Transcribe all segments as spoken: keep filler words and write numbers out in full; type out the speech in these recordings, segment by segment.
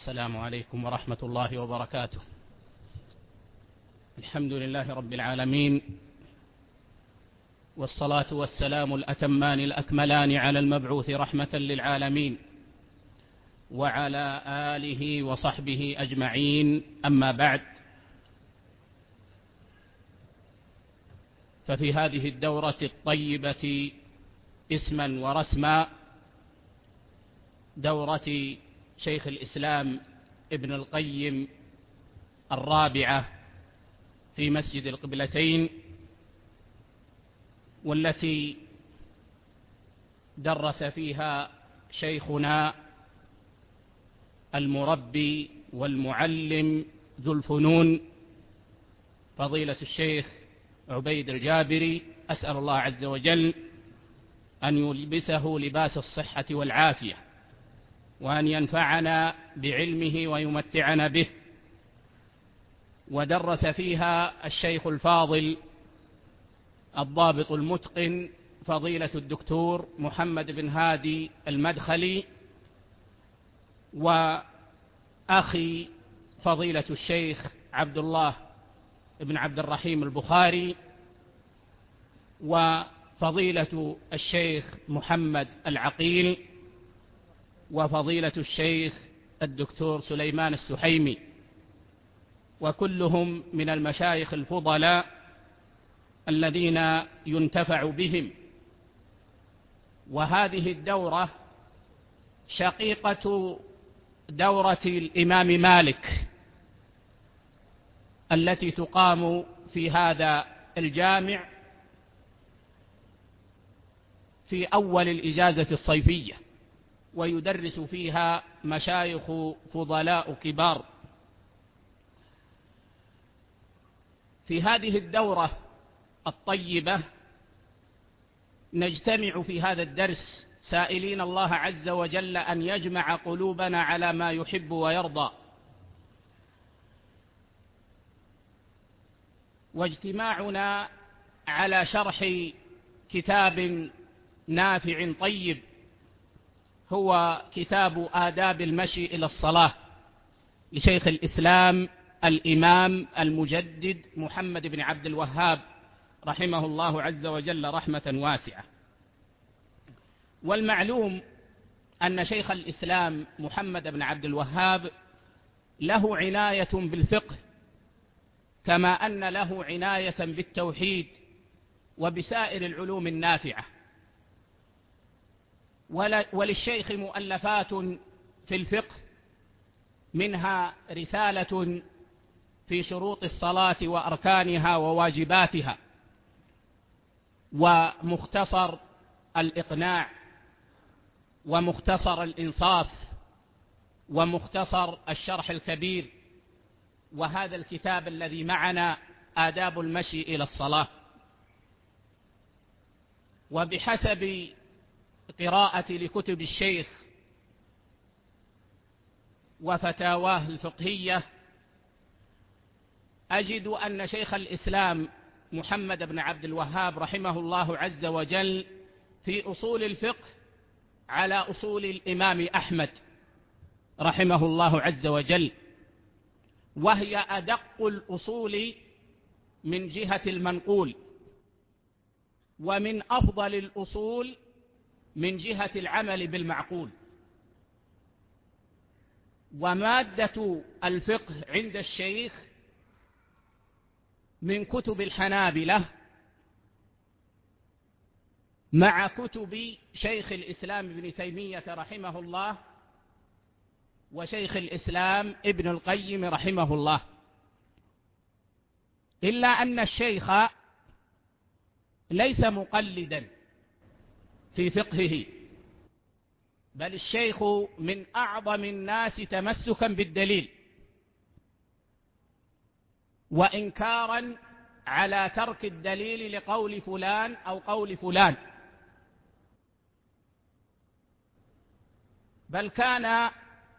السلام عليكم ورحمة الله وبركاته. الحمد لله رب العالمين، والصلاة والسلام الأتمان الأكملان على المبعوث رحمة للعالمين وعلى آله وصحبه أجمعين، أما بعد، ففي هذه الدورة الطيبة اسما ورسما، دورة شيخ الإسلام ابن القيم الرابعة في مسجد القبلتين، والتي درس فيها شيخنا المربي والمعلم ذو الفنون فضيلة الشيخ عبيد الجابري، أسأل الله عز وجل أن يلبسه لباس الصحة والعافية، وأن ينفعنا بعلمه ويمتعنا به. ودرس فيها الشيخ الفاضل الضابط المتقن فضيلة الدكتور محمد بن هادي المدخلي، وأخي فضيلة الشيخ عبد الله بن عبد الرحيم البخاري، وفضيلة الشيخ محمد العقيل، وفضيلة الشيخ الدكتور سليمان السحيمي، وكلهم من المشايخ الفضلاء الذين ينتفع بهم. وهذه الدورة شقيقة دورة الإمام مالك التي تقام في هذا الجامع في أول الإجازة الصيفية، ويدرس فيها مشايخ فضلاء كبار. في هذه الدورة الطيبة نجتمع في هذا الدرس سائلين الله عز وجل أن يجمع قلوبنا على ما يحب ويرضى، واجتماعنا على شرح كتاب نافع طيب هو كتاب آداب المشي إلى الصلاة لشيخ الإسلام الإمام المجدد محمد بن عبد الوهاب رحمه الله عز وجل رحمة واسعة. والمعلوم أن شيخ الإسلام محمد بن عبد الوهاب له عناية بالفقه، كما أن له عناية بالتوحيد وبسائر العلوم النافعة. وللشيخ مؤلفات في الفقه، منها رسالة في شروط الصلاة وأركانها وواجباتها، ومختصر الإقناع، ومختصر الإنصاف، ومختصر الشرح الكبير، وهذا الكتاب الذي معنا آداب المشي إلى الصلاة. وبحسب قراءة لكتب الشيخ وفتاواه الفقهية أجد أن شيخ الإسلام محمد بن عبد الوهاب رحمه الله عز وجل في أصول الفقه على أصول الإمام أحمد رحمه الله عز وجل، وهي أدق الأصول من جهة المنقول، ومن أفضل الأصول من جهة العمل بالمعقول. ومادة الفقه عند الشيخ من كتب الحنابلة مع كتب شيخ الإسلام ابن تيمية رحمه الله وشيخ الإسلام ابن القيم رحمه الله، إلا أن الشيخ ليس مقلدا في فقهه، بل الشيخ من أعظم الناس تمسكا بالدليل وإنكارا على ترك الدليل لقول فلان أو قول فلان، بل كان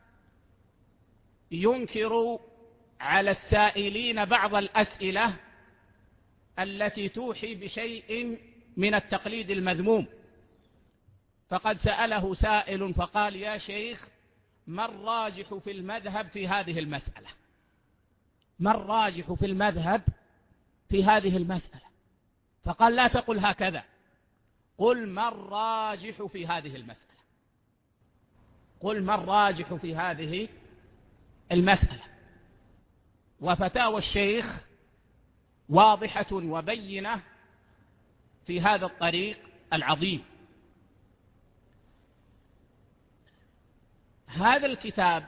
ينكر على السائلين بعض الأسئلة التي توحي بشيء من التقليد المذموم. فقد سأله سائل فقال: يا شيخ، ما الراجح في المذهب في هذه المسألة؟ ما الراجح في المذهب في هذه المسألة؟ فقال لا تقل هكذا، قل ما الراجح في هذه المسألة، قل ما الراجح في هذه المسألة. وفتاوى الشيخ واضحة وبينة في هذا الطريق العظيم. هذا الكتاب،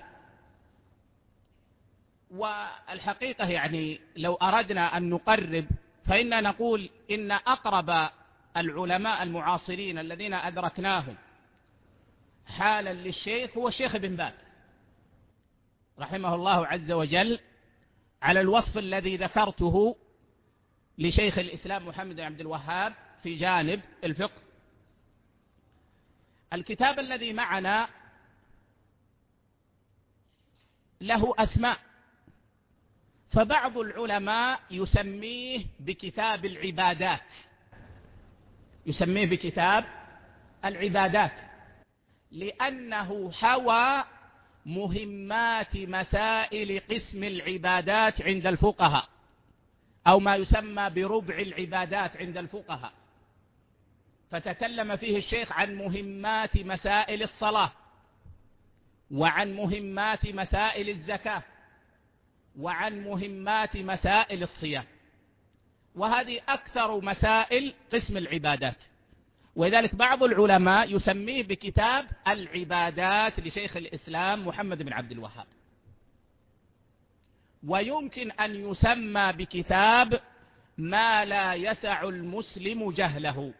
والحقيقة يعني لو أردنا أن نقرب فإننا نقول إن أقرب العلماء المعاصرين الذين أدركناهم حالا للشيخ هو الشيخ ابن باز رحمه الله عز وجل، على الوصف الذي ذكرته لشيخ الإسلام محمد بن عبد الوهاب في جانب الفقه. الكتاب الذي معنا له أسماء، فبعض العلماء يسميه بكتاب العبادات، يسميه بكتاب العبادات لأنه حوى مهمات مسائل قسم العبادات عند الفقهاء، أو ما يسمى بربع العبادات عند الفقهاء. فتكلم فيه الشيخ عن مهمات مسائل الصلاة، وعن مهمات مسائل الزكاة، وعن مهمات مسائل الصيام، وهذه أكثر مسائل قسم العبادات. ولذلك بعض العلماء يسميه بكتاب العبادات لشيخ الإسلام محمد بن عبد الوهاب. ويمكن أن يسمى بكتاب ما لا يسع المسلم جهله،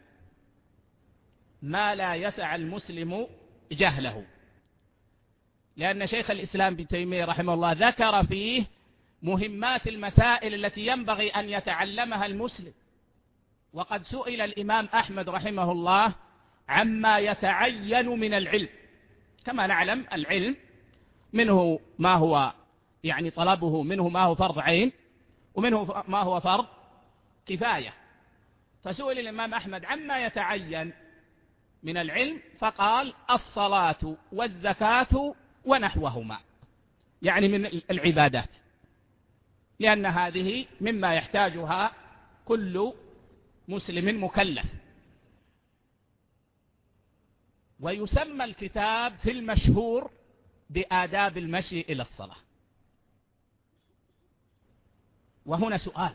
ما لا يسع المسلم جهله، لأن شيخ الإسلام ابن تيمية رحمه الله ذكر فيه مهمات المسائل التي ينبغي أن يتعلمها المسلم. وقد سئل الإمام أحمد رحمه الله عما يتعين من العلم. كما نعلم العلم منه ما هو يعني طلبه، منه ما هو فرض عين، ومنه ما هو فرض كفاية. فسئل الإمام أحمد عما يتعين من العلم فقال الصلاة والزكاة ونحوهما، يعني من العبادات، لأن هذه مما يحتاجها كل مسلم مكلف. ويسمى الكتاب في المشهور بآداب المشي إلى الصلاة. وهنا سؤال: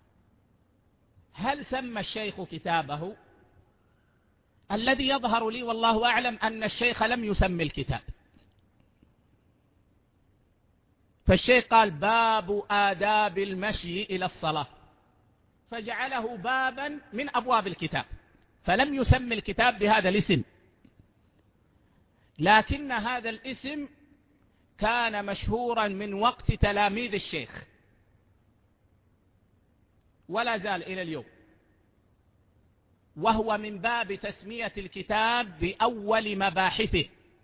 هل سمى الشيخ كتابه؟ الذي يظهر لي والله أعلم أن الشيخ لم يسمي الكتاب. فالشيخ قال باب آداب المشي إلى الصلاة، فجعله بابا من أبواب الكتاب، فلم يسمي الكتاب بهذا الاسم. لكن هذا الاسم كان مشهورا من وقت تلاميذ الشيخ، ولا زال إلى اليوم، وهو من باب تسمية الكتاب بأول مباحثه.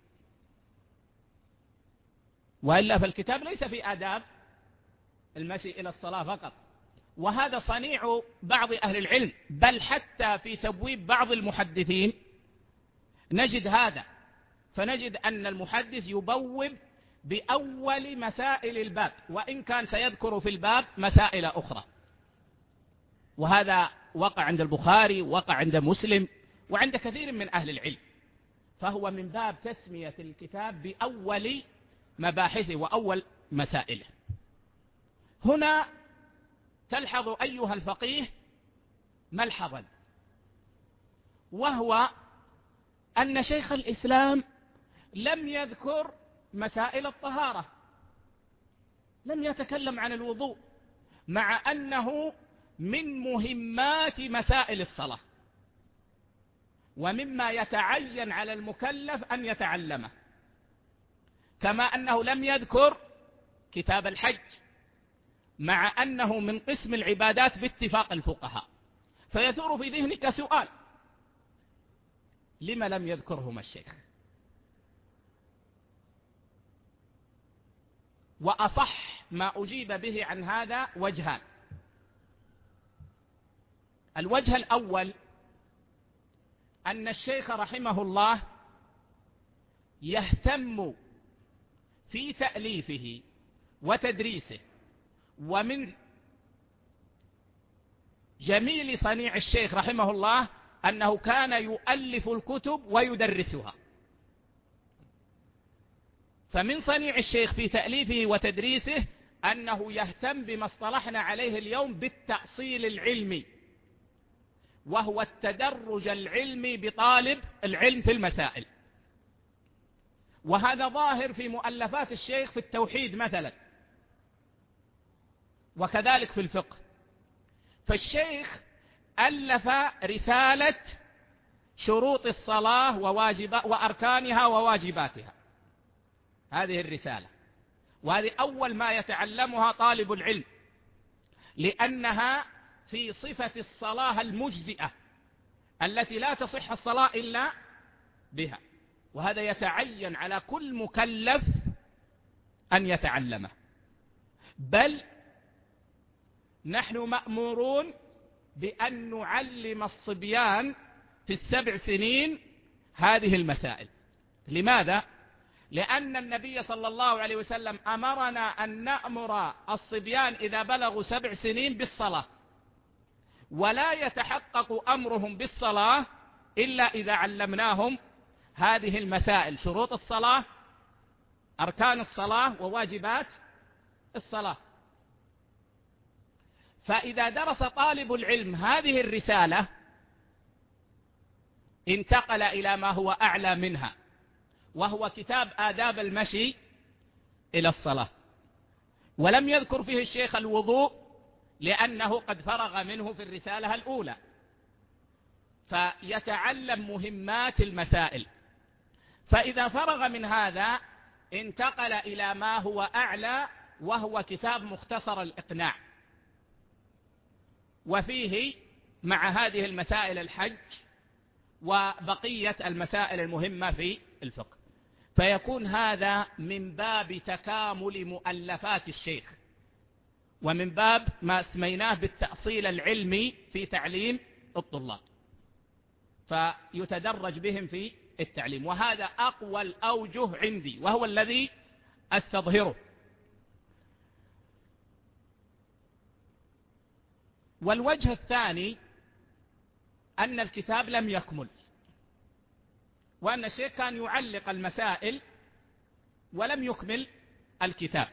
وإلا فالكتاب ليس في آداب المشي إلى الصلاة فقط، وهذا صنيع بعض أهل العلم، بل حتى في تبويب بعض المحدثين نجد هذا. فنجد أن المحدث يبوب بأول مسائل الباب، وإن كان سيذكر في الباب مسائل أخرى. وهذا وقع عند البخاري، وقع عند مسلم، وعند كثير من أهل العلم. فهو من باب تسمية الكتاب بأول مباحثه وأول مسائله. هنا تلحظ أيها الفقيه ملحظا، وهو أن شيخ الإسلام لم يذكر مسائل الطهارة، لم يتكلم عن الوضوء، مع أنه من مهمات مسائل الصلاة، ومما يتعين على المكلف أن يتعلمه. كما أنه لم يذكر كتاب الحج، مع أنه من قسم العبادات باتفاق الفقهاء. فيثور في ذهنك سؤال: لما لم يذكرهما الشيخ؟ وأصح ما أجيب به عن هذا وجهان. الوجه الأول أن الشيخ رحمه الله يهتم في تأليفه وتدريسه. ومن جميل صنيع الشيخ رحمه الله أنه كان يؤلف الكتب ويدرسها. فمن صنيع الشيخ في تأليفه وتدريسه أنه يهتم بما اصطلحنا عليه اليوم بالتأصيل العلمي، وهو التدرج العلمي بطالب العلم في المسائل. وهذا ظاهر في مؤلفات الشيخ في التوحيد مثلا، وكذلك في الفقه. فالشيخ ألف رسالة شروط الصلاة وواجبات وأركانها وواجباتها، هذه الرسالة، وهذه أول ما يتعلمها طالب العلم، لأنها في صفة الصلاة المجزئة التي لا تصح الصلاة إلا بها، وهذا يتعين على كل مكلف أن يتعلمه. بل نحن مأمورون بأن نعلم الصبيان في السبع سنين هذه المسائل. لماذا؟ لأن النبي صلى الله عليه وسلم أمرنا أن نأمر الصبيان إذا بلغوا سبع سنين بالصلاة، ولا يتحقق أمرهم بالصلاة إلا إذا علمناهم هذه المسائل: شروط الصلاة، أركان الصلاة، وواجبات الصلاة. فإذا درس طالب العلم هذه الرسالة انتقل إلى ما هو أعلى منها، وهو كتاب آداب المشي إلى الصلاة. ولم يذكر فيه الشيخ الوضوء لأنه قد فرغ منه في الرسالة الأولى، فيتعلم مهمات المسائل. فإذا فرغ من هذا انتقل إلى ما هو أعلى، وهو كتاب مختصر الإقناع، وفيه مع هذه المسائل الحج وبقية المسائل المهمة في الفقه. فيكون هذا من باب تكامل مؤلفات الشيخ، ومن باب ما سميناه بالتأصيل العلمي في تعليم الطلاب، فيتدرج بهم في التعليم. وهذا أقوى الأوجه عندي، وهو الذي أستظهره. والوجه الثاني أن الكتاب لم يكمل، وأن الشيخ كان يعلق المسائل ولم يكمل الكتاب.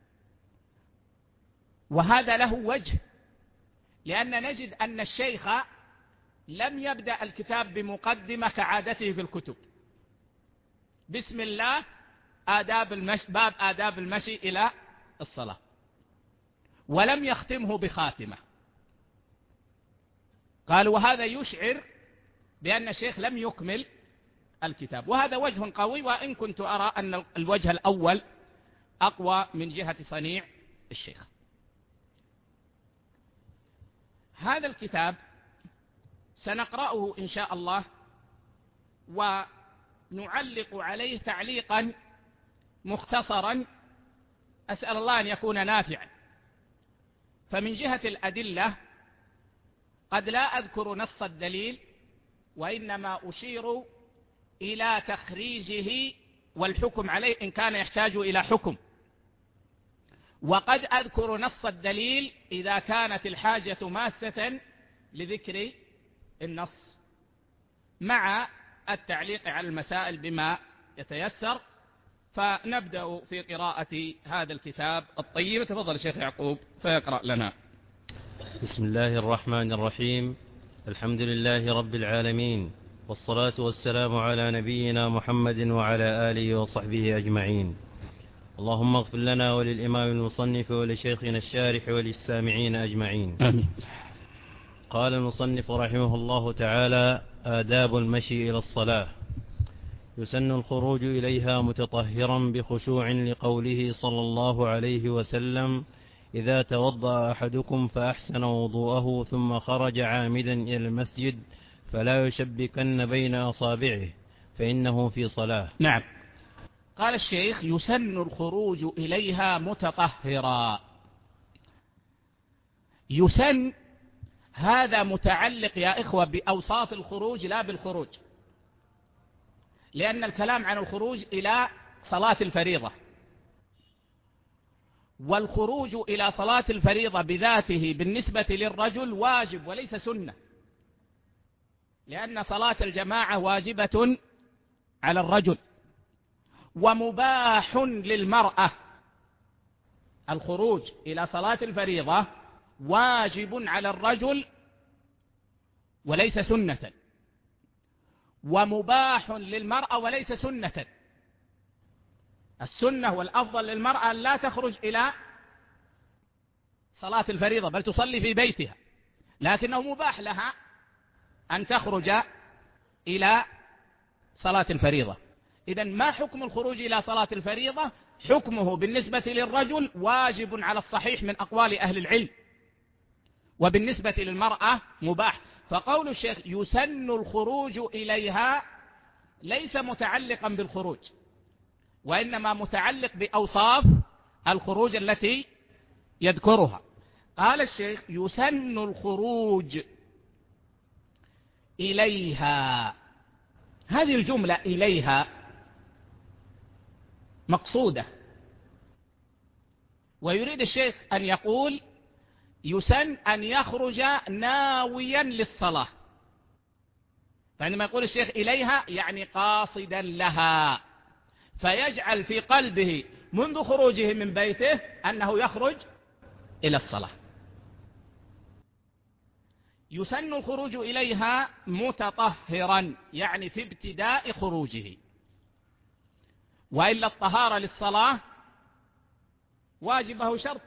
وهذا له وجه، لأن نجد أن الشيخ لم يبدأ الكتاب بمقدمة كعادته في الكتب: بسم الله آداب المشي، باب آداب المشي إلى الصلاة، ولم يختمه بخاتمة. قالوا وهذا يشعر بأن الشيخ لم يكمل الكتاب. وهذا وجه قوي، وإن كنت أرى أن الوجه الأول أقوى من جهة صنيع الشيخ. هذا الكتاب سنقرأه إن شاء الله، ونعلق عليه تعليقا مختصرا أسأل الله أن يكون نافعا. فمن جهة الأدلة قد لا أذكر نص الدليل، وإنما أشير إلى تخريجه والحكم عليه إن كان يحتاج إلى حكم، وقد أذكر نص الدليل إذا كانت الحاجة ماسة لذكر النص، مع التعليق على المسائل بما يتيسر. فنبدأ في قراءة هذا الكتاب الطيب. تفضل الشيخ يعقوب فيقرأ لنا. بسم الله الرحمن الرحيم. الحمد لله رب العالمين، والصلاة والسلام على نبينا محمد وعلى آله وصحبه أجمعين. اللهم اغفر لنا وللإمام المصنف ولشيخنا الشارح وللسامعين أجمعين. آمين. قال المصنف رحمه الله تعالى: آداب المشي إلى الصلاة. يسن الخروج إليها متطهرا بخشوع، لقوله صلى الله عليه وسلم: إذا توضأ أحدكم فأحسن وضوءه ثم خرج عامدا إلى المسجد فلا يشبكن بين أصابعه فإنه في صلاة. نعم. قال الشيخ: يسن الخروج إليها متطهرا. يسن هذا متعلق يا إخوة بأوصاف الخروج لا بالخروج، لأن الكلام عن الخروج إلى صلاة الفريضة، والخروج إلى صلاة الفريضة بذاته بالنسبة للرجل واجب وليس سنة، لأن صلاة الجماعة واجبة على الرجل ومباح للمرأة. الخروج إلى صلاة الفريضة واجب على الرجل وليس سنة، ومباح للمرأة وليس سنة. السنة والأفضل للمرأة لا تخرج إلى صلاة الفريضة بل تصلي في بيتها، لكنه مباح لها أن تخرج إلى صلاة الفريضة. إذن ما حكم الخروج إلى صلاة الفريضة؟ حكمه بالنسبة للرجل واجب على الصحيح من أقوال أهل العلم، وبالنسبة للمرأة مباح. فقول الشيخ يسن الخروج إليها ليس متعلقا بالخروج، وإنما متعلق بأوصاف الخروج التي يذكرها. قال الشيخ يسن الخروج إليها. هذه الجملة إليها مقصودة، ويريد الشيخ أن يقول يسن أن يخرج ناويا للصلاة. فعندما يقول الشيخ إليها يعني قاصدا لها، فيجعل في قلبه منذ خروجه من بيته أنه يخرج إلى الصلاة. يسن الخروج إليها متطهرا، يعني في ابتداء خروجه، وإلا الطهارة للصلاة واجبه شرط،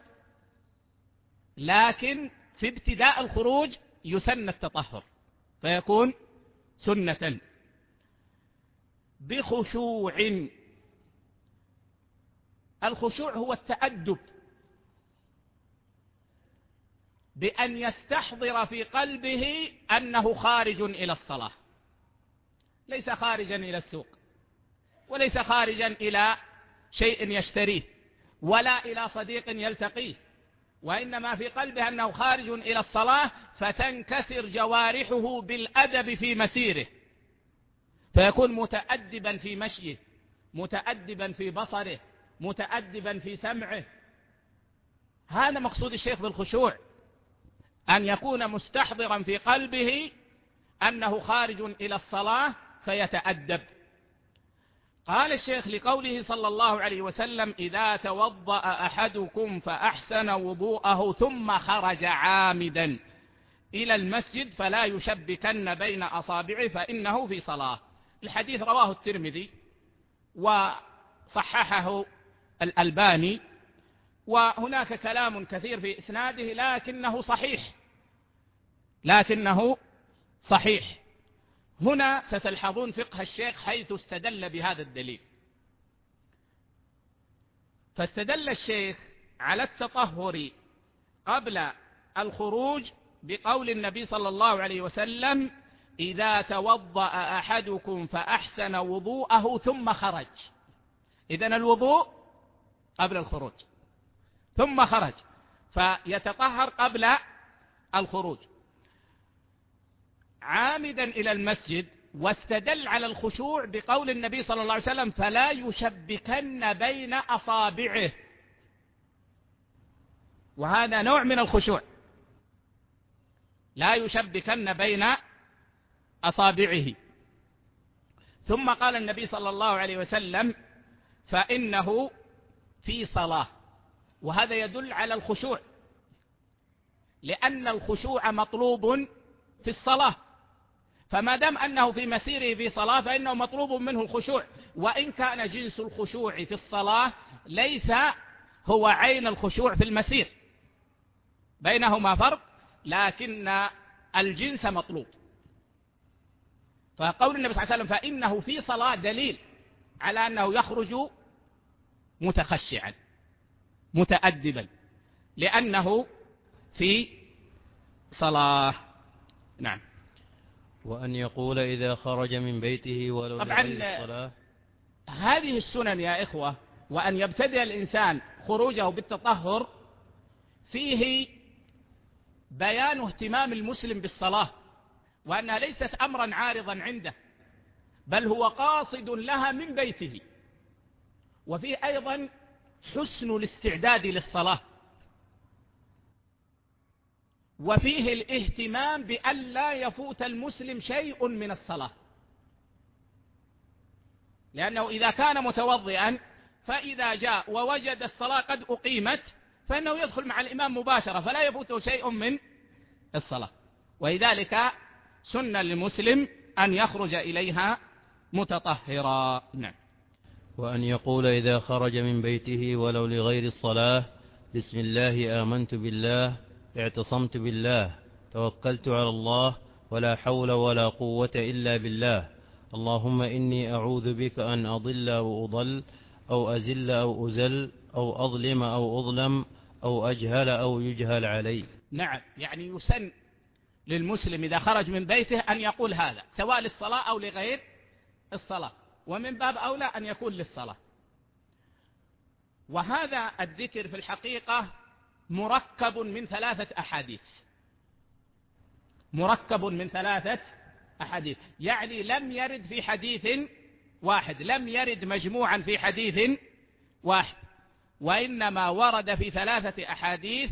لكن في ابتداء الخروج يسن التطهر فيكون سنة. بخشوع. الخشوع هو التأدب، بأن يستحضر في قلبه أنه خارج إلى الصلاة، ليس خارجا إلى السوق، وليس خارجا إلى شيء يشتريه، ولا إلى صديق يلتقيه، وإنما في قلبه أنه خارج إلى الصلاة، فتنكسر جوارحه بالأدب في مسيره، فيكون متأدبا في مشيه، متأدبا في بصره، متأدبا في سمعه. هذا مقصود الشيخ بالخشوع، أن يكون مستحضرا في قلبه أنه خارج إلى الصلاة فيتأدب. قال الشيخ لقوله صلى الله عليه وسلم إذا توضأ أحدكم فأحسن وضوءه ثم خرج عامدا إلى المسجد فلا يشبكن بين أصابعه فإنه في صلاة. الحديث رواه الترمذي وصححه الألباني، وهناك كلام كثير في إسناده لكنه صحيح لكنه صحيح. هنا ستلحظون فقه الشيخ حيث استدل بهذا الدليل. فاستدل الشيخ على التطهر قبل الخروج بقول النبي صلى الله عليه وسلم إذا توضأ أحدكم فأحسن وضوءه ثم خرج. إذن الوضوء قبل الخروج، ثم خرج فيتطهر قبل الخروج عامدا إلى المسجد. واستدل على الخشوع بقول النبي صلى الله عليه وسلم فلا يشبكن بين أصابعه، وهذا نوع من الخشوع، لا يشبكن بين أصابعه. ثم قال النبي صلى الله عليه وسلم فإنه في صلاة، وهذا يدل على الخشوع، لأن الخشوع مطلوب في الصلاة، فما دام أنه في مسيره في صلاة فإنه مطلوب منه الخشوع، وإن كان جنس الخشوع في الصلاة ليس هو عين الخشوع في المسير، بينهما فرق، لكن الجنس مطلوب. فقول النبي صلى الله عليه وسلم فإنه في صلاة دليل على أنه يخرج متخشعا متأدبا لأنه في صلاة. نعم. وأن يقول إذا خرج من بيته ولو لغير الصلاة. هذه السنن يا إخوة، وأن يبتدئ الإنسان خروجه بالتطهر فيه بيان اهتمام المسلم بالصلاة، وأنها ليست أمرا عارضا عنده، بل هو قاصد لها من بيته. وفيه أيضا حسن الاستعداد للصلاة، وفيه الاهتمام بأن لا يفوت المسلم شيء من الصلاة، لأنه إذا كان متوضئا فإذا جاء ووجد الصلاة قد أقيمت فإنه يدخل مع الإمام مباشرة فلا يفوته شيء من الصلاة، ولذلك سنة للمسلم أن يخرج إليها متطهرا. نعم. وأن يقول إذا خرج من بيته ولو لغير الصلاة: بسم الله آمنت بالله، اعتصمت بالله، توكلت على الله، ولا حول ولا قوة إلا بالله، اللهم إني أعوذ بك أن أضل أو أضل أو أزل أو أزل أو أظلم أو أظلم أو أجهل أو يجهل علي. نعم، يعني يسن للمسلم إذا خرج من بيته أن يقول هذا سواء للصلاة أو لغير الصلاة، ومن باب أولى أن يكون للصلاة. وهذا الذكر في الحقيقة مركب من ثلاثة أحاديث، مركب من ثلاثة أحاديث، يعني لم يرد في حديث واحد، لم يرد مجموعا في حديث واحد، وإنما ورد في ثلاثة أحاديث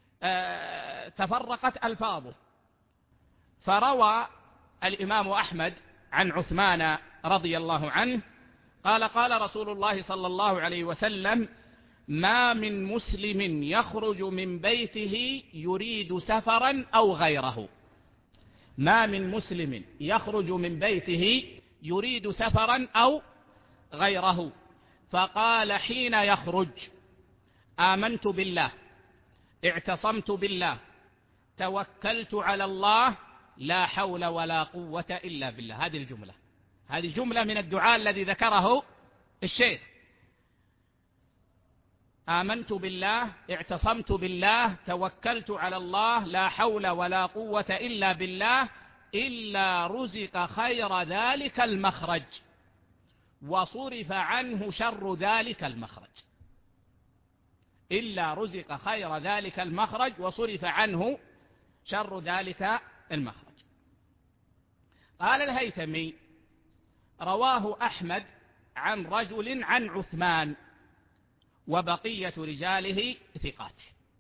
تفرقت ألفاظه. فروى الإمام أحمد عن عثمان رضي الله عنه قال: قال رسول الله صلى الله عليه وسلم: ما من مسلم يخرج من بيته يريد سفرا أو غيره، ما من مسلم يخرج من بيته يريد سفرا أو غيره، فقال حين يخرج: آمنت بالله، اعتصمت بالله، توكلت على الله، لا حول ولا قوة إلا بالله. هذه الجملة، هذه جملة من الدعاء الذي ذكره الشيخ: آمنت بالله، اعتصمت بالله، توكلت على الله، لا حول ولا قوة إلا بالله، إلا رزق خير ذلك المخرج وصرف عنه شر ذلك المخرج، إلا رزق خير ذلك المخرج وصرف عنه شر ذلك المخرج. قال الهيثمي: رواه أحمد عن رجل عن عثمان، وبقية رجاله ثقات.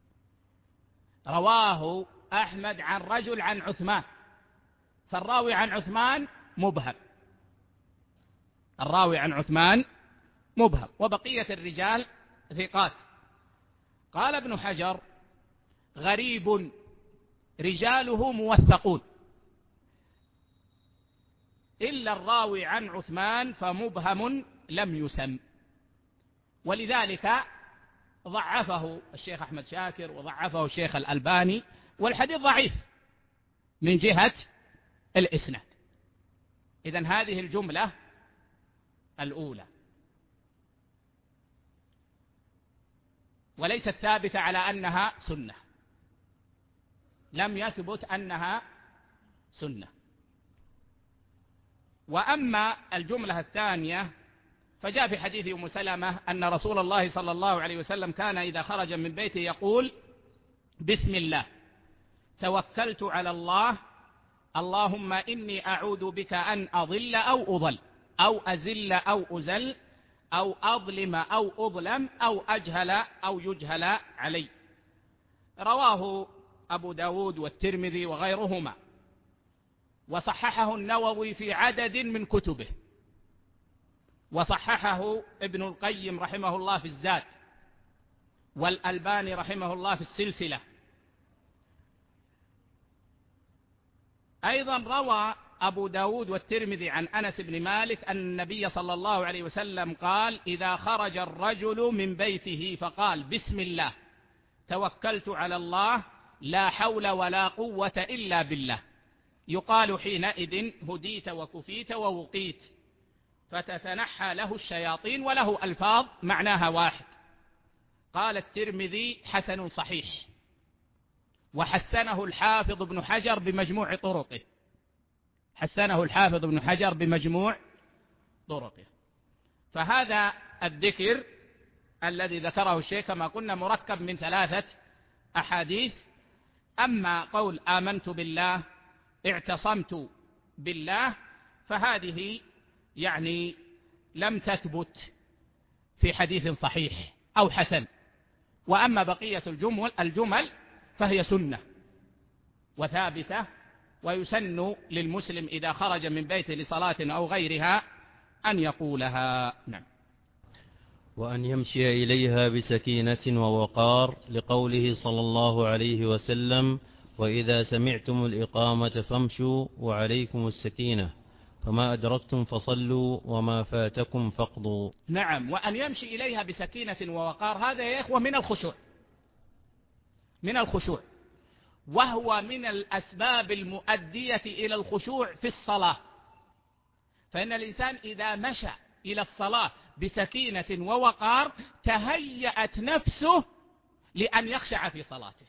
رواه أحمد عن رجل عن عثمان، فالراوي عن عثمان مبهم، الراوي عن عثمان مبهم، وبقية الرجال ثقات. قال ابن حجر: غريب رجاله موثقون، إلا الراوي عن عثمان فمبهم لم يسم، ولذلك ضعفه الشيخ أحمد شاكر وضعفه الشيخ الألباني، والحديث ضعيف من جهة الإسناد. إذن هذه الجملة الأولى، وليست ثابتة على أنها سنة، لم يثبت أنها سنة. وأما الجملة الثانية فجاء في حديث أم سلمة أن رسول الله صلى الله عليه وسلم كان إذا خرج من بيته يقول: بسم الله، توكلت على الله، اللهم إني أعوذ بك أن أضل أو أضل أو أزل أو أزل أو أظلم أو أظلم أو أجهل أو يجهل علي. رواه أبو داود والترمذي وغيرهما، وصححه النووي في عدد من كتبه، وصححه ابن القيم رحمه الله في الزاد، والألباني رحمه الله في السلسلة. أيضا روى أبو داود والترمذي عن أنس بن مالك أن النبي صلى الله عليه وسلم قال: إذا خرج الرجل من بيته فقال: بسم الله، توكلت على الله، لا حول ولا قوة إلا بالله، يقال حينئذ: هديت وكفيت ووقيت، فتتنحى له الشياطين، وله ألفاظ معناها واحد. قال الترمذي: حسن صحيح، وحسنه الحافظ ابن حجر بمجموع طرقه، حسنه الحافظ ابن حجر بمجموع طرقه. فهذا الذكر الذي ذكره الشيخ كما قلنا مركب من ثلاثة أحاديث. أما قول آمنت بالله، اعتصمت بالله، فهذه يعني لم تثبت في حديث صحيح، أو حسن. وأما بقية الجمل, الجمل فهي سنة وثابتة، ويسن للمسلم إذا خرج من بيته لصلاة أو غيرها أن يقولها. نعم. وأن يمشي إليها بسكينة ووقار، لقوله صلى الله عليه وسلم: وإذا سمعتم الإقامة فامشوا وعليكم السكينة، فما أدركتم فصلوا وما فاتكم فاقضوا. نعم. وأن يمشي إليها بسكينة ووقار، هذا يا إخوة من الخشوع، من الخشوع، وهو من الأسباب المؤدية إلى الخشوع في الصلاة. فإن الإنسان إذا مشى إلى الصلاة بسكينة ووقار تهيأت نفسه لأن يخشع في صلاته،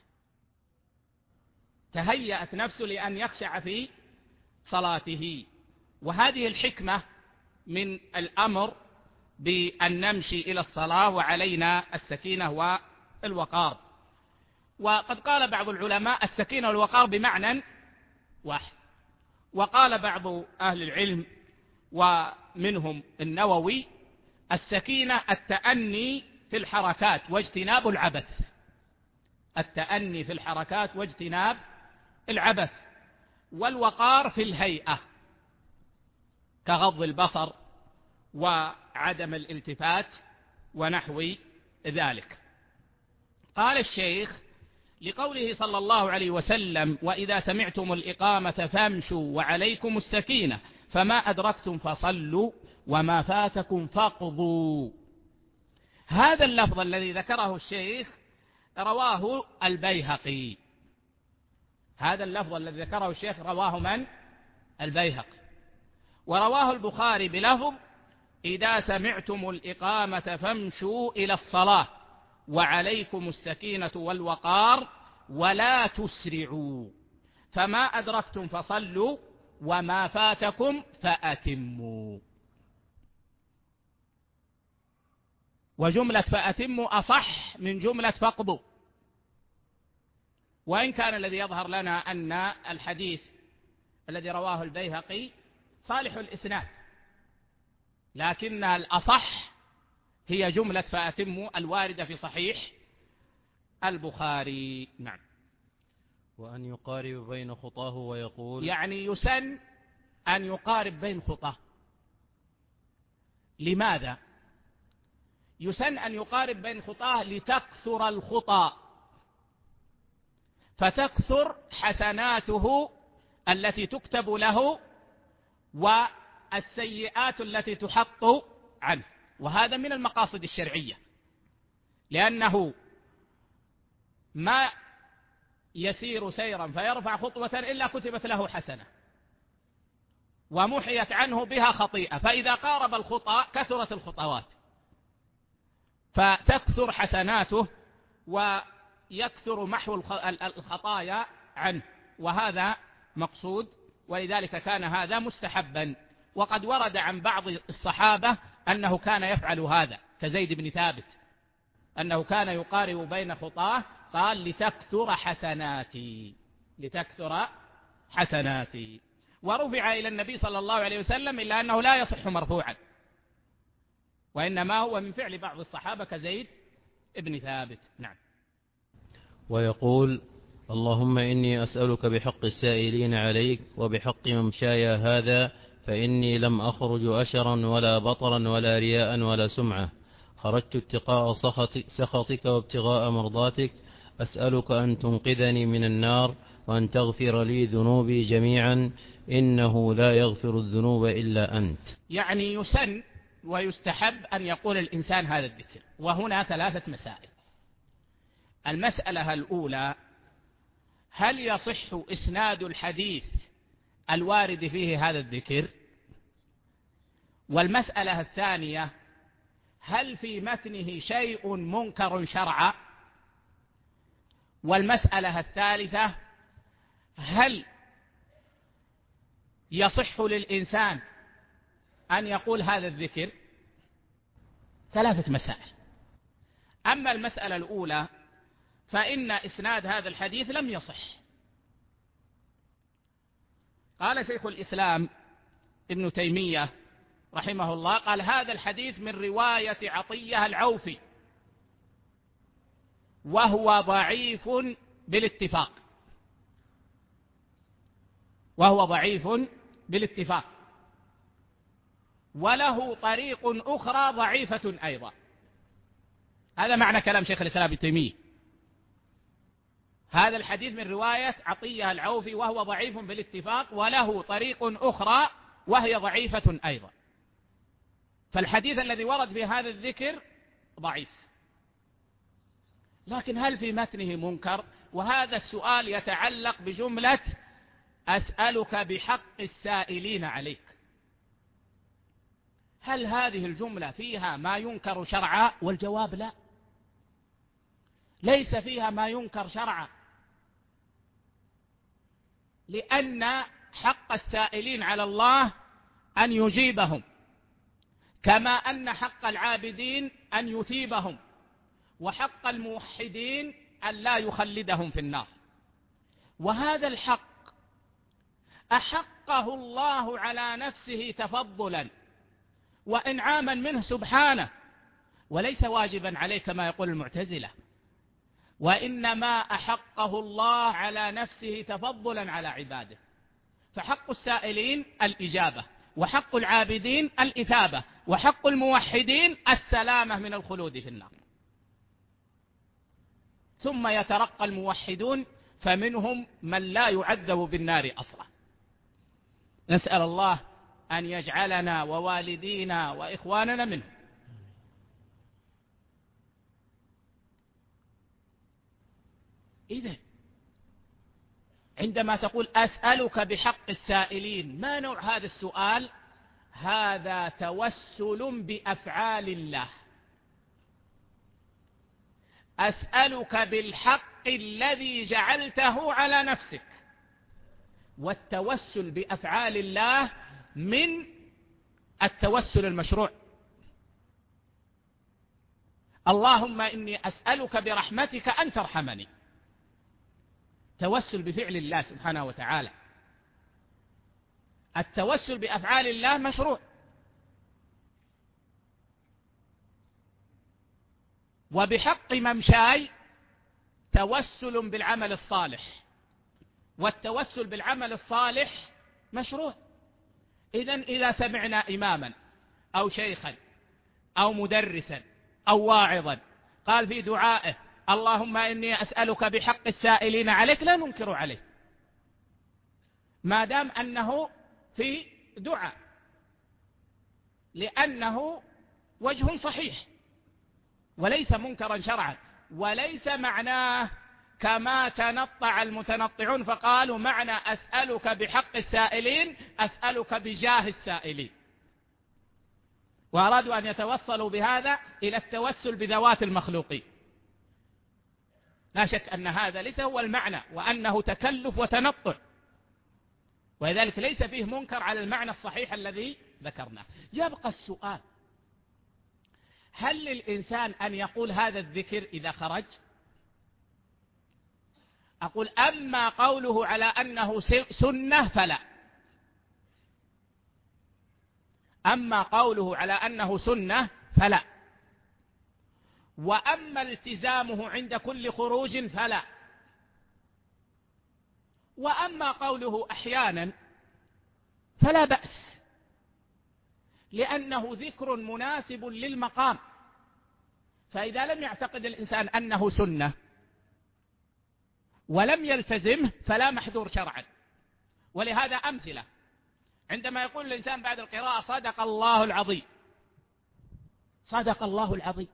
تهيأت نفسه لأن يخشع في صلاته. وهذه الحكمة من الأمر بأن نمشي إلى الصلاة وعلينا السكينة والوقار. وقد قال بعض العلماء السكينة والوقار بمعنى واحد، وقال بعض أهل العلم ومنهم النووي: السكينة التأني في الحركات واجتناب العبث، التأني في الحركات واجتناب العبث. والوقار في الهيئة كغض البصر وعدم الالتفات ونحو ذلك. قال الشيخ: لقوله صلى الله عليه وسلم: وإذا سمعتم الإقامة فامشوا وعليكم السكينة، فما أدركتم فصلوا وما فاتكم فاقضوا. هذا اللفظ الذي ذكره الشيخ رواه البيهقي، هذا اللفظ الذي ذكره الشيخ رواه من؟ البيهقي. ورواه البخاري بلفظ: إذا سمعتم الإقامة فامشوا إلى الصلاة وعليكم السكينة والوقار ولا تسرعوا، فما أدركتم فصلوا وما فاتكم فأتموا. وجملة فأتموا أصح من جملة فاقضوا، وإن كان الذي يظهر لنا أن الحديث الذي رواه البيهقي صالح الإسناد، لكن الأصح هي جملة فأتموا الواردة في صحيح البخاري. نعم. وأن يقارب بين خطاه ويقول، يعني يسن أن يقارب بين خطاه. لماذا؟ يسن أن يقارب بين خطاه لتكثر الخطى، فتكثر حسناته التي تكتب له والسيئات التي تحط عنه. وهذا من المقاصد الشرعية، لأنه ما يسير سيرا فيرفع خطوة إلا كتبت له حسنة ومحيت عنه بها خطيئة، فإذا قارب الخطأ كثرت الخطوات فتكثر حسناته ويكثر محو الخطايا عنه، وهذا مقصود، ولذلك كان هذا مستحبا. وقد ورد عن بعض الصحابة أنه كان يفعل هذا، كزيد بن ثابت، أنه كان يقارب بين خطاه، قال: لتكثر حسناتي، لتكثر حسناتي. ورفع إلى النبي صلى الله عليه وسلم، إلا أنه لا يصح مرفوعا، وإنما هو من فعل بعض الصحابة كزيد بن ثابت. نعم. ويقول: اللهم إني أسألك بحق السائلين عليك وبحق ممشاي هذا، فإني لم أخرج أشرا ولا بطرا ولا رياء ولا سمعة، خرجت اتقاء سخطك وابتغاء مرضاتك، أسألك أن تنقذني من النار وأن تغفر لي ذنوبي جميعا، إنه لا يغفر الذنوب إلا أنت. يعني يسن ويستحب أن يقول الإنسان هذا الذكر. وهنا ثلاثة مسائل. المسألة الأولى: هل يصح إسناد الحديث الوارد فيه هذا الذكر؟ والمسألة الثانية: هل في متنه شيء منكر شرعا؟ والمسألة الثالثة: هل يصح للإنسان أن يقول هذا الذكر؟ ثلاثة مسائل. أما المسألة الأولى فإن إسناد هذا الحديث لم يصح. قال شيخ الإسلام ابن تيمية رحمه الله، قال: هذا الحديث من رواية عطية العوفي وهو ضعيف بالاتفاق، وهو ضعيف بالاتفاق، وله طريق أخرى ضعيفة أيضا. هذا معنى كلام شيخ الإسلام ابن تيمية. هذا الحديث من رواية عطية العوفي وهو ضعيف بالاتفاق وله طريق أخرى وهي ضعيفة أيضا. فالحديث الذي ورد في هذا الذكر ضعيف، لكن هل في متنه منكر؟ وهذا السؤال يتعلق بجملة أسألك بحق السائلين عليك. هل هذه الجملة فيها ما ينكر شرعا؟ والجواب لا، ليس فيها ما ينكر شرعا، لأن حق السائلين على الله أن يجيبهم، كما أن حق العابدين أن يثيبهم، وحق الموحدين أن لا يخلدهم في النار. وهذا الحق أحقه الله على نفسه تفضلا وإنعاما منه سبحانه، وليس واجبا عليه كما يقول المعتزلة، وإنما أحقه الله على نفسه تفضلا على عباده. فحق السائلين الإجابة، وحق العابدين الإثابة، وحق الموحدين السلامة من الخلود في النار. ثم يترقى الموحدون فمنهم من لا يعذب بالنار أصلا. نسأل الله أن يجعلنا ووالدينا وإخواننا منه. إذن عندما تقول أسألك بحق السائلين، ما نوع هذا السؤال؟ هذا توسل بأفعال الله. أسألك بالحق الذي جعلته على نفسك، والتوسل بأفعال الله من التوسل المشروع. اللهم إني أسألك برحمتك أن ترحمني، توسل بفعل الله سبحانه وتعالى. التوسل بأفعال الله مشروع. وبحق ممشاي توسل بالعمل الصالح، والتوسل بالعمل الصالح مشروع. إذن إذا سمعنا إماما أو شيخا أو مدرسا أو واعظا قال في دعائه اللهم إني أسألك بحق السائلين عليك، لا ننكر عليه ما دام أنه في دعاء، لأنه وجه صحيح وليس منكرا شرعا. وليس معناه كما تنطع المتنطعون فقالوا معنى أسألك بحق السائلين أسألك بجاه السائلين، وأرادوا أن يتوصلوا بهذا إلى التوسل بذوات المخلوقين. لا شك أن هذا ليس هو المعنى، وأنه تكلف وتنطع، ولذلك ليس فيه منكر على المعنى الصحيح الذي ذكرناه. يبقى السؤال، هل للإنسان أن يقول هذا الذكر إذا خرج؟ أقول أما قوله على أنه سنة فلا، أما قوله على أنه سنة فلا، وأما التزامه عند كل خروج فلا، وأما قوله أحيانا فلا بأس، لأنه ذكر مناسب للمقام. فإذا لم يعتقد الإنسان أنه سنة ولم يلتزمه فلا محذور شرعا. ولهذا أمثلة، عندما يقول الإنسان بعد القراءة صدق الله العظيم، صدق الله العظيم،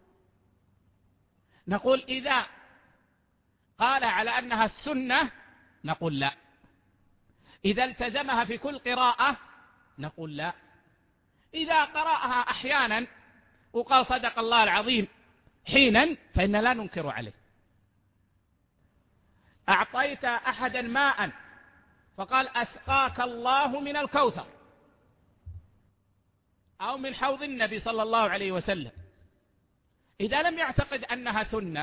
نقول إذا قال على أنها السنة نقول لا، إذا التزمها في كل قراءة نقول لا، إذا قرأها أحيانا وقال صدق الله العظيم حينا فإن لا ننكر عليه. أعطيت أحدا ماء فقال أسقاك الله من الكوثر أو من حوض النبي صلى الله عليه وسلم، إذا لم يعتقد أنها سنة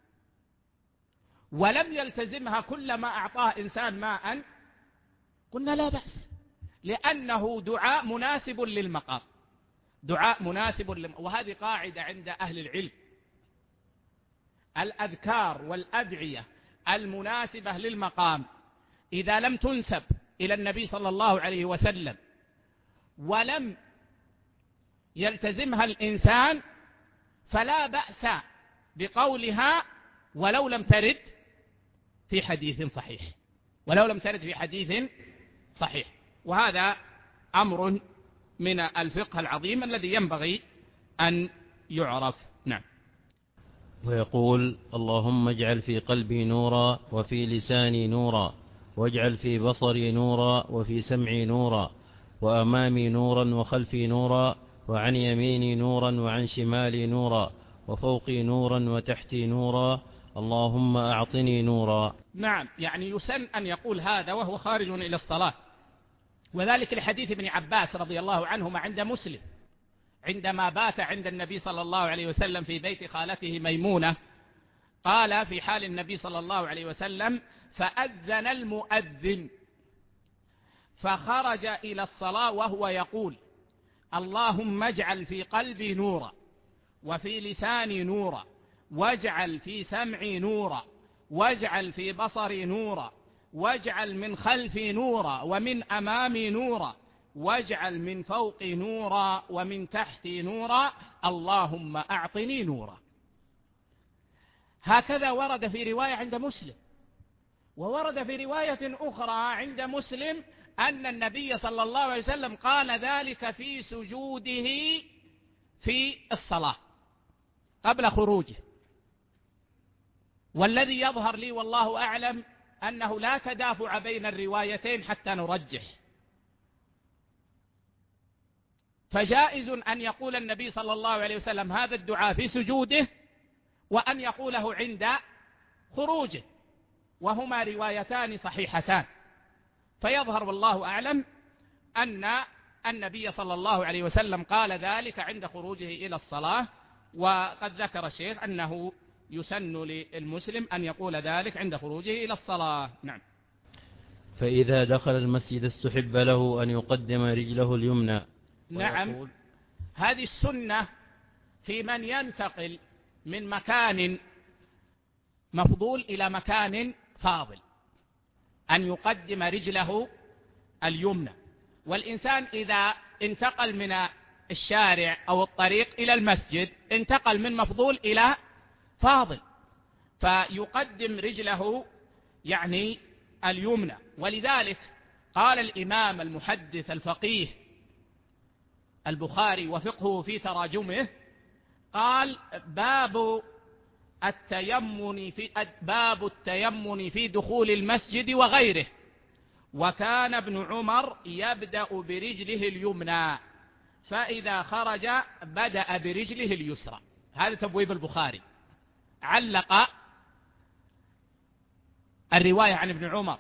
ولم يلتزمها كلما أعطاه إنسان ماء قلنا لا بأس، لأنه دعاء مناسب للمقام، دعاء مناسب للمقام. وهذه قاعدة عند أهل العلم، الأذكار والأدعية المناسبة للمقام إذا لم تنسب إلى النبي صلى الله عليه وسلم ولم يلتزمها الإنسان فلا بأس بقولها ولو لم ترد في حديث صحيح ولو لم ترد في حديث صحيح وهذا أمر من الفقه العظيم الذي ينبغي أن يعرف. نعم. ويقول: اللهم اجعل في قلبي نورا وفي لساني نورا واجعل في بصري نورا وفي سمعي نورا وأمامي نورا وخلفي نورا وعن يميني نورا وعن شمالي نورا وفوقي نورا وتحتي نورا اللهم أعطني نورا. نعم، يعني يسن أن يقول هذا وهو خارج إلى الصلاة، وذلك لحديث ابن عباس رضي الله عنهما عند مسلم عندما بات عند النبي صلى الله عليه وسلم في بيت خالته ميمونة، قال في حال النبي صلى الله عليه وسلم: فأذن المؤذن فخرج إلى الصلاة وهو يقول: اللهم اجعل في قلبي نورا وفي لساني نورا واجعل في سمعي نورا واجعل في بصري نورا واجعل من خلفي نورا ومن أمامي نورا واجعل من فوقي نورا ومن تحتي نورا اللهم أعطني نورا. هكذا ورد في رواية عند مسلم، وورد في رواية أخرى عند مسلم أن النبي صلى الله عليه وسلم قال ذلك في سجوده في الصلاة قبل خروجه. والذي يظهر لي والله أعلم أنه لا تدافع بين الروايتين حتى نرجح، فجائز أن يقول النبي صلى الله عليه وسلم هذا الدعاء في سجوده وأن يقوله عند خروجه، وهما روايتان صحيحتان. فيظهر والله أعلم أن النبي صلى الله عليه وسلم قال ذلك عند خروجه إلى الصلاة، وقد ذكر الشيخ أنه يسن للمسلم أن يقول ذلك عند خروجه إلى الصلاة. نعم. فإذا دخل المسجد استحب له أن يقدم رجله اليمنى. نعم، هذه السنة في من ينتقل من مكان مفضول إلى مكان فاضل أن يقدم رجله اليمنى. والإنسان إذا انتقل من الشارع أو الطريق إلى المسجد انتقل من مفضول إلى فاضل، فيقدم رجله يعني اليمنى. ولذلك قال الإمام المحدث الفقيه البخاري وفقهه في تراجمه، قال: باب التيمن في باب التيمن في دخول المسجد وغيره، وكان ابن عمر يبدأ برجله اليمنى فإذا خرج بدأ برجله اليسرى. هذا تبويب البخاري، علق الرواية عن ابن عمر.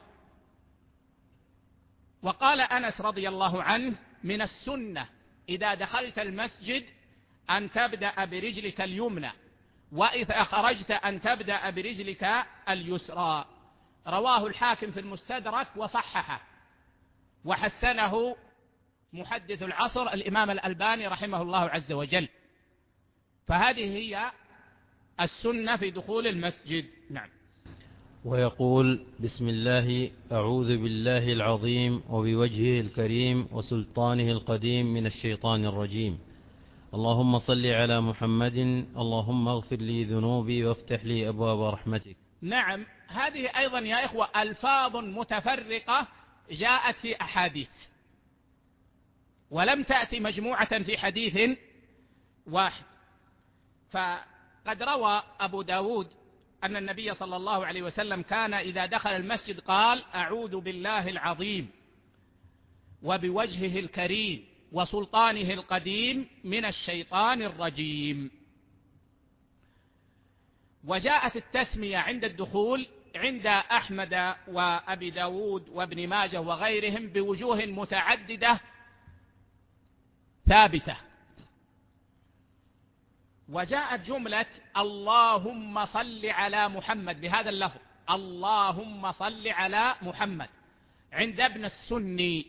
وقال أنس رضي الله عنه: من السنة إذا دخلت المسجد أن تبدأ برجلك اليمنى، وإذا خرجت أن تبدأ برجلك اليسرى. رواه الحاكم في المستدرك وصححه وحسنه محدث العصر الإمام الألباني رحمه الله عز وجل. فهذه هي السنة في دخول المسجد. نعم. ويقول: بسم الله أعوذ بالله العظيم وبوجهه الكريم وسلطانه القديم من الشيطان الرجيم. اللهم صل على محمد. اللهم اغفر لي ذنوبي وافتح لي أبواب رحمتك. نعم، هذه أيضا يا إخوة ألفاظ متفرقة جاءت في أحاديث ولم تأتي مجموعة في حديث واحد. فقد روى أبو داود أن النبي صلى الله عليه وسلم كان إذا دخل المسجد قال: أعوذ بالله العظيم وبوجهه الكريم وسلطانه القديم من الشيطان الرجيم. وجاءت التسمية عند الدخول عند أحمد وأبي داود وابن ماجه وغيرهم بوجوه متعددة ثابتة. وجاءت جملة اللهم صل على محمد بهذا اللفظ، اللهم صل على محمد، عند ابن السني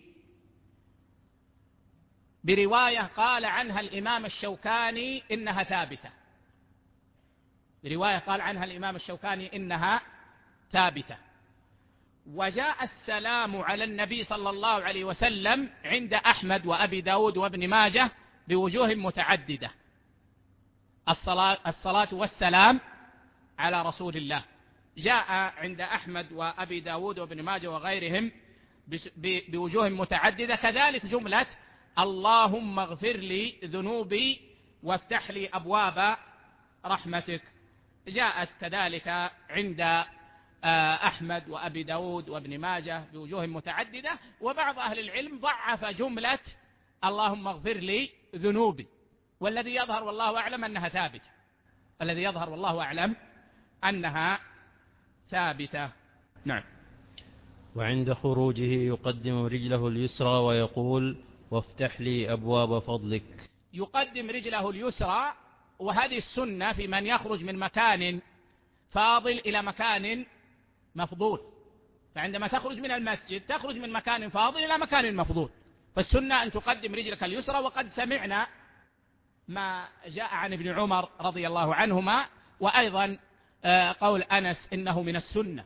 برواية قال عنها الإمام الشوكاني إنها ثابتة. رواية قال عنها الإمام الشوكاني إنها ثابتة. وجاء السلام على النبي صلى الله عليه وسلم عند أحمد وأبي داود وابن ماجه بوجوه متعددة. الصلاة, الصلاة والسلام على رسول الله جاء عند أحمد وأبي داود وابن ماجه وغيرهم بوجوه متعددة. كذلك جملة اللهم اغفر لي ذنوبي وافتح لي أبواب رحمتك جاءت كذلك عند أحمد وأبي داود وابن ماجه بوجوه متعددة. وبعض أهل العلم ضعف جملة اللهم اغفر لي ذنوبي، والذي يظهر والله أعلم أنها ثابتة، الذي يظهر والله أعلم أنها ثابتة. نعم. وعند خروجه يقدم رجله اليسرى ويقول وافتح لي أبواب فضلك. يقدم رجله اليسرى، وهذه السنة في من يخرج من مكان فاضل إلى مكان مفضول. فعندما تخرج من المسجد تخرج من مكان فاضل إلى مكان مفضول، فالسنة أن تقدم رجلك اليسرى. وقد سمعنا ما جاء عن ابن عمر رضي الله عنهما، وأيضا قول أنس إنه من السنة.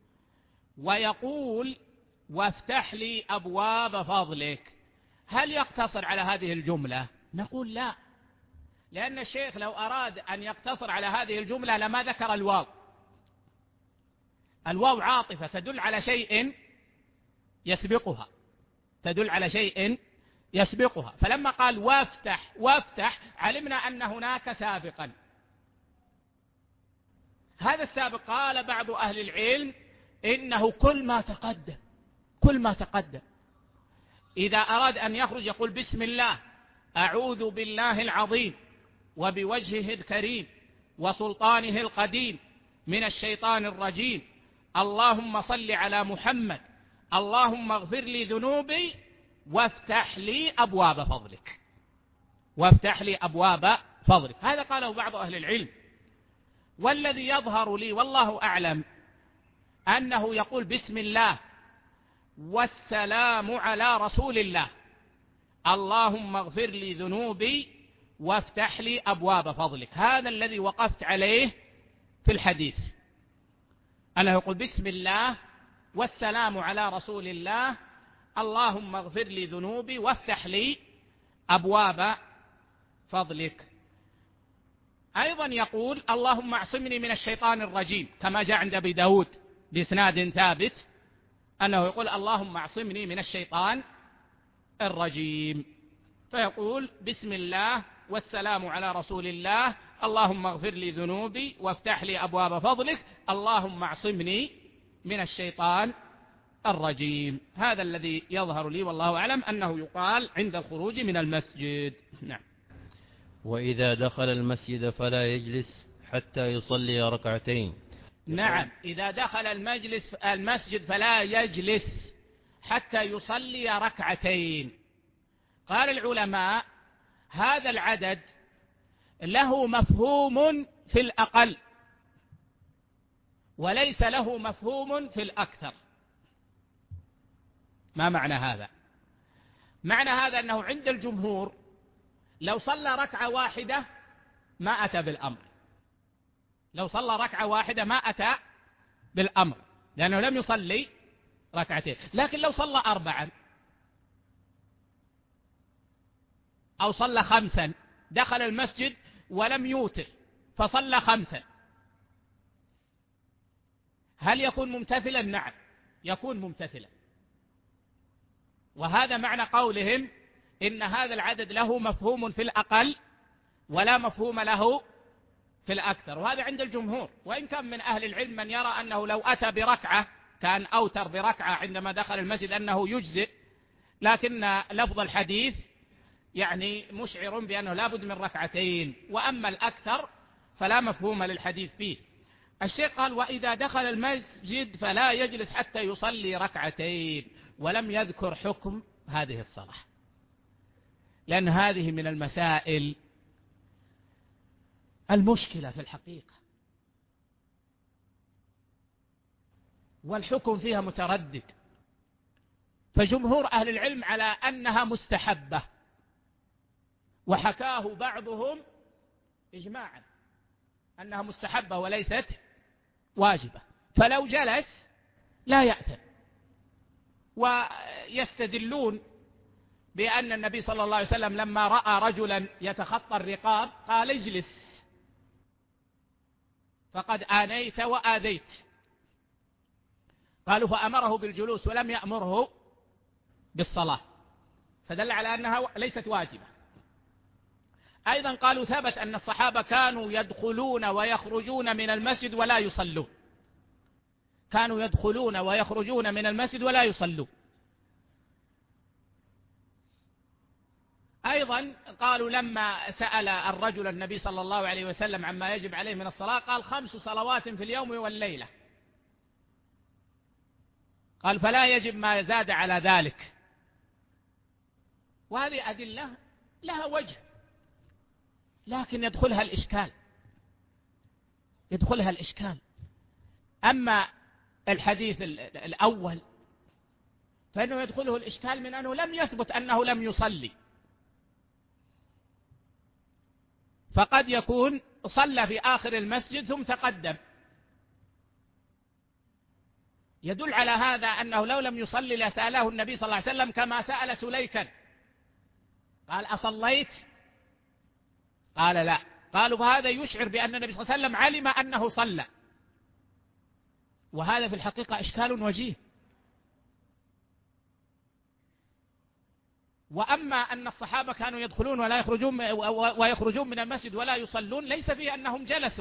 ويقول وافتح لي أبواب فضلك. هل يقتصر على هذه الجملة؟ نقول لا، لأن الشيخ لو أراد أن يقتصر على هذه الجملة لما ذكر الواو. الواو عاطفة تدل على شيء يسبقها، تدل على شيء يسبقها. فلما قال وافتح وافتح علمنا أن هناك سابقا. هذا السابق قال بعض أهل العلم إنه كل ما تقدم، كل ما تقدم. إذا أراد أن يخرج يقول بسم الله أعوذ بالله العظيم وبوجهه الكريم وسلطانه القديم من الشيطان الرجيم، اللهم صل على محمد، اللهم اغفر لي ذنوبي وافتح لي أبواب فضلك، وافتح لي أبواب فضلك. هذا قاله بعض أهل العلم. والذي يظهر لي والله أعلم أنه يقول بسم الله والسلام على رسول الله، اللهم اغفر لي ذنوبي وافتح لي أبواب فضلك. هذا الذي وقفت عليه في الحديث، أنه يقول بسم الله والسلام على رسول الله، اللهم اغفر لي ذنوبي وافتح لي أبواب فضلك. أيضا يقول اللهم اعصمني من الشيطان الرجيم، كما جاء عند أبي داود بإسناد ثابت أنه يقول اللهم اعصمني من الشيطان الرجيم. فيقول بسم الله والسلام على رسول الله، اللهم اغفر لي ذنوبي وافتح لي أبواب فضلك، اللهم اعصمني من الشيطان الرجيم. هذا الذي يظهر لي والله أعلم أنه يقال عند الخروج من المسجد. نعم. وإذا دخل المسجد فلا يجلس حتى يصلي ركعتين. نعم، إذا دخل المجلس المسجد فلا يجلس حتى يصلي ركعتين. قال العلماء هذا العدد له مفهوم في الأقل وليس له مفهوم في الأكثر. ما معنى هذا؟ معنى هذا أنه عند الجمهور لو صلى ركعة واحدة ما أتى بالأمر، لو صلى ركعة واحدة ما أتى بالأمر لأنه لم يصلي ركعتين. لكن لو صلى أربعا أو صلى خمسا، دخل المسجد ولم يوتر فصلى خمسا، هل يكون ممتثلا؟ نعم يكون ممتثلا. وهذا معنى قولهم إن هذا العدد له مفهوم في الأقل ولا مفهوم له في الأكثر، وهذا عند الجمهور. وإن كان من أهل العلم من يرى أنه لو أتى بركعة كان أوتر بركعة عندما دخل المسجد أنه يجزئ، لكن لفظ الحديث يعني مشعر بأنه لا بد من ركعتين. وأما الأكثر فلا مفهوم للحديث فيه. الشيخ قال وإذا دخل المسجد فلا يجلس حتى يصلي ركعتين، ولم يذكر حكم هذه الصلاة، لأن هذه من المسائل المشكلة في الحقيقة، والحكم فيها متردد. فجمهور أهل العلم على أنها مستحبة، وحكاه بعضهم إجماعا أنها مستحبة وليست واجبة، فلو جلس لا يأثم. ويستدلون بأن النبي صلى الله عليه وسلم لما رأى رجلا يتخطى الرقاب قال اجلس فقد آنيت وآذيت، قالوا فأمره بالجلوس ولم يأمره بالصلاة، فدل على أنها ليست واجبة. أيضا قالوا ثبت أن الصحابة كانوا يدخلون ويخرجون من المسجد ولا يصلون، كانوا يدخلون ويخرجون من المسجد ولا يصلون. أيضا قالوا لما سأل الرجل النبي صلى الله عليه وسلم عما يجب عليه من الصلاة قال خمس صلوات في اليوم والليلة، قال فلا يجب ما زاد على ذلك. وهذه أدلة لها وجه، لكن يدخلها الإشكال يدخلها الإشكال أما الحديث الأول فإنه يدخله الإشكال من أنه لم يثبت أنه لم يصلي، فقد يكون صلى في آخر المسجد ثم تقدم، يدل على هذا أنه لو لم يصلي لسأله النبي صلى الله عليه وسلم كما سأل سليكا، قال أصليت؟ قال لا، قالوا فهذا يشعر بأن النبي صلى الله عليه وسلم علم أنه صلى، وهذا في الحقيقة إشكال وجيه. وأما أن الصحابة كانوا يدخلون ولا يخرجون ويخرجون من المسجد ولا يصلون ليس فيه أنهم جلسوا،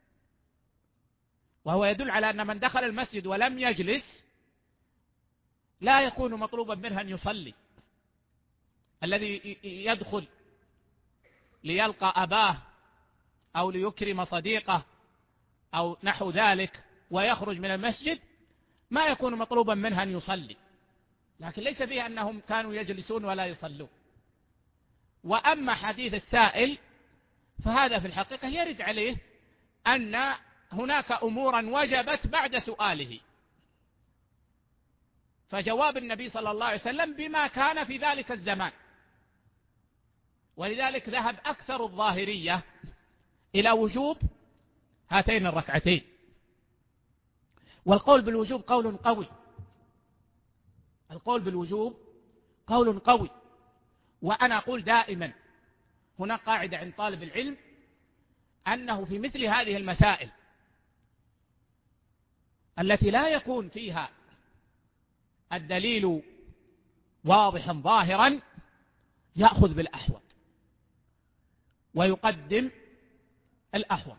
وهو يدل على أن من دخل المسجد ولم يجلس لا يكون مطلوبا منه أن يصلي. الذي يدخل ليلقى أباه أو ليكرم صديقه أو نحو ذلك ويخرج من المسجد ما يكون مطلوبا منه أن يصلي، لكن ليس فيه أنهم كانوا يجلسون ولا يصلون. وأما حديث السائل فهذا في الحقيقة يرد عليه أن هناك أمورا وجبت بعد سؤاله، فجواب النبي صلى الله عليه وسلم بما كان في ذلك الزمان، ولذلك ذهب أكثر الظاهرية إلى وجوب هاتين الركعتين، والقول بالوجوب قول قوي، القول بالوجوب قول قوي. وأنا أقول دائما هنا قاعدة عند طالب العلم أنه في مثل هذه المسائل التي لا يكون فيها الدليل واضحا ظاهرا يأخذ بالأحوط ويقدم الأحوط،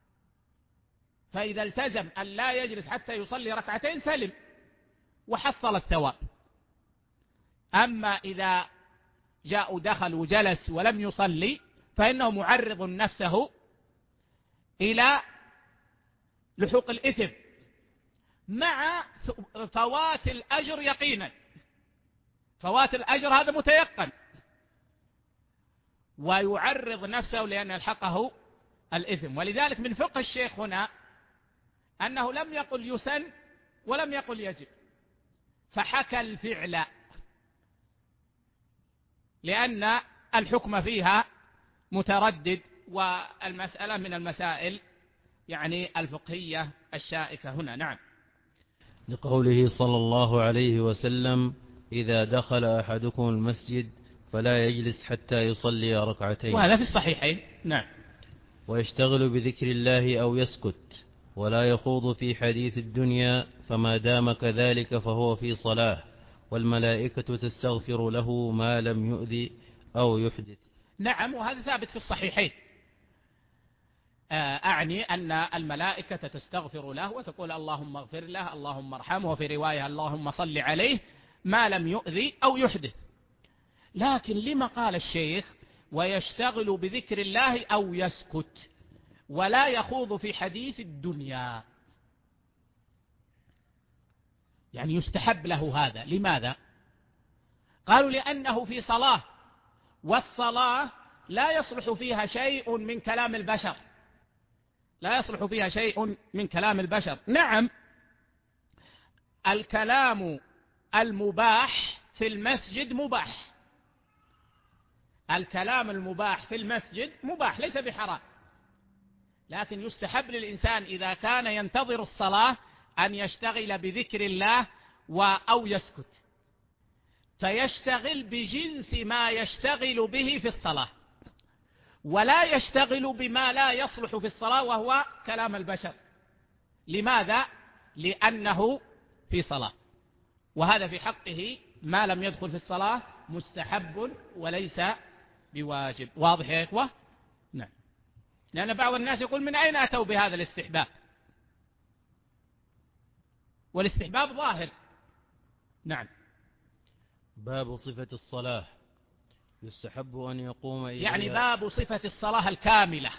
فإذا التزم أن لا يجلس حتى يصلي ركعتين سلم وحصل الثواب. أما إذا جاء دخل وجلس ولم يصلي فإنه معرض نفسه إلى لحوق الإثم مع فوات الأجر يقينا، فوات الأجر هذا متيقن، ويعرض نفسه لأن يلحقه الإثم. ولذلك من فقه الشيخ هنا أنه لم يقل يسن ولم يقل يجب، فحكى الفعل لأن الحكم فيها متردد، والمسألة من المسائل يعني الفقهية الشائكة هنا. نعم. لقوله صلى الله عليه وسلم إذا دخل أحدكم المسجد فلا يجلس حتى يصلي ركعتين، وهذا في الصحيحين. نعم. ويشتغل بذكر الله أو يسكت ولا يخوض في حديث الدنيا، فما دام كذلك فهو في صلاة، والملائكة تستغفر له ما لم يؤذي أو يحدث. نعم، وهذا ثابت في الصحيحين. أعني أن الملائكة تستغفر له وتقول اللهم اغفر له اللهم ارحمه، وفي رواية اللهم صل عليه ما لم يؤذي أو يحدث. لكن لما قال الشيخ ويشتغل بذكر الله أو يسكت ولا يخوض في حديث الدنيا؟ يعني يستحب له هذا. لماذا؟ قالوا لأنه في صلاة، والصلاة لا يصلح فيها شيء من كلام البشر، لا يصلح فيها شيء من كلام البشر. نعم، الكلام المباح في المسجد مباح، الكلام المباح في المسجد مباح ليس بحرام، لكن يستحب للإنسان إذا كان ينتظر الصلاة أن يشتغل بذكر الله أو يسكت، فيشتغل بجنس ما يشتغل به في الصلاة، ولا يشتغل بما لا يصلح في الصلاة وهو كلام البشر. لماذا؟ لأنه في صلاة، وهذا في حقه ما لم يدخل في الصلاة مستحب وليس بواجب. واضح يا إخوة؟ نعم. لأن بعض الناس يقول من أين أتوا بهذا الاستحباب؟ والاستحباب ظاهر. نعم. باب صفة الصلاة. يستحب أن يقوم إليها، يعني باب صفة الصلاة الكاملة.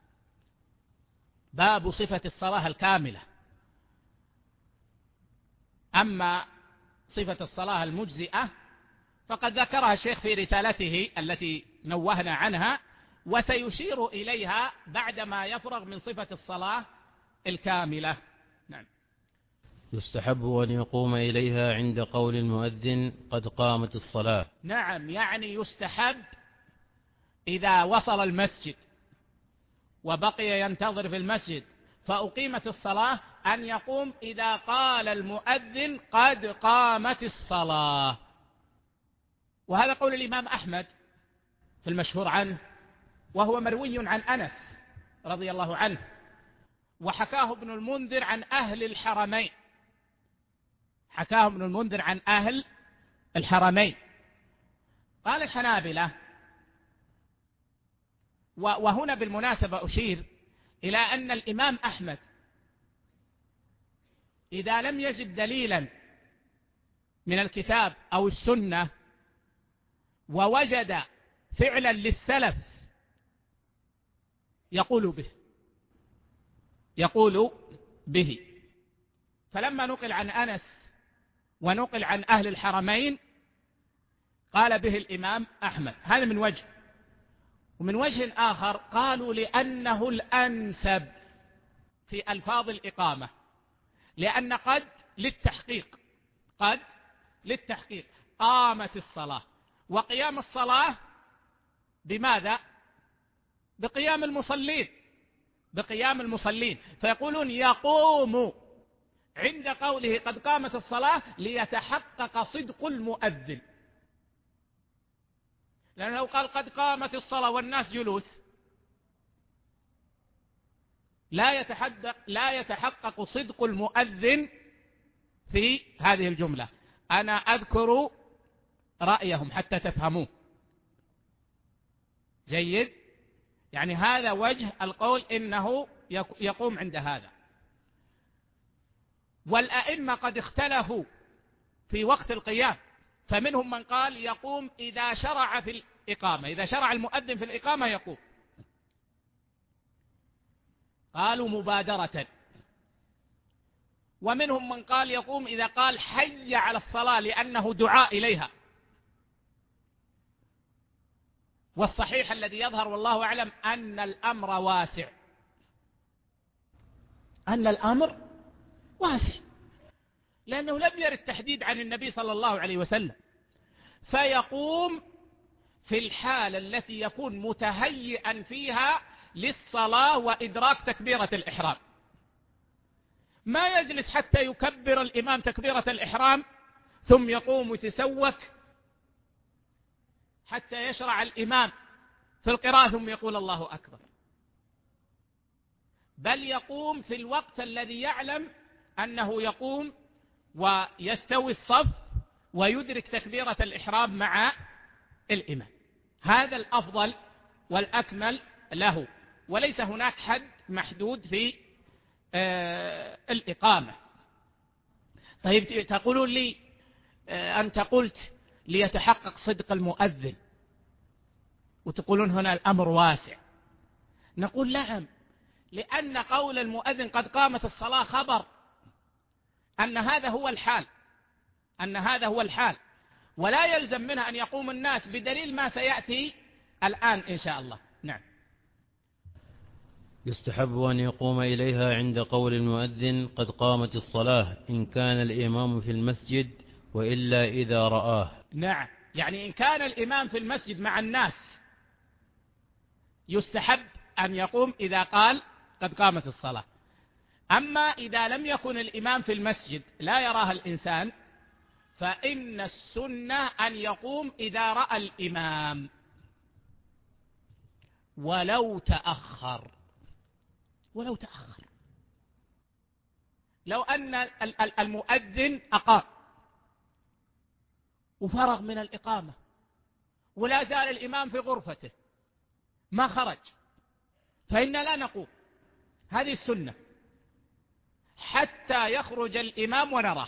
باب صفة الصلاة الكاملة. أما صفة الصلاة المجزئة فقد ذكرها الشيخ في رسالته التي نوهنا عنها، وسيشير إليها بعدما يفرغ من صفة الصلاة الكاملة. نعم. يستحب أن يقوم إليها عند قول المؤذن قد قامت الصلاة. نعم، يعني يستحب إذا وصل المسجد وبقي ينتظر في المسجد فأقيمت الصلاة أن يقوم إذا قال المؤذن قد قامت الصلاة. وهذا قول الإمام أحمد في المشهور عنه، وهو مروي عن أنس رضي الله عنه، وحكاه ابن المنذر عن أهل الحرمين. حكاه ابن المنذر عن أهل الحرمين. قال الحنابلة، وهنا بالمناسبة أشير إلى أن الإمام أحمد إذا لم يجد دليلا من الكتاب أو السنة ووجد فعلا للسلف يقول به يقول به فلما نقل عن أنس ونقل عن أهل الحرمين قال به الإمام أحمد. هذا من وجه. ومن وجه آخر قالوا لأنه الأنسب في ألفاظ الإقامة، لأن قد للتحقيق، قد للتحقيق قامت الصلاة، وقيام الصلاة بماذا؟ بقيام المصلين، بقيام المصلين، فيقولون يقوم عند قوله قد قامت الصلاة ليتحقق صدق المؤذن. لأنه لو قال قد قامت الصلاة والناس جلوس لا يتحقق, لا يتحقق صدق المؤذن في هذه الجملة. أنا أذكر رأيهم حتى تفهموه جيد. يعني هذا وجه القول إنه يقوم عند هذا. والأئمة قد اختلفوا في وقت القيام، فمنهم من قال يقوم إذا شرع في الإقامة، إذا شرع المؤذن في الإقامة يقوم. قالوا مبادرة. ومنهم من قال يقوم إذا قال حي على الصلاة لأنه دعاء إليها. والصحيح الذي يظهر والله أعلم أن الأمر واسع، أن الأمر واسع، لأنه لم يرد تحديد عن النبي صلى الله عليه وسلم. فيقوم في الحالة التي يكون متهيئا فيها للصلاة وإدراك تكبيرة الإحرام. ما يجلس حتى يكبر الإمام تكبيرة الإحرام ثم يقوم ويتسوك حتى يشرع الإمام في القراءة ثم يقول الله أكبر، بل يقوم في الوقت الذي يعلم أنه يقوم ويستوي الصف ويدرك تكبيرة الإحرام مع الإمام. هذا الأفضل والأكمل له، وليس هناك حد محدود في آه الإقامة. طيب تقولون لي آه أنت قلت ليتحقق صدق المؤذن، وتقولون هنا الأمر واسع. نقول نعم، لأن قول المؤذن قد قامت الصلاة خبر أن هذا هو الحال، أن هذا هو الحال، ولا يلزم منها أن يقوم الناس بدليل ما سيأتي الآن إن شاء الله. نعم. يستحب أن يقوم إليها عند قول المؤذن قد قامت الصلاة إن كان الإمام في المسجد، وإلا إذا رآه. نعم، يعني إن كان الإمام في المسجد مع الناس يستحب أن يقوم إذا قال قد قامت الصلاة. أما إذا لم يكن الإمام في المسجد لا يراها الإنسان، فإن السنة أن يقوم إذا رأى الإمام ولو تأخر. ولو تأخر، لو أن المؤذن أقام وفرغ من الإقامة ولا زال الإمام في غرفته ما خرج، فإن لا نقوم، هذه السنة حتى يخرج الإمام ونراه،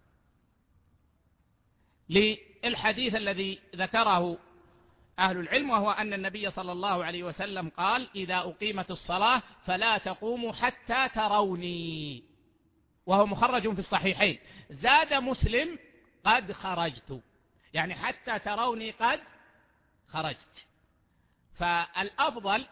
للحديث الذي ذكره أهل العلم، وهو أن النبي صلى الله عليه وسلم قال: إذا أقيمت الصلاة فلا تقوموا حتى تروني، وهو مخرج في الصحيحين. زاد مسلم: قد خرجت، يعني حتى تروني قد خرجت. فالأفضل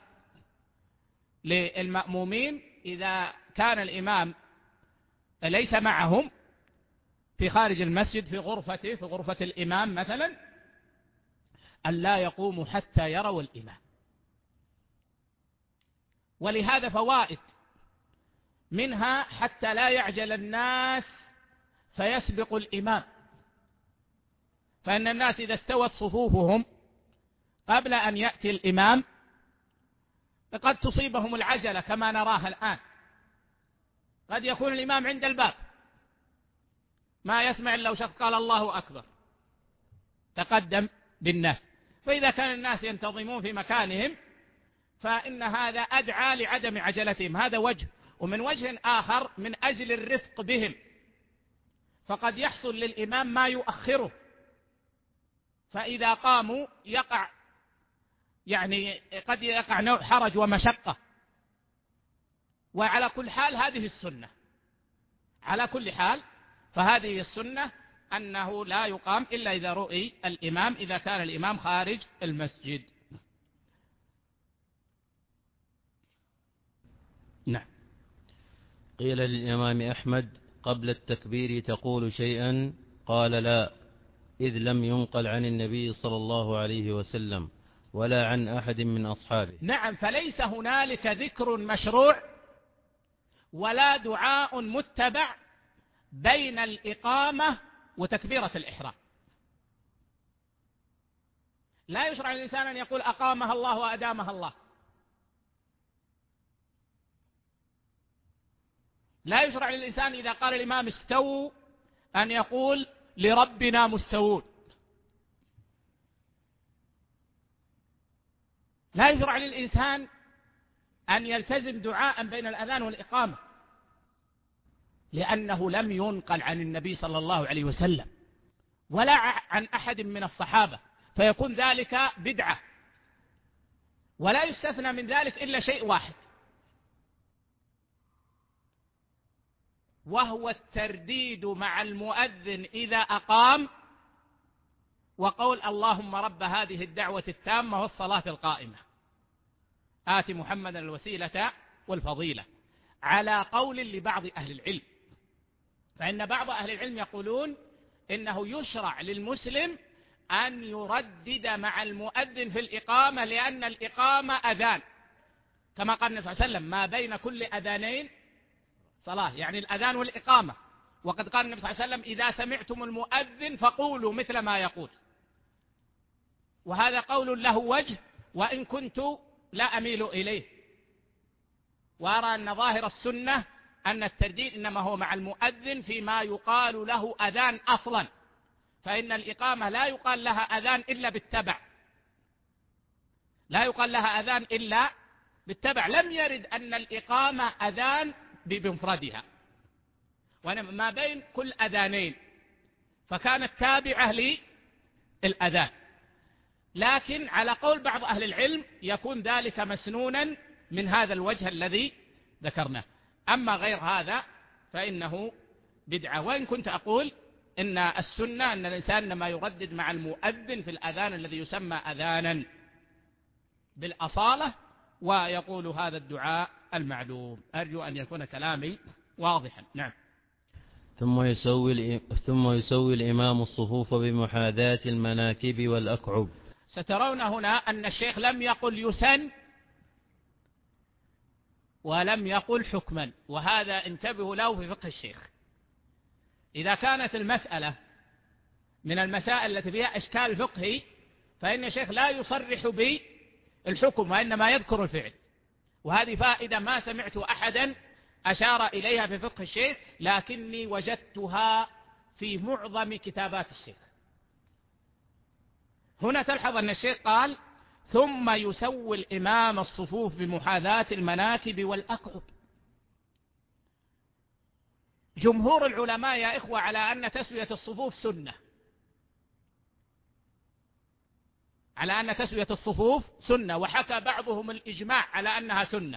للمأمومين إذا كان الإمام ليس معهم في خارج المسجد في غرفته، في غرفة الإمام مثلا، أن لا يقوموا حتى يروا الإمام. ولهذا فوائد، منها حتى لا يعجل الناس فيسبق الإمام، فإن الناس إذا استوت صفوفهم قبل أن يأتي الإمام قد تصيبهم العجلة كما نراها الآن. قد يكون الإمام عند الباب ما يسمع إلا وشخص قال الله أكبر تقدم بالناس، فإذا كان الناس ينتظمون في مكانهم فإن هذا أدعى لعدم عجلتهم، هذا وجه. ومن وجه آخر من أجل الرفق بهم، فقد يحصل للإمام ما يؤخره، فإذا قاموا يقع يعني قد يقع نوع حرج ومشقة. وعلى كل حال هذه السنة، على كل حال فهذه السنة أنه لا يقام إلا إذا رؤي الإمام، إذا كان الإمام خارج المسجد. نعم. قيل للإمام أحمد: قبل التكبير تقول شيئا؟ قال: لا، إذ لم ينقل عن النبي صلى الله عليه وسلم ولا عن أحد من أصحابه. نعم، فليس هنالك ذكر مشروع ولا دعاء متبع بين الإقامة وتكبيرة الإحرام. لا يشرع للإنسان أن يقول أقامها الله وأدامها الله، لا يشرع للإنسان إذا قال الإمام استووا أن يقول لربنا مستوون، لا يشرع للإنسان أن يلتزم دعاء بين الأذان والإقامة، لأنه لم ينقل عن النبي صلى الله عليه وسلم ولا عن أحد من الصحابة، فيكون ذلك بدعة. ولا يستثنى من ذلك إلا شيء واحد، وهو الترديد مع المؤذن إذا أقام، وقول اللهم رب هذه الدعوة التامة والصلاة القائمة آت محمدا الوسيلة والفضيلة، على قول لبعض أهل العلم. فإن بعض أهل العلم يقولون إنه يشرع للمسلم أن يردد مع المؤذن في الإقامة، لأن الإقامة أذان، كما قال النبي صلى الله عليه وسلم: ما بين كل أذانين صلاة، يعني الأذان والإقامة. وقد قال النبي صلى الله عليه وسلم: إذا سمعتم المؤذن فقولوا مثل ما يقول. وهذا قول له وجه، وإن كنت لا أميل إليه، وأرى أن ظاهر السنة أن الترديد إنما هو مع المؤذن فيما يقال له أذان أصلا، فإن الإقامة لا يقال لها أذان إلا بالتبع، لا يقال لها أذان إلا بالتبع. لم يرد أن الإقامة أذان بمفردها، وما بين كل أذانين فكانت تابعة للأذان. لكن على قول بعض أهل العلم يكون ذلك مسنونا من هذا الوجه الذي ذكرناه. أما غير هذا فإنه بدعة. وإن كنت أقول إن السنة أن الإنسان لما يردد مع المؤذن في الأذان الذي يسمى أذانا بالأصالة ويقول هذا الدعاء المعلوم. أرجو أن يكون كلامي واضحا. نعم. ثم يسوي ثم يسوي الإمام الصفوف بمحاذاة المناكب والأكعب. سترون هنا أن الشيخ لم يقل يسن ولم يقل حكما، وهذا انتبهوا له في فقه الشيخ. إذا كانت المسألة من المسائل التي فيها إشكال فقهي فإن الشيخ لا يصرح بالحكم وإنما يذكر الفعل، وهذه فائدة ما سمعت أحدا أشار إليها في فقه الشيخ، لكني وجدتها في معظم كتابات الشيخ. هنا تلحظ أن الشيخ قال ثم يسوي الإمام الصفوف بمحاذاة المناكب والأكعب. جمهور العلماء يا إخوة على أن تسوية الصفوف سنة، على أن تسوية الصفوف سنة، وحكى بعضهم الإجماع على أنها سنة،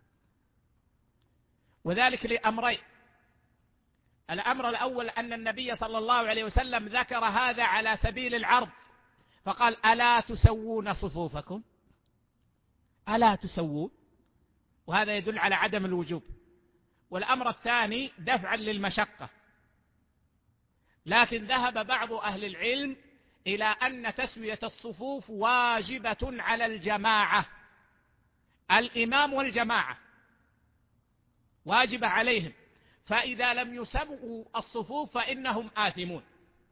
وذلك لأمرين. الأمر الأول أن النبي صلى الله عليه وسلم ذكر هذا على سبيل العرض، فقال ألا تسوون صفوفكم، ألا تسوون، وهذا يدل على عدم الوجوب. والأمر الثاني دفعا للمشقة، لكن ذهب بعض أهل العلم إلى أن تسوية الصفوف واجبة على الجماعة، الإمام والجماعة واجب عليهم، فإذا لم يسووا الصفوف فإنهم آثمون.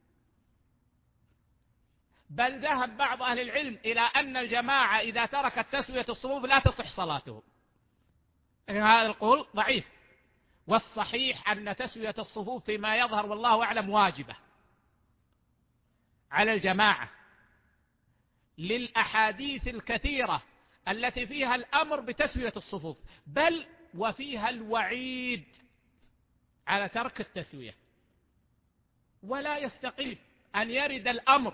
بل ذهب بعض أهل العلم إلى أن الجماعة إذا تركت تسوية الصفوف لا تصح صلاتهم، لكن هذا القول ضعيف، والصحيح أن تسوية الصفوف فيما يظهر والله أعلم واجبة على الجماعة، للأحاديث الكثيرة التي فيها الأمر بتسوية الصفوف، بل وفيها الوعيد على ترك التسوية. ولا يستقيم أن يرد الأمر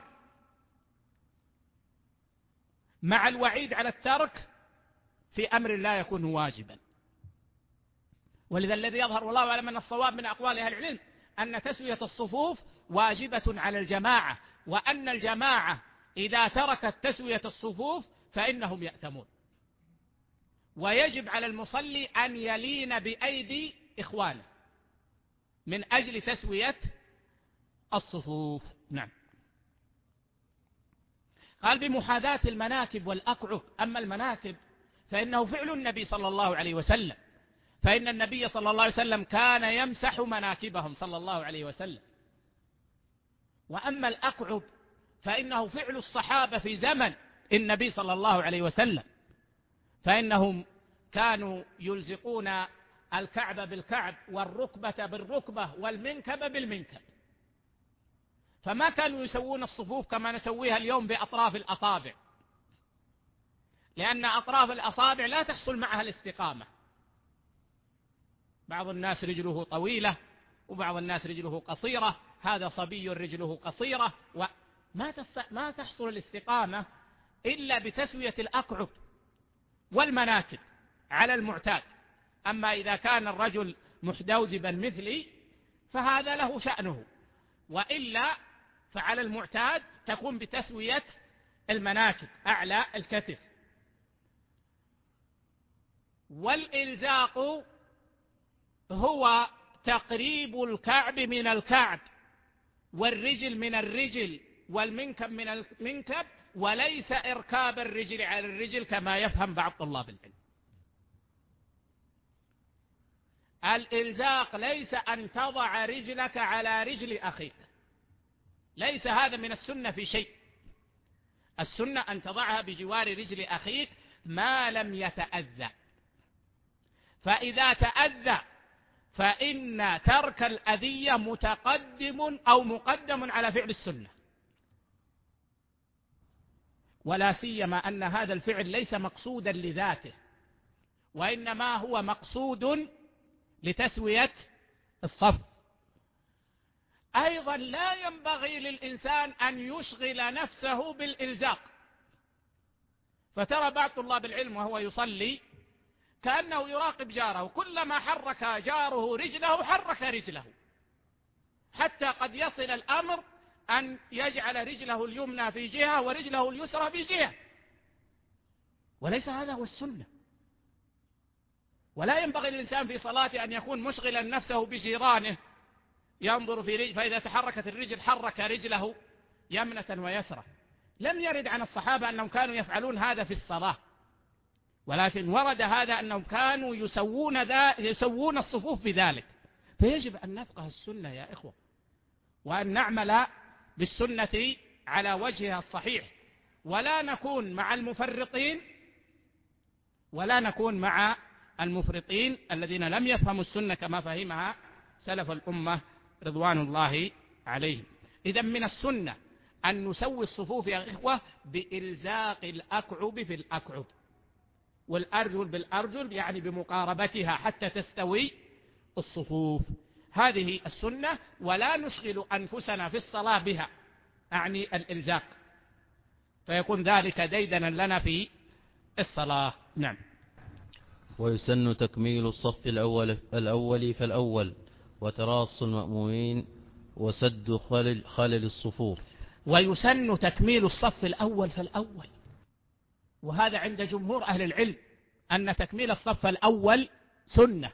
مع الوعيد على الترك في أمر لا يكون واجبا. ولذا الذي يظهر والله أعلم أن الصواب من أقوال أهل العلم أن تسوية الصفوف واجبة على الجماعة، وأن الجماعة إذا تركت تسوية الصفوف فإنهم يأثمون، ويجب على المصلي أن يلين بأيدي إخوانه من أجل تسوية الصفوف. نعم. قال بمحاذاة المناكب والأكعب. أما المناكب فإنه فعل النبي صلى الله عليه وسلم، فإن النبي صلى الله عليه وسلم كان يمسح مناكبهم صلى الله عليه وسلم. وأما الأكعب فإنه فعل الصحابة في زمن النبي صلى الله عليه وسلم، فإنهم كانوا يلزقون الكعب بالكعب والركبة بالركبة والمنكب بالمنكب، فما كانوا يسوون الصفوف كما نسويها اليوم بأطراف الأصابع، لأن أطراف الأصابع لا تحصل معها الاستقامة. بعض الناس رجله طويلة وبعض الناس رجله قصيرة، هذا صبي رجله قصيرة، وما ما تحصل الاستقامة إلا بتسوية الأكعب والمناكب على المعتاد. أما إذا كان الرجل محدودبا مثلي فهذا له شأنه، وإلا فعلى المعتاد تكون بتسوية المناكب أعلى الكتف. والإلزاق هو تقريب الكعب من الكعب والرجل من الرجل والمنكب من المنكب، وليس إركاب الرجل على الرجل كما يفهم بعض طلاب العلم. الإلزاق ليس أن تضع رجلك على رجل أخيك، ليس هذا من السنة في شيء. السنة أن تضعها بجوار رجل أخيك ما لم يتأذى، فإذا تأذى فإن ترك الأذية متقدم أو مقدم على فعل السنة، ولا سيما أن هذا الفعل ليس مقصودا لذاته، وإنما هو مقصود لتسوية الصف. أيضا لا ينبغي للإنسان أن يشغل نفسه بالإلزاق، فترى بعض طلاب العلم وهو يصلي كأنه يراقب جاره، كلما حرك جاره رجله حرك رجله، حتى قد يصل الأمر أن يجعل رجله اليمنى في جهة ورجله اليسرى في جهة، وليس هذا هو السنة. ولا ينبغي للإنسان في صلاته أن يكون مشغلا نفسه بجيرانه ينظر في رجل، فإذا تحركت الرجل حرك رجله يمنة ويسرى. لم يرد عن الصحابة أنهم كانوا يفعلون هذا في الصلاة، ولكن ورد هذا أنهم كانوا يسوون, ذا يسوون الصفوف بذلك. فيجب أن نفقه السنة يا إخوة، وأن نعمل بالسنة على وجهها الصحيح، ولا نكون مع المفرطين ولا نكون مع المفرطين الذين لم يفهموا السنة كما فهمها سلف الأمة رضوان الله عليهم. إذن من السنة أن نسوي الصفوف يا إخوة بإلزاق الأكعب في الأكعب، والأرجل بالأرجل، يعني بمقاربتها حتى تستوي الصفوف. هذه السنة، ولا نشغل أنفسنا في الصلاة بها، أعني الإلزاق، فيكون ذلك ديدنا لنا في الصلاة. نعم. ويسن تكميل الصف الأول, الأول فالأول، وتراص المأمومين، وسد خلل, خلل الصفوف. ويسن تكميل الصف الأول فالأول، وهذا عند جمهور أهل العلم أن تكميل الصف الأول سنة.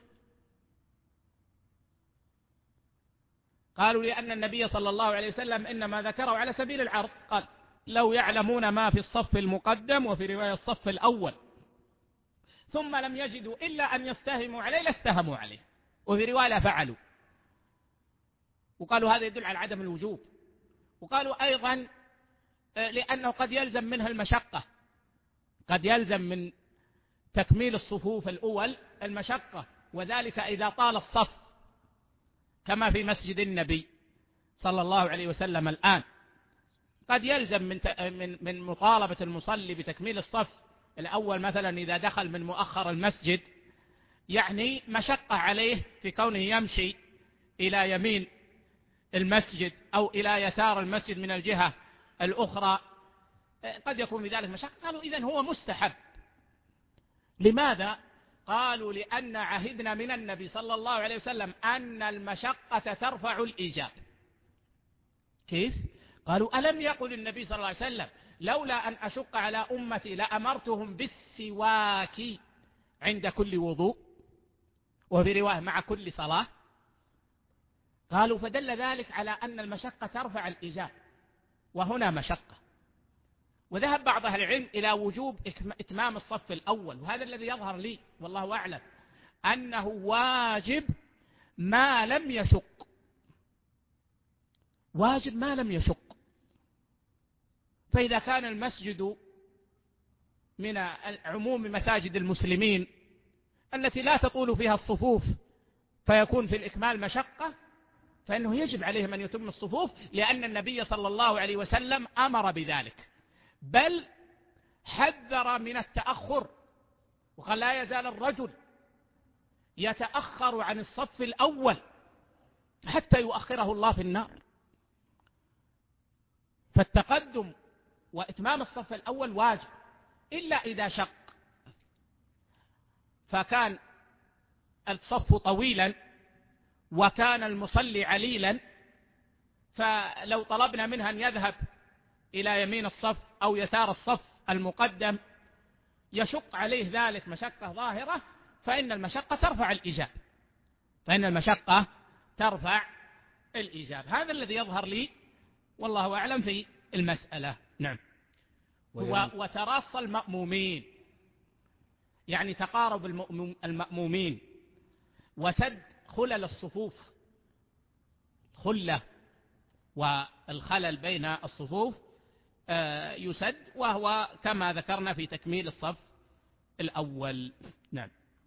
قالوا لأن النبي صلى الله عليه وسلم إنما ذكره على سبيل العرض، قال لو يعلمون ما في الصف المقدم، وفي رواية الصف الأول، ثم لم يجدوا إلا أن يستهموا عليه لاستهموا عليه، وفي رواية فعلوا. وقالوا هذا يدل على عدم الوجوب. وقالوا أيضا لأنه قد يلزم منها المشقة، قد يلزم من تكميل الصفوف الأول المشقة، وذلك إذا طال الصف، كما في مسجد النبي صلى الله عليه وسلم الآن، قد يلزم من من من مطالبة المصلي بتكميل الصف الأول، مثلا إذا دخل من مؤخر المسجد، يعني مشقة عليه في كونه يمشي إلى يمين المسجد أو إلى يسار المسجد من الجهة الأخرى، قد يكون بذلك مشقة. قالوا إذن هو مستحب. لماذا؟ قالوا لأن عهدنا من النبي صلى الله عليه وسلم أن المشقة ترفع الإيجاب. كيف؟ قالوا ألم يقل النبي صلى الله عليه وسلم لولا أن أشق على أمتي لأمرتهم بالسواك عند كل وضوء، وفي رواية مع كل صلاة؟ قالوا فدل ذلك على أن المشقة ترفع الإيجاب، وهنا مشقة. وذهب بعض أهل العلم إلى وجوب إتمام الصف الأول، وهذا الذي يظهر لي والله أعلم أنه واجب ما لم يشق، واجب ما لم يشق. فإذا كان المسجد من عموم مساجد المسلمين التي لا تطول فيها الصفوف فيكون في الإكمال مشقة، فإنه يجب عليهم أن يتم الصفوف، لأن النبي صلى الله عليه وسلم أمر بذلك، بل حذر من التأخر، وقال لا يزال الرجل يتأخر عن الصف الأول حتى يؤخره الله في النار. فالتقدم وإتمام الصف الأول واجب، إلا إذا شق، فكان الصف طويلا وكان المصلي عليلا، فلو طلبنا منها أن يذهب إلى يمين الصف أو يسار الصف المقدم يشق عليه ذلك مشقة ظاهرة، فإن المشقة ترفع الإيجاب، فإن المشقة ترفع الإيجاب. هذا الذي يظهر لي والله أعلم في المسألة. نعم. وتراص المأمومين، يعني تقارب المأمومين، وسد خلل الصفوف، خلة والخلل بين الصفوف يسد، وهو كما ذكرنا في تكميل الصف الأول. نعم.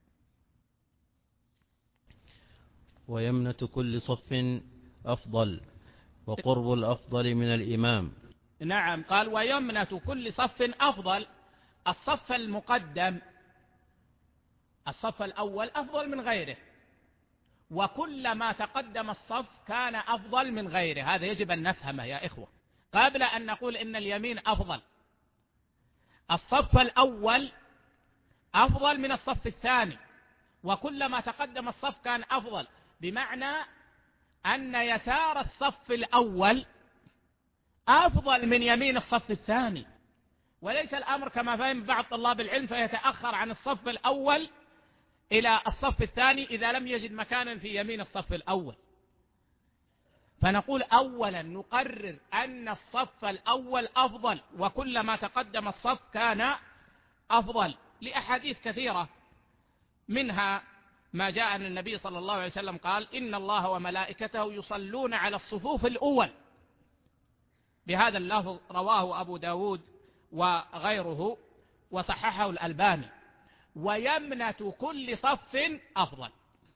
ويمنة كل صف أفضل، وقرب الأفضل من الإمام. نعم. قال ويمنة كل صف أفضل. الصف المقدم، الصف الأول أفضل من غيره، وكلما تقدم الصف كان أفضل من غيره. هذا يجب أن نفهمه يا إخوة قبل أن نقول إن اليمين أفضل. الصف الأول أفضل من الصف الثاني، وكلما تقدم الصف كان أفضل، بمعنى أن يسار الصف الأول أفضل من يمين الصف الثاني، وليس الأمر كما فهم بعض طلاب العلم فيتأخر عن الصف الأول إلى الصف الثاني إذا لم يجد مكانا في يمين الصف الأول. فنقول أولا نقرر أن الصف الأول أفضل، وكلما تقدم الصف كان أفضل، لأحاديث كثيرة، منها ما جاء أن النبي صلى الله عليه وسلم قال إن الله وملائكته يصلون على الصفوف الأول بهذا اللفظ، رواه أبو داود وغيره وصححه الألباني. ويمنة كل صف أفضل،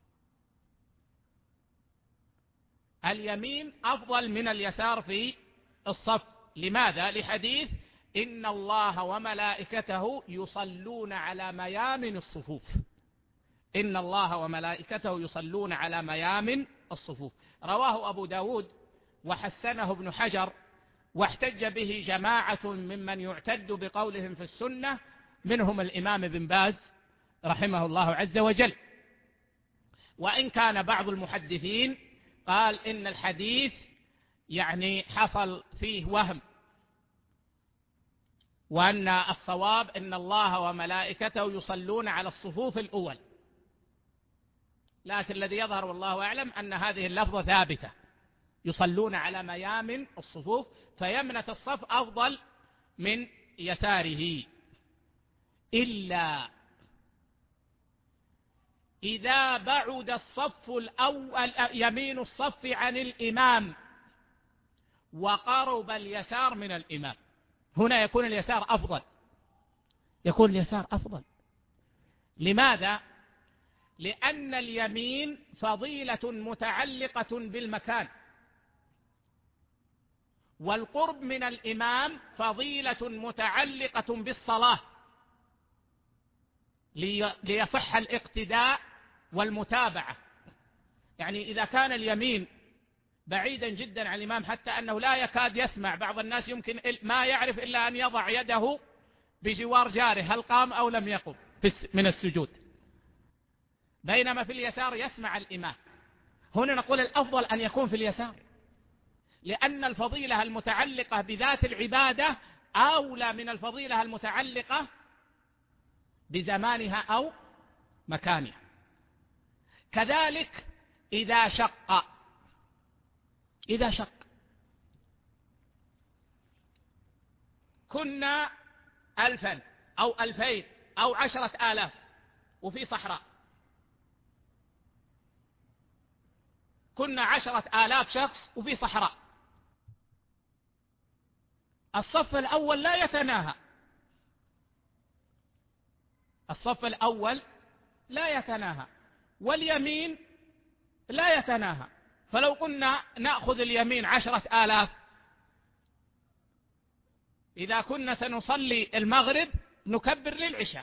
اليمين أفضل من اليسار في الصف. لماذا؟ لحديث إن الله وملائكته يصلون على ميامن الصفوف. إن الله وملائكته يصلون على ميامن الصفوف، رواه أبو داود وحسنه ابن حجر، واحتج به جماعة ممن يعتد بقولهم في السنة، منهم الإمام ابن باز رحمه الله عز وجل. وإن كان بعض المحدثين قال إن الحديث يعني حصل فيه وهم، وأن الصواب إن الله وملائكته يصلون على الصفوف الأول، لكن الذي يظهر والله أعلم أن هذه اللفظة ثابتة، يصلون على ميامن الصفوف، فيمنة الصف أفضل من يساره، إلا إذا بعد الصف الأول يمين الصف عن الإمام وقرب اليسار من الإمام، هنا يكون اليسار أفضل، يكون اليسار أفضل. لماذا؟ لأن اليمين فضيلة متعلقة بالمكان، والقرب من الإمام فضيلة متعلقة بالصلاة، ليصح الاقتداء والمتابعة. يعني إذا كان اليمين بعيدا جدا عن الإمام حتى أنه لا يكاد يسمع، بعض الناس يمكن ما يعرف إلا أن يضع يده بجوار جاره هل قام أو لم يقم من السجود، بينما في اليسار يسمع الإمام. هنا نقول الأفضل أن يكون في اليسار، لأن الفضيلة المتعلقة بذات العبادة أولى من الفضيلة المتعلقة بزمانها أو مكانها. كذلك إذا شق، إذا شق كنا ألفا أو ألفين أو عشرة آلاف وفي صحراء، كنا عشرة آلاف شخص وفي صحراء، الصف الأول لا يتناهى، الصف الأول لا يتناهى واليمين لا يتناهى. فلو قلنا نأخذ اليمين عشرة آلاف، إذا كنا سنصلي المغرب نكبر للعشاء،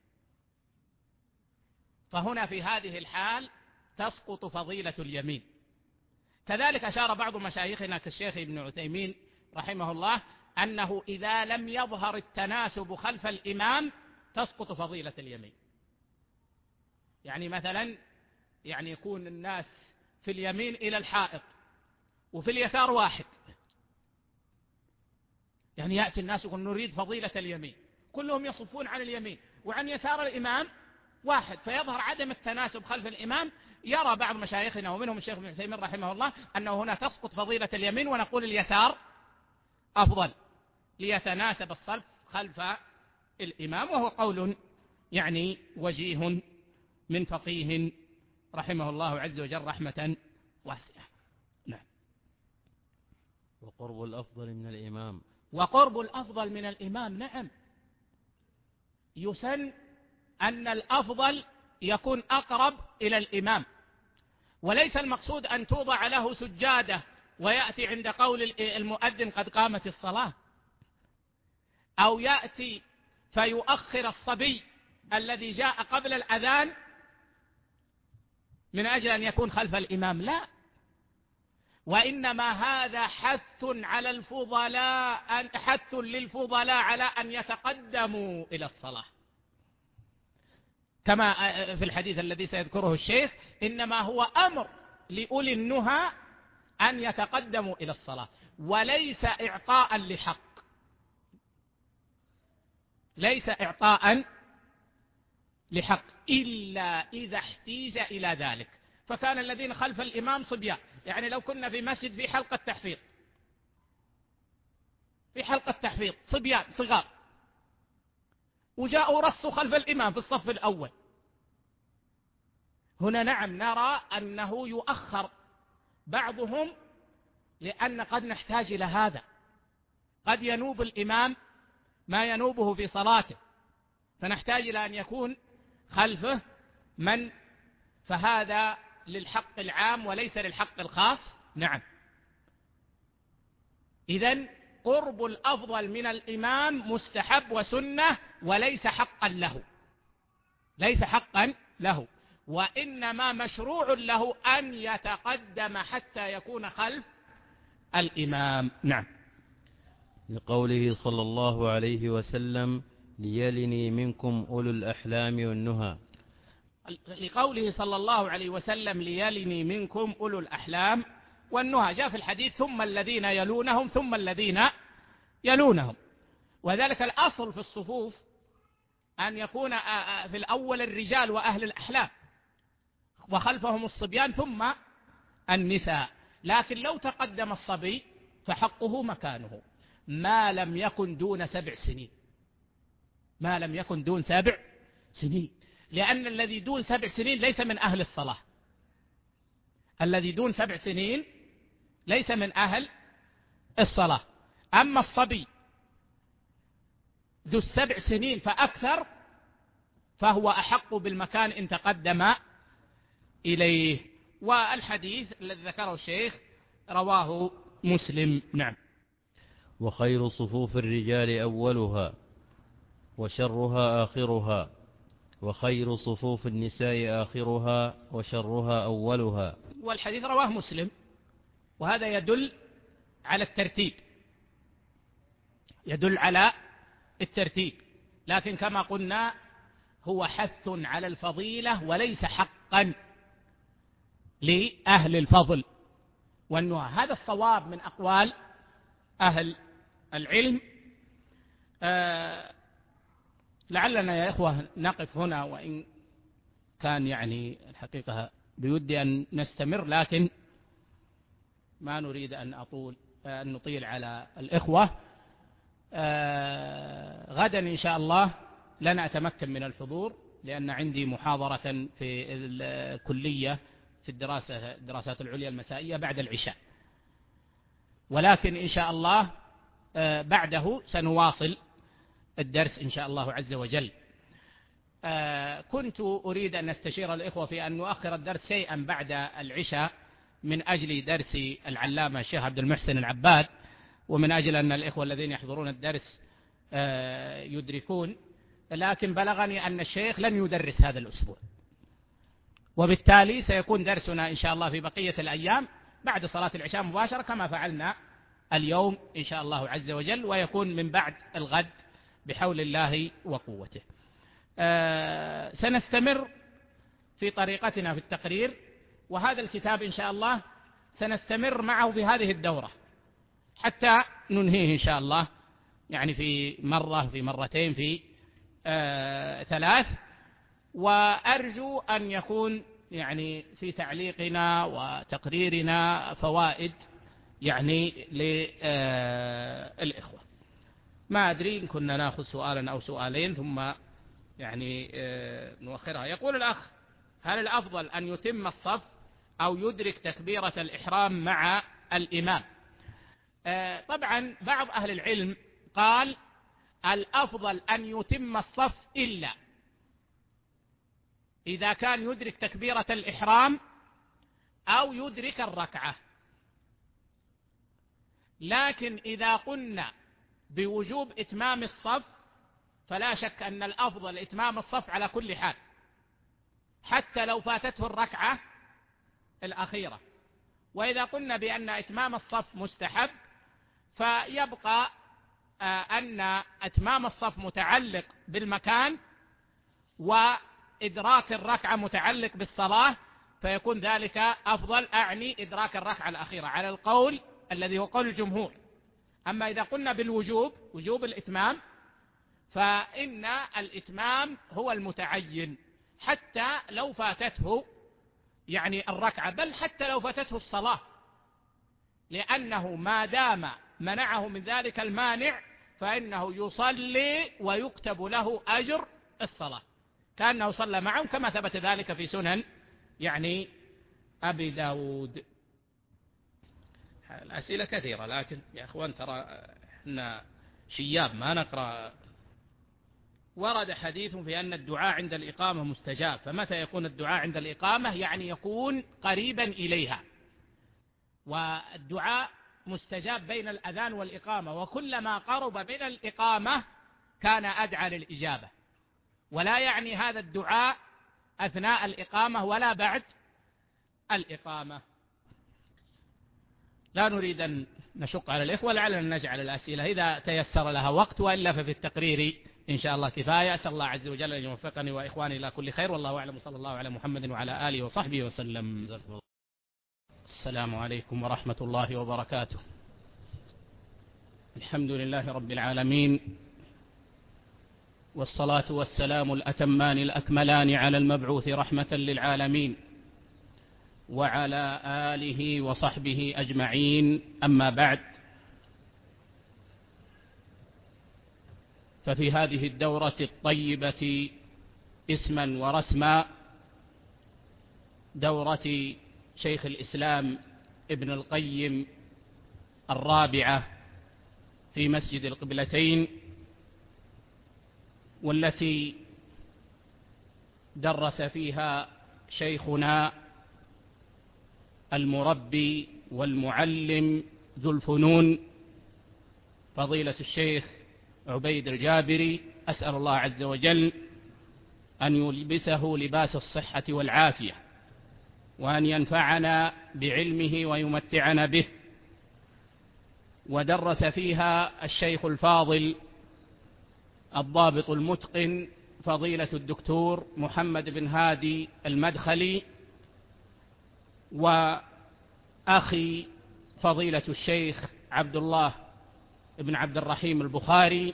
فهنا في هذه الحال تسقط فضيلة اليمين. كذلك أشار بعض مشايخنا كالشيخ ابن عثيمين رحمه الله أنه إذا لم يظهر التناسب خلف الإمام تسقط فضيلة اليمين. يعني مثلا يعني يكون الناس في اليمين إلى الحائط وفي اليسار واحد، يعني يأتي الناس يقول نريد فضيلة اليمين، كلهم يصفون عن اليمين وعن يسار الإمام واحد، فيظهر عدم التناسب خلف الإمام. يرى بعض مشايخنا ومنهم الشيخ ابن عثيمين رحمه الله أنه هنا تسقط فضيلة اليمين، ونقول اليسار أفضل ليتناسب الصف خلف الإمام، وهو قول يعني وجيه من فقيه رحمه الله عز وجل رحمة واسعة. نعم. وقرب الأفضل من الإمام، وقرب الأفضل من الإمام، نعم، يسن أن الأفضل يكون أقرب إلى الإمام، وليس المقصود أن توضع له سجادة ويأتي عند قول المؤذن قد قامت الصلاة، أو يأتي فيؤخر الصبي الذي جاء قبل الأذان من أجل أن يكون خلف الإمام، لا، وإنما هذا حث على الفضلاء، حث للفضلاء على أن يتقدموا إلى الصلاة، كما في الحديث الذي سيذكره الشيخ، إنما هو أمر لأولي النهى أن يتقدموا إلى الصلاة، وليس إعطاء لحق، ليس إعطاء لحق إلا إذا احتيج إلى ذلك. فكان الذين خلف الإمام صبيان، يعني لو كنا في مسجد في حلقة تحفيظ، في حلقة تحفيظ صبيان صغار، وجاءوا رصوا خلف الإمام في الصف الأول. هنا نعم نرى أنه يؤخر بعضهم، لأن قد نحتاج إلى هذا، قد ينوب الإمام ما ينوبه في صلاته، فنحتاج إلى أن يكون خلفه من، فهذا للحق العام وليس للحق الخاص. نعم، إذن قرب الأفضل من الإمام مستحب وسنة وليس حقا له، ليس حقا له، وإنما مشروع له أن يتقدم حتى يكون خلف الإمام. نعم. لقوله صلى الله عليه وسلم: ليلني منكم أولو الأحلام والنهى. لقوله صلى الله عليه وسلم: ليلني منكم أولو الأحلام والنهى، جاء في الحديث: ثم الذين يلونهم ثم الذين يلونهم. وذلك الأصل في الصفوف أن يكون في الأول الرجال وأهل الأحلام، وخلفهم الصبيان ثم النساء. لكن لو تقدم الصبي فحقه مكانه ما لم يكن دون سبع سنين، ما لم يكن دون سبع سنين، لأن الذي دون سبع سنين ليس من أهل الصلاة، الذي دون سبع سنين ليس من أهل الصلاة. أما الصبي ذو السبع سنين فأكثر فهو أحق بالمكان إن تقدم إليه. والحديث الذي ذكره الشيخ رواه مسلم. نعم. وخير صفوف الرجال أولها وشرها آخرها، وخير صفوف النساء آخرها وشرها أولها. والحديث رواه مسلم، وهذا يدل على الترتيب، يدل على الترتيب، لكن كما قلنا هو حث على الفضيلة وليس حقا لأهل الفضل والنهى. هذا الصواب من أقوال أهل العلم. آه لعلنا يا إخوة نقف هنا، وإن كان يعني الحقيقة بودي أن نستمر، لكن ما نريد أن أطول أن نطيل على الإخوة. آه غدا إن شاء الله لن أتمكن من الحضور، لأن عندي محاضرة في الكلية في الدراسة الدراسات العليا المسائية بعد العشاء، ولكن إن شاء الله آه بعده سنواصل الدرس إن شاء الله عز وجل. آه كنت أريد أن نستشير الإخوة في أن نؤخر الدرس شيئا بعد العشاء من أجل درس العلامة الشيخ عبد المحسن العباد، ومن أجل أن الإخوة الذين يحضرون الدرس آه يدركون، لكن بلغني أن الشيخ لن يدرس هذا الأسبوع، وبالتالي سيكون درسنا إن شاء الله في بقية الأيام بعد صلاة العشاء مباشرة كما فعلنا اليوم إن شاء الله عز وجل، ويكون من بعد الغد بحول الله وقوته. آه سنستمر في طريقتنا في التقرير، وهذا الكتاب إن شاء الله سنستمر معه في هذه الدورة حتى ننهيه إن شاء الله، يعني في مرة في مرتين في آه ثلاث. وأرجو أن يكون يعني في تعليقنا وتقريرنا فوائد يعني للإخوة. ما أدري إن كنا نأخذ سؤالا أو سؤالين ثم يعني نؤخرها. يقول الأخ: هل الأفضل أن يتم الصف أو يدرك تكبيرة الإحرام مع الإمام؟ طبعا بعض أهل العلم قال الأفضل أن يتم الصف إلا إذا كان يدرك تكبيرة الإحرام أو يدرك الركعة، لكن إذا قلنا بوجوب إتمام الصف فلا شك أن الأفضل إتمام الصف على كل حال، حتى لو فاتته الركعة الأخيرة. وإذا قلنا بأن إتمام الصف مستحب فيبقى أن إتمام الصف متعلق بالمكان وإدراك الركعة متعلق بالصلاة، فيكون ذلك أفضل، أعني إدراك الركعة الأخيرة على القول الذي هو قول الجمهور. أما إذا قلنا بالوجوب وجوب الإتمام فإن الإتمام هو المتعين حتى لو فاتته يعني الركعة، بل حتى لو فاتته الصلاة، لأنه ما دام منعه من ذلك المانع فإنه يصلي ويكتب له أجر الصلاة كأنه صلى معهم، كما ثبت ذلك في سنن يعني أبي داود. الأسئلة كثيرة، لكن يا أخوان ترى إحنا شياب ما نقرأ. ورد حديث في أن الدعاء عند الإقامة مستجاب، فمتى يكون الدعاء عند الإقامة؟ يعني يكون قريبا إليها، والدعاء مستجاب بين الأذان والإقامة، وكلما قرب من الإقامة كان أدعى للإجابة. ولا يعني هذا الدعاء أثناء الإقامة ولا بعد الإقامة. لا نريد أن نشق على الإخوة، لعلنا نجعل الأسئلة إذا تيسر لها وقت، وإلا ففي التقرير إن شاء الله كفاية. أسأل الله عز وجل أن يوفقني وإخواني إلى كل خير، والله أعلم، صلى الله على محمد وعلى آله وصحبه وسلم. السلام عليكم ورحمة الله وبركاته. الحمد لله رب العالمين، والصلاة والسلام الأتمان الأكملان على المبعوث رحمة للعالمين وعلى آله وصحبه أجمعين. أما بعد، ففي هذه الدورة الطيبة اسما ورسما، دورة شيخ الإسلام ابن القيم الرابعة في مسجد القبلتين، والتي درس فيها شيخنا المربي والمعلم ذو الفنون فضيلة الشيخ عبيد الجابري. أسأل الله عز وجل أن يلبسه لباس الصحة والعافية، وأن ينفعنا بعلمه ويمتعنا به. ودرس فيها الشيخ الفاضل الضابط المتقن فضيلة الدكتور محمد بن هادي المدخلي، وأخي فضيلة الشيخ عبد الله بن عبد الرحيم البخاري،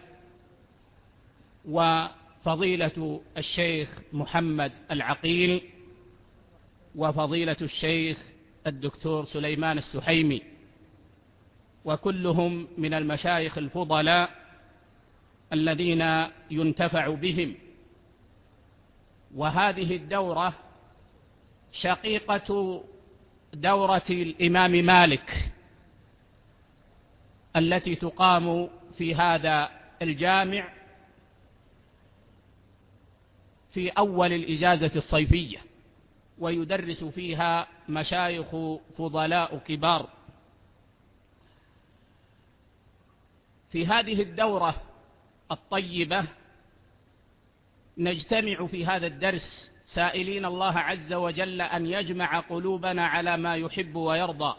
وفضيلة الشيخ محمد العقيل، وفضيلة الشيخ الدكتور سليمان السحيمي، وكلهم من المشايخ الفضلاء الذين ينتفع بهم. وهذه الدورة شقيقة دورة الإمام مالك التي تقام في هذا الجامع في أول الإجازة الصيفية، ويدرس فيها مشايخ فضلاء كبار. في هذه الدورة الطيبة نجتمع في هذا الدرس سائلين الله عز وجل أن يجمع قلوبنا على ما يحب ويرضى.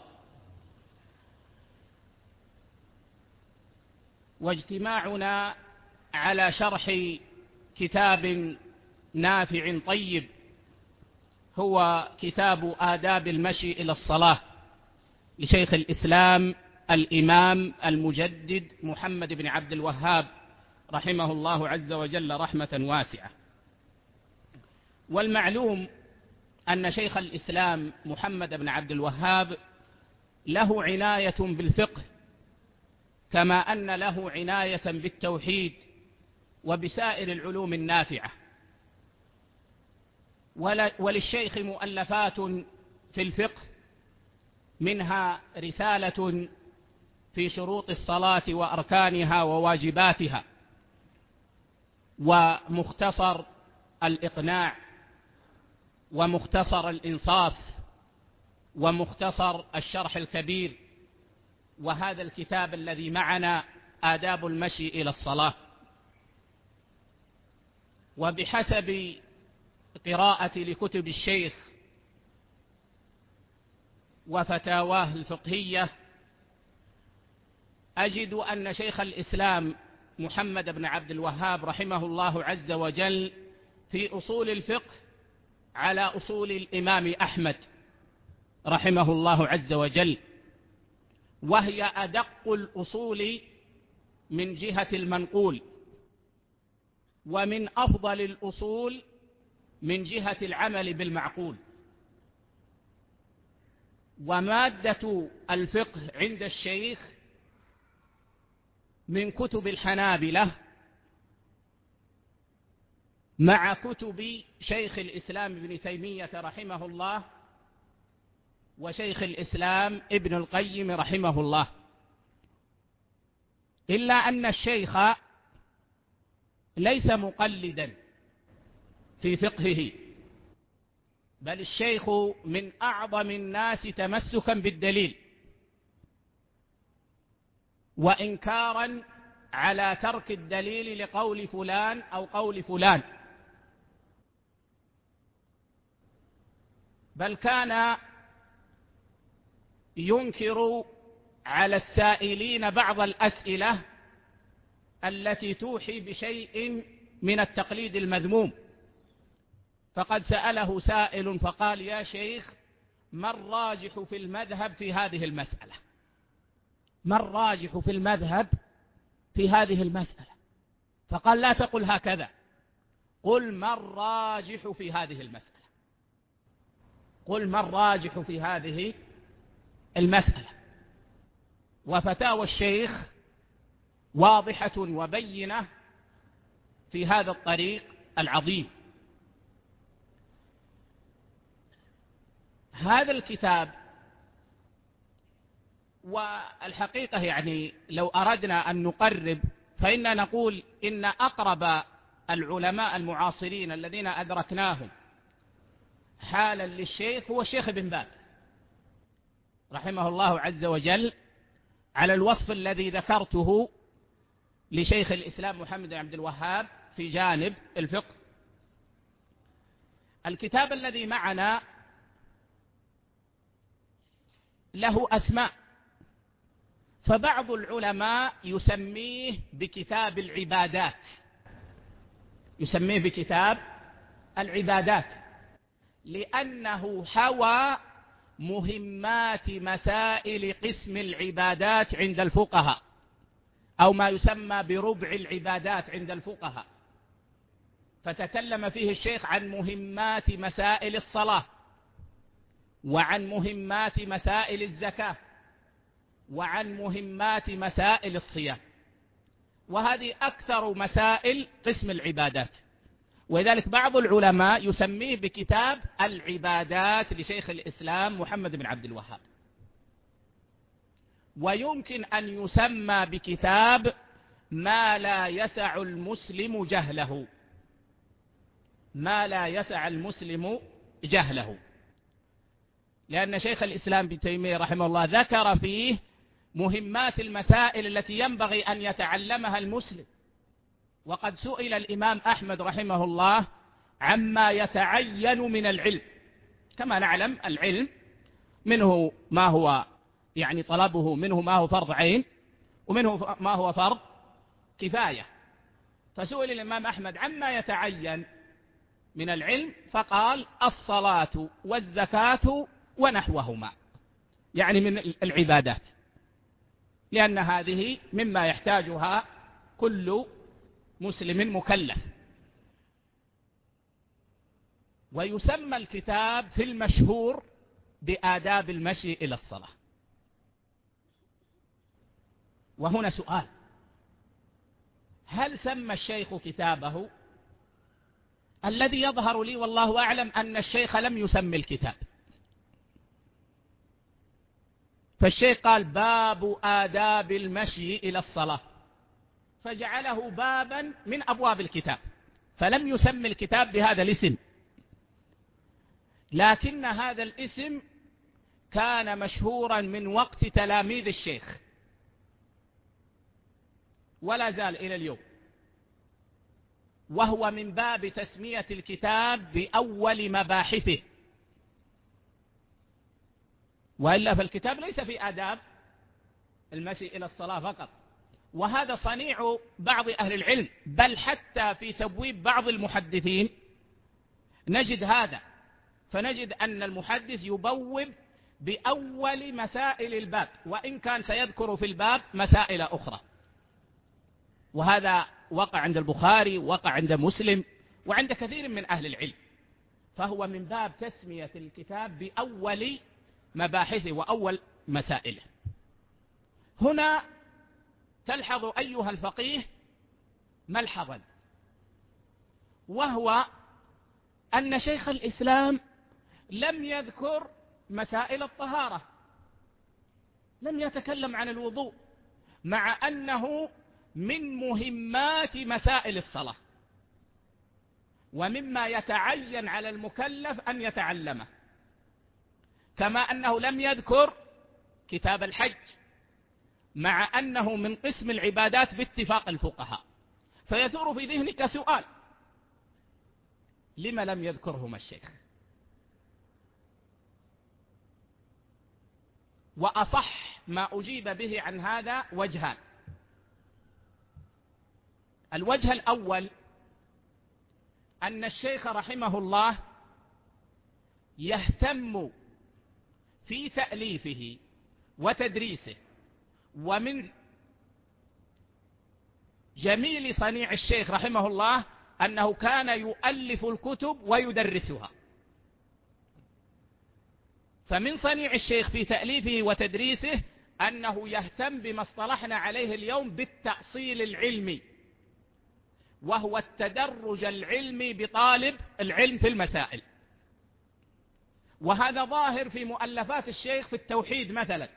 واجتماعنا على شرح كتاب نافع طيب هو كتاب آداب المشي إلى الصلاة لشيخ الإسلام الإمام المجدد محمد بن عبد الوهاب رحمه الله عز وجل رحمة واسعة. والمعلوم أن شيخ الإسلام محمد بن عبد الوهاب له عناية بالفقه، كما أن له عناية بالتوحيد وبسائر العلوم النافعة. وللشيخ مؤلفات في الفقه، منها رسالة في شروط الصلاة وأركانها وواجباتها، ومختصر الإقناع، ومختصر الإنصاف، ومختصر الشرح الكبير، وهذا الكتاب الذي معنا آداب المشي إلى الصلاة. وبحسب قراءة لكتب الشيخ وفتاواه الفقهية أجد أن شيخ الإسلام محمد بن عبد الوهاب رحمه الله عز وجل في أصول الفقه على أصول الإمام أحمد رحمه الله عز وجل، وهي أدق الأصول من جهة المنقول، ومن أفضل الأصول من جهة العمل بالمعقول. ومادة الفقه عند الشيخ من كتب الحنابلة مع كتب شيخ الإسلام ابن تيمية رحمه الله وشيخ الإسلام ابن القيم رحمه الله، إلا أن الشيخ ليس مقلدا في فقهه، بل الشيخ من أعظم الناس تمسكا بالدليل وإنكارا على ترك الدليل لقول فلان أو قول فلان، بل كان ينكر على السائلين بعض الأسئلة التي توحي بشيء من التقليد المذموم. فقد سأله سائل فقال: يا شيخ، ما الراجح في المذهب في هذه المسألة؟ ما الراجح في المذهب في هذه المسألة؟ فقال: لا تقل هكذا، قل ما الراجح في هذه المسألة، قل ما الراجح في هذه المسألة. وفتاوى الشيخ واضحة وبينة في هذا الطريق العظيم. هذا الكتاب، والحقيقة يعني لو أردنا أن نقرب فإننا نقول إن أقرب العلماء المعاصرين الذين أدركناهم حالا للشيخ هو الشيخ ابن باز رحمه الله عز وجل، على الوصف الذي ذكرته لشيخ الإسلام محمد بن عبد الوهاب في جانب الفقه. الكتاب الذي معنا له أسماء، فبعض العلماء يسميه بكتاب العبادات، يسميه بكتاب العبادات لأنه حوى مهمات مسائل قسم العبادات عند الفقهاء، أو ما يسمى بربع العبادات عند الفقهاء. فتكلم فيه الشيخ عن مهمات مسائل الصلاة، وعن مهمات مسائل الزكاة، وعن مهمات مسائل الصيام، وهذه أكثر مسائل قسم العبادات. ولذلك بعض العلماء يسميه بكتاب العبادات لشيخ الإسلام محمد بن عبد الوهاب. ويمكن أن يسمى بكتاب ما لا يسع المسلم جهله، ما لا يسع المسلم جهله، لأن شيخ الإسلام ابن تيمية رحمه الله ذكر فيه مهمات المسائل التي ينبغي أن يتعلمها المسلم. وقد سئل الإمام أحمد رحمه الله عما يتعين من العلم. كما نعلم العلم منه ما هو يعني طلبه، منه ما هو فرض عين، ومنه ما هو فرض كفاية. فسئل الإمام أحمد عما يتعين من العلم فقال: الصلاة والزكاة ونحوهما، يعني من العبادات، لأن هذه مما يحتاجها كل مسلم مكلف. ويسمى الكتاب في المشهور بآداب المشي إلى الصلاة. وهنا سؤال: هل سمى الشيخ كتابه؟ الذي يظهر لي والله أعلم أن الشيخ لم يسمي الكتاب. فالشيخ قال: باب آداب المشي إلى الصلاة، فجعله بابا من أبواب الكتاب، فلم يسمي الكتاب بهذا الاسم. لكن هذا الاسم كان مشهورا من وقت تلاميذ الشيخ، ولا زال إلى اليوم، وهو من باب تسمية الكتاب بأول مباحثه. وإلا فالكتاب ليس في آداب المشي إلى الصلاة فقط، وهذا صنيع بعض أهل العلم، بل حتى في تبويب بعض المحدثين نجد هذا. فنجد أن المحدث يبوب بأول مسائل الباب، وإن كان سيذكر في الباب مسائل أخرى. وهذا وقع عند البخاري، وقع عند مسلم، وعند كثير من أهل العلم. فهو من باب تسمية الكتاب بأول مباحثه وأول مسائله. هنا تلحظ أيها الفقيه ملحظا، وهو أن شيخ الإسلام لم يذكر مسائل الطهارة، لم يتكلم عن الوضوء، مع أنه من مهمات مسائل الصلاة ومما يتعين على المكلف أن يتعلمه، كما أنه لم يذكر كتاب الحج مع أنه من قسم العبادات باتفاق الفقهاء. فيثور في ذهنك سؤال: لما لم يذكرهما الشيخ؟ وأصح ما أجيب به عن هذا وجهان. الوجه الأول أن الشيخ رحمه الله يهتم في تأليفه وتدريسه، ومن جميل صنيع الشيخ رحمه الله أنه كان يؤلف الكتب ويدرسها. فمن صنيع الشيخ في تأليفه وتدريسه أنه يهتم بما اصطلحنا عليه اليوم بالتأصيل العلمي، وهو التدرج العلمي بطالب العلم في المسائل. وهذا ظاهر في مؤلفات الشيخ في التوحيد مثلا،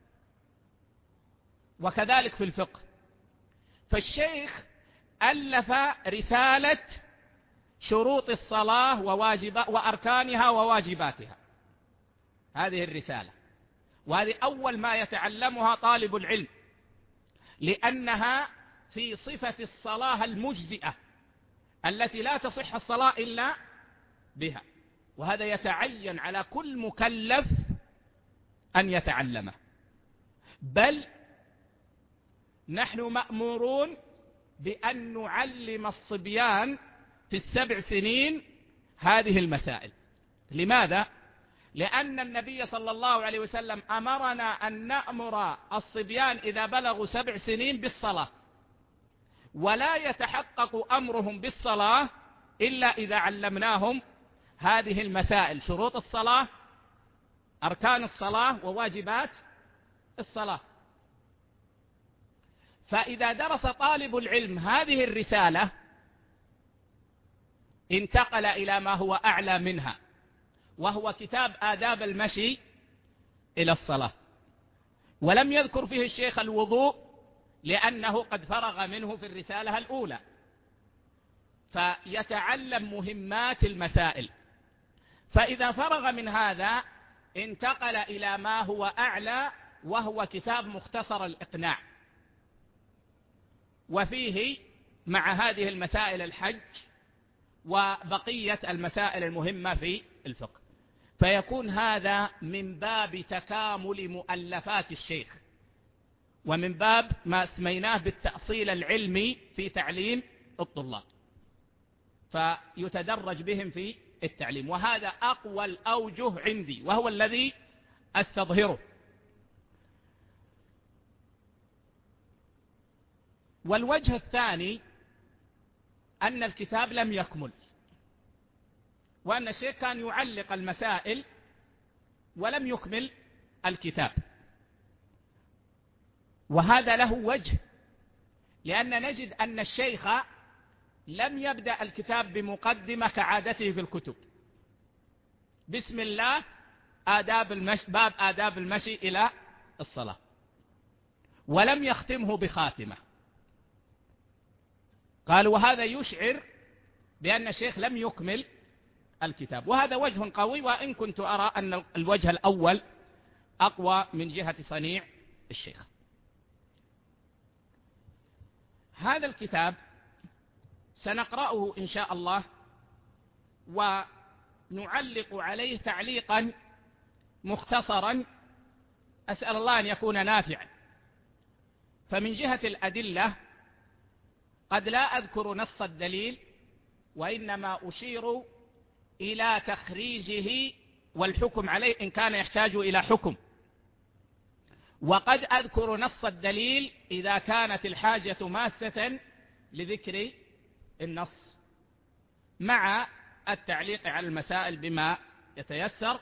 وكذلك في الفقه. فالشيخ ألف رسالة شروط الصلاة وواجب وأركانها وواجباتها، هذه الرسالة، وهذه أول ما يتعلمها طالب العلم، لأنها في صفة الصلاة المجزئة التي لا تصح الصلاة إلا بها، وهذا يتعين على كل مكلف أن يتعلمه. بل نحن مأمورون بأن نعلم الصبيان في السبع سنين هذه المسائل. لماذا؟ لأن النبي صلى الله عليه وسلم أمرنا أن نأمر الصبيان إذا بلغوا سبع سنين بالصلاة، ولا يتحقق أمرهم بالصلاة إلا إذا علمناهم هذه المسائل: شروط الصلاة، أركان الصلاة، وواجبات الصلاة. فإذا درس طالب العلم هذه الرسالة انتقل إلى ما هو أعلى منها، وهو كتاب آداب المشي إلى الصلاة. ولم يذكر فيه الشيخ الوضوء لأنه قد فرغ منه في الرسالة الأولى، فيتعلم مهمات المسائل. فإذا فرغ من هذا انتقل إلى ما هو أعلى، وهو كتاب مختصر الإقناع، وفيه مع هذه المسائل الحج وبقية المسائل المهمة في الفقه. فيكون هذا من باب تكامل مؤلفات الشيخ، ومن باب ما سميناه بالتأصيل العلمي في تعليم الطلاب، فيتدرج بهم في التعليم. وهذا أقوى الأوجه عندي، وهو الذي أستظهره. والوجه الثاني أن الكتاب لم يكمل، وأن الشيخ كان يعلق المسائل ولم يكمل الكتاب. وهذا له وجه، لأن نجد أن الشيخ لم يبدأ الكتاب بمقدمة كعادته في الكتب: بسم الله آداب المشي، باب آداب المشي إلى الصلاة، ولم يختمه بخاتمة. قال وهذا يشعر بأن الشيخ لم يكمل الكتاب. وهذا وجه قوي، وإن كنت أرى أن الوجه الأول أقوى من جهة صنيع الشيخ. هذا الكتاب سنقرأه إن شاء الله، ونعلق عليه تعليقا مختصرا أسأل الله أن يكون نافعا. فمن جهة الأدلة قد لا أذكر نص الدليل، وإنما أشير إلى تخريجه والحكم عليه إن كان يحتاج إلى حكم، وقد أذكر نص الدليل إذا كانت الحاجة ماسة لذكر النص، مع التعليق على المسائل بما يتيسر.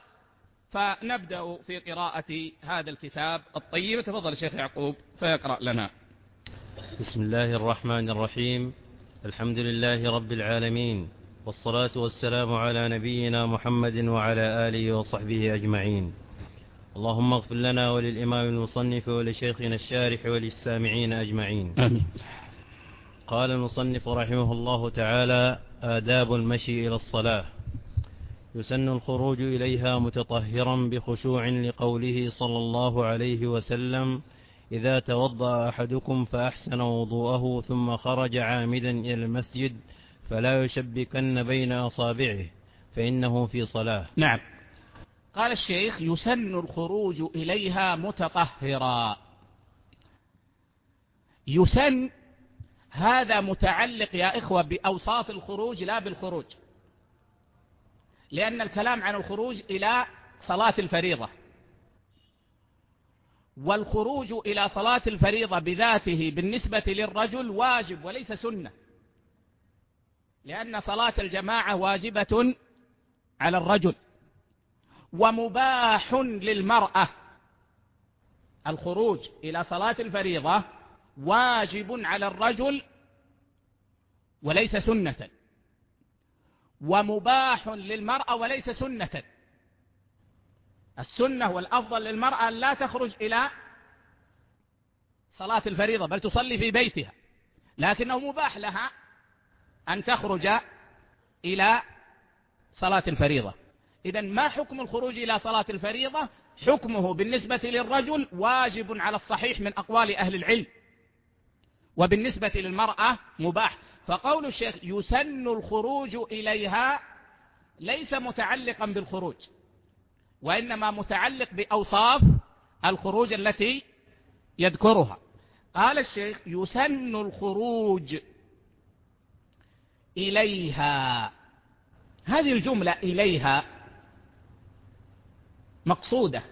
فنبدأ في قراءة هذا الكتاب الطيب. تفضل الشيخ يعقوب فيقرأ لنا. بسم الله الرحمن الرحيم. الحمد لله رب العالمين، والصلاة والسلام على نبينا محمد وعلى آله وصحبه أجمعين. اللهم اغفر لنا وللإمام المصنف ولشيخنا الشارح وللسامعين أجمعين. آمين. قال المصنف رحمه الله تعالى: آداب المشي إلى الصلاة. يسن الخروج إليها متطهرا بخشوع لقوله صلى الله عليه وسلم: إذا توضأ أحدكم فأحسن وضوءه ثم خرج عامدا إلى المسجد فلا يشبكن بين أصابعه فإنه في صلاة. نعم. قال الشيخ: يسن الخروج إليها متطهرا. يسن هذا متعلق يا إخوة بأوصاف الخروج لا بالخروج، لأن الكلام عن الخروج إلى صلاة الفريضة، والخروج إلى صلاة الفريضة بذاته بالنسبة للرجل واجب وليس سنة، لأن صلاة الجماعة واجبة على الرجل، ومباح للمرأة. الخروج إلى صلاة الفريضة واجب على الرجل وليس سنة، ومباح للمرأة وليس سنة. السنة والأفضل للمرأة أن لا تخرج إلى صلاة الفريضة بل تصلي في بيتها، لكنه مباح لها أن تخرج إلى صلاة الفريضة. إذن ما حكم الخروج إلى صلاة الفريضة؟ حكمه بالنسبة للرجل واجب على الصحيح من أقوال أهل العلم، وبالنسبة للمرأة مباح. فقول الشيخ يسن الخروج إليها ليس متعلقا بالخروج، وإنما متعلق بأوصاف الخروج التي يذكرها. قال الشيخ: يسن الخروج إليها. هذه الجملة إليها مقصودة،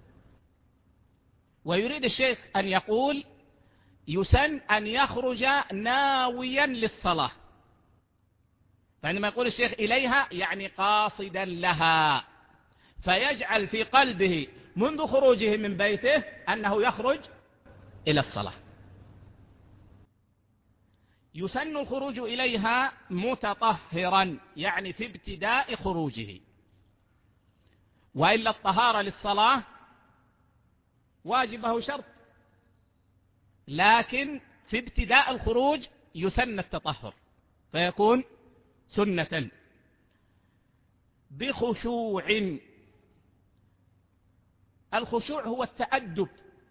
ويريد الشيخ أن يقول يسن أن يخرج ناويا للصلاة. فعندما يقول الشيخ إليها يعني قاصدا لها، فيجعل في قلبه منذ خروجه من بيته أنه يخرج إلى الصلاة. يسن الخروج إليها متطهرا، يعني في ابتداء خروجه، وإلا الطهارة للصلاة واجبه شرط، لكن في ابتداء الخروج يسن التطهر فيكون سنة. بخشوع. الخشوع هو التأدب،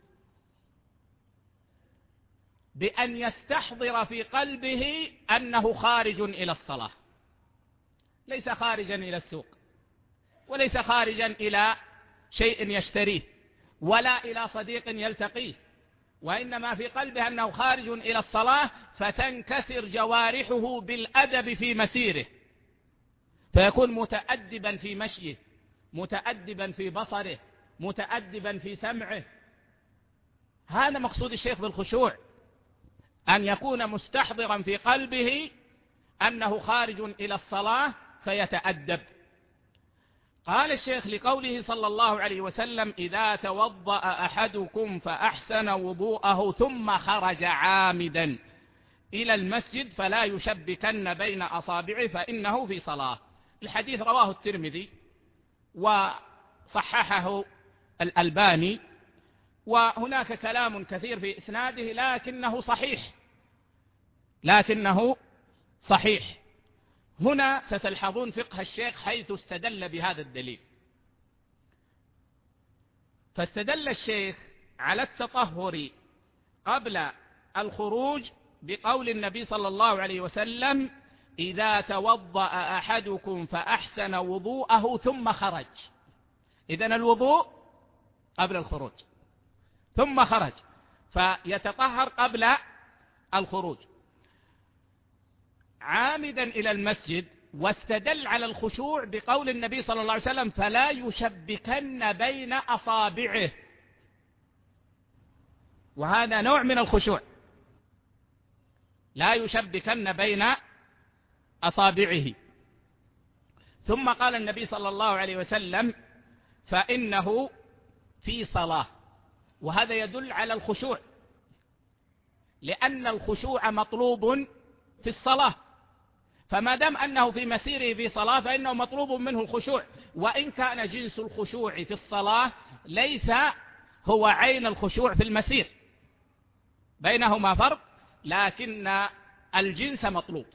بأن يستحضر في قلبه أنه خارج إلى الصلاة، ليس خارجا إلى السوق، وليس خارجا إلى شيء يشتريه، ولا إلى صديق يلتقيه، وإنما في قلبه أنه خارج إلى الصلاة، فتنكسر جوارحه بالأدب في مسيره، فيكون متأدبا في مشيه، متأدبا في بصره، متأدبا في سمعه. هذا مقصود الشيخ بالخشوع، أن يكون مستحضرا في قلبه أنه خارج إلى الصلاة فيتأدب. قال الشيخ لقوله صلى الله عليه وسلم: إذا توضأ أحدكم فأحسن وضوءه ثم خرج عامدا إلى المسجد فلا يشبكن بين أصابعه فإنه في صلاة. الحديث رواه الترمذي وصححه الألباني، وهناك كلام كثير في إسناده لكنه صحيح، لكنه صحيح. هنا ستلحظون فقه الشيخ حيث استدل بهذا الدليل. فاستدل الشيخ على التطهر قبل الخروج بقول النبي صلى الله عليه وسلم: إذا توضأ أحدكم فأحسن وضوءه ثم خرج. إذن الوضوء قبل الخروج، ثم خرج فيتطهر قبل الخروج عامدا إلى المسجد. واستدل على الخشوع بقول النبي صلى الله عليه وسلم: فلا يشبكن بين أصابعه، وهذا نوع من الخشوع، لا يشبكن بين أصابعه. ثم قال النبي صلى الله عليه وسلم: فإنه في صلاة، وهذا يدل على الخشوع، لأن الخشوع مطلوب في الصلاة، فما دام أنه في مسيره في صلاة فإنه مطلوب منه الخشوع، وإن كان جنس الخشوع في الصلاة ليس هو عين الخشوع في المسير، بينهما فرق، لكن الجنس مطلوب.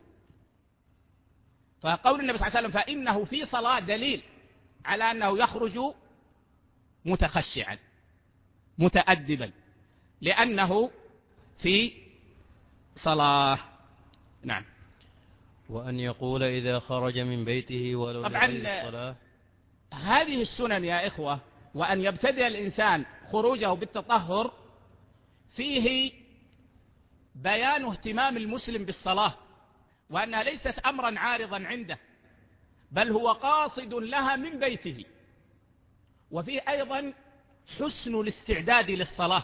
فقول النبي صلى الله عليه وسلم فإنه في صلاة دليل على أنه يخرج متخشعا متأدبا، لأنه في صلاة. نعم. وأن يقول إذا خرج من بيته ولو لغير الصلاة. هذه السنن يا إخوة، وأن يبتدئ الإنسان خروجه بالتطهر فيه بيان اهتمام المسلم بالصلاة، وأنها ليست أمرا عارضا عنده، بل هو قاصد لها من بيته، وفيه أيضا حسن الاستعداد للصلاة،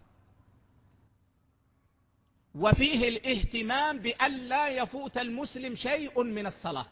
وفيه الاهتمام بأن لا يفوت المسلم شيء من الصلاة،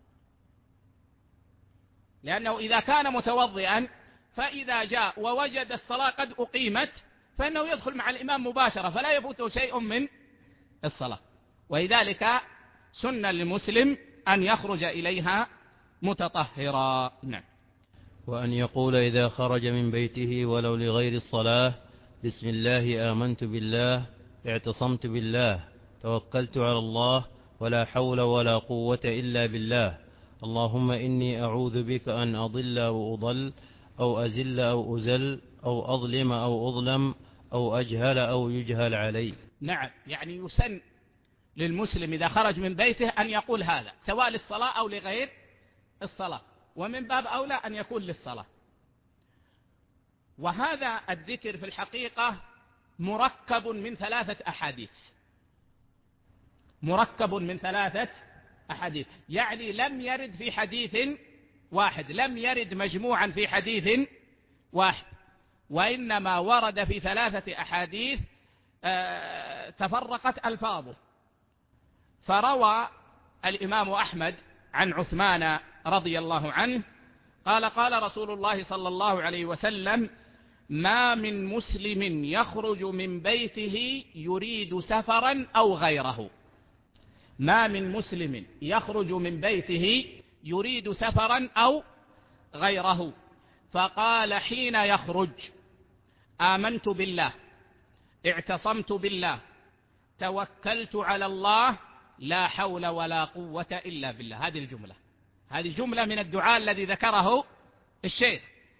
لأنه إذا كان متوضئا فإذا جاء ووجد الصلاة قد أقيمت فإنه يدخل مع الإمام مباشرة فلا يفوته شيء من الصلاة، ولذلك سنة للمسلم أن يخرج إليها متطهرا. نعم. وأن يقول إذا خرج من بيته ولو لغير الصلاة: بسم الله آمنت بالله، اعتصمت بالله، توكلت على الله، ولا حول ولا قوة إلا بالله، اللهم إني أعوذ بك أن أضل أو أضل أو أزل أو أزل أو أظلم أو أظلم أو أجهل أو يجهل علي. نعم، يعني يسن للمسلم إذا خرج من بيته أن يقول هذا سواء للصلاة أو لغير الصلاة، ومن باب أولى أن يكون للصلاة. وهذا الذكر في الحقيقة مركب من ثلاثة أحاديث، مركب من ثلاثة أحاديث، يعني لم يرد في حديث واحد، لم يرد مجموعا في حديث واحد، وإنما ورد في ثلاثة أحاديث تفرقت ألفاظه. فروى الإمام أحمد عن عثمان رضي الله عنه قال: قال رسول الله صلى الله عليه وسلم: ما من مسلم يخرج من بيته يريد سفرا أو غيره، ما من مسلم يخرج من بيته يريد سفرا أو غيره. فقال حين يخرج: آمنت بالله، اعتصمت بالله، توكلت على الله، لا حول ولا قوة إلا بالله. هذه الجملة، هذه جملة من الدعاء الذي ذكره الشيخ: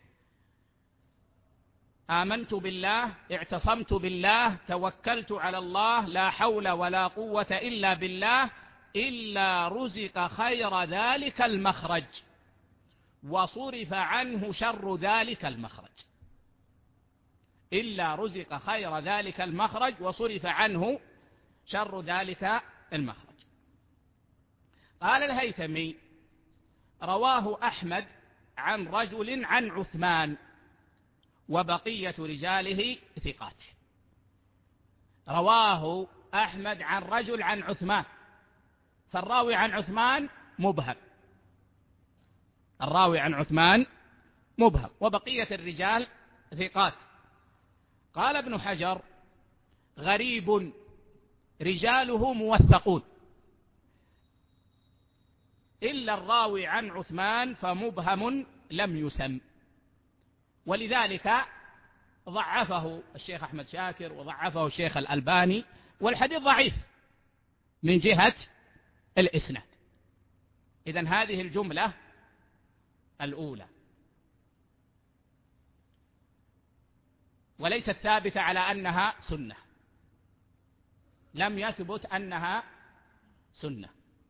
آمنت بالله، اعتصمت بالله، توكلت على الله، لا حول ولا قوة إلا بالله، إلا رزق خير ذلك المخرج وصرف عنه شر ذلك المخرج، إلا رزق خير ذلك المخرج وصرف عنه شر ذلك المخرج. قال الهيثمي: رواه أحمد عن رجل عن عثمان، وبقية رجاله ثقات. رواه أحمد عن رجل عن عثمان، فالراوي عن عثمان مبهم، الراوي عن عثمان مبهم، وبقية الرجال ثقات. قال ابن حجر: غريب رجاله موثقون، إلا الراوي عن عثمان فمبهم لم يسم، ولذلك ضعفه الشيخ أحمد شاكر وضعفه الشيخ الألباني، والحديث ضعيف من جهة الإسناد. إذن هذه الجملة الأولى، وليست ثابتة على أنها سنة، لم يثبت أنها سنة.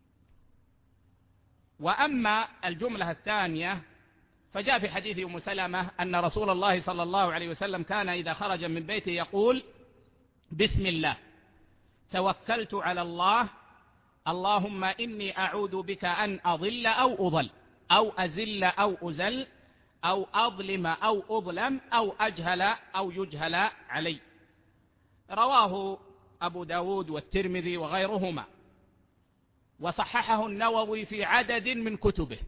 وأما الجملة الثانية فجاء في حديث أم سلمة أن رسول الله صلى الله عليه وسلم كان إذا خرج من بيته يقول: بسم الله، توكلت على الله، اللهم إني أعوذ بك أن أضل أو أضل أو أزل أو أزل أو أظلم أو أظلم أو أجهل أو يجهل علي. رواه أبو داود والترمذي وغيرهما، وصححه النووي في عدد من كتبه،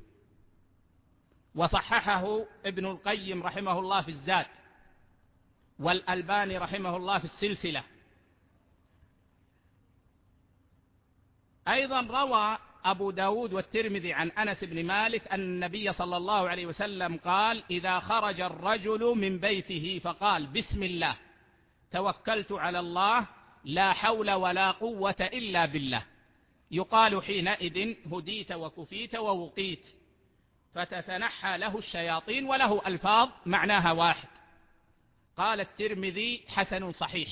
وصححه ابن القيم رحمه الله في الزاد، والألباني رحمه الله في السلسلة، أيضا روى أبو داود والترمذي عن أنس بن مالك أن النبي صلى الله عليه وسلم قال: إذا خرج الرجل من بيته فقال: بسم الله توكلت على الله لا حول ولا قوة إلا بالله، يقال حينئذ هديت وكفيت ووقيت، فتتنحى له الشياطين، وله ألفاظ معناها واحد. قال الترمذي: حسن صحيح،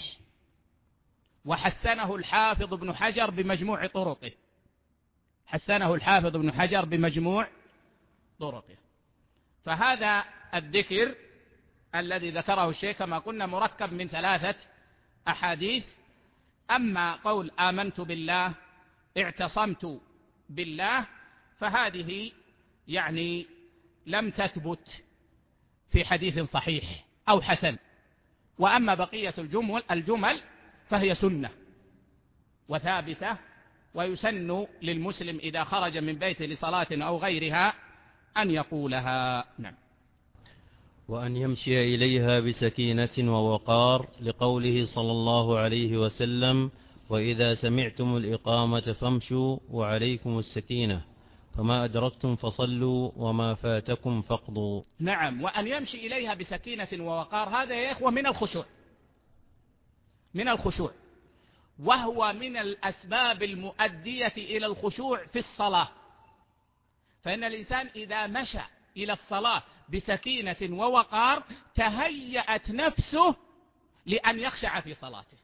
وحسنه الحافظ ابن حجر بمجموع طرقه، حسنه الحافظ ابن حجر بمجموع طرقه. فهذا الذكر الذي ذكره الشيخ كما قلنا مركب من ثلاثة أحاديث. أما قول آمنت بالله، اعتصمت بالله، فهذه يعني لم تثبت في حديث صحيح أو حسن. وأما بقية الجمل, الجمل فهي سنة وثابتة، ويسن للمسلم إذا خرج من بيته لصلاة أو غيرها أن يقولها. نعم. وأن يمشي إليها بسكينة ووقار، لقوله صلى الله عليه وسلم: وإذا سمعتم الإقامة فامشوا وعليكم السكينة، فما أدركتم فصلوا وما فاتكم فاقضوا. نعم، وأن يمشي إليها بسكينة ووقار، هذا يا إخوة من الخشوع، من الخشوع، وهو من الأسباب المؤدية إلى الخشوع في الصلاة. فإن الإنسان إذا مشى إلى الصلاة بسكينة ووقار تهيأت نفسه لأن يخشع في صلاته،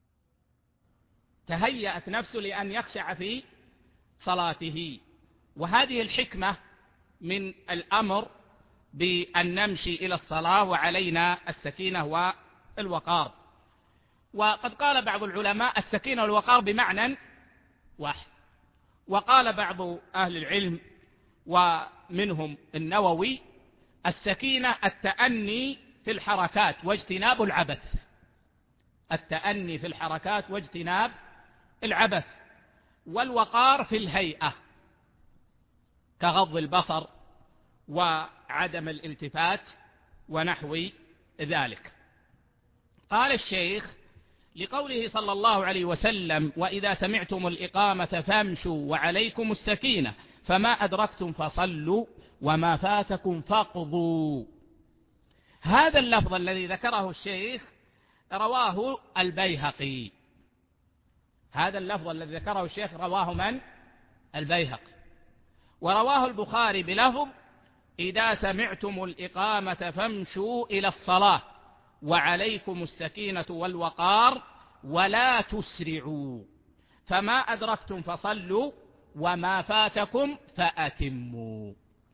تهيأت نفسه لأن يخشع في صلاته. وهذه الحكمة من الأمر بأن نمشي إلى الصلاة وعلينا السكينة والوقار. وقد قال بعض العلماء السكينة والوقار بمعنى واحد، وقال بعض أهل العلم ومنهم النووي: السكينة التأني في الحركات واجتناب العبث، التأني في الحركات واجتناب العبث. والوقار في الهيئة كغض البصر وعدم الالتفات ونحو ذلك. قال الشيخ: لقوله صلى الله عليه وسلم: وإذا سمعتم الإقامة فامشوا وعليكم السكينة، فما أدركتم فصلوا وما فاتكم فاقضوا. هذا اللفظ الذي ذكره الشيخ رواه البيهقي، هذا اللفظ الذي ذكره الشيخ رواه من؟ البيهقي. ورواه البخاري بلفظ: إذا سمعتم الإقامة فامشوا إلى الصلاة وعليكم السكينة والوقار ولا تسرعوا، فما أدركتم فصلوا وما فاتكم فأتموا.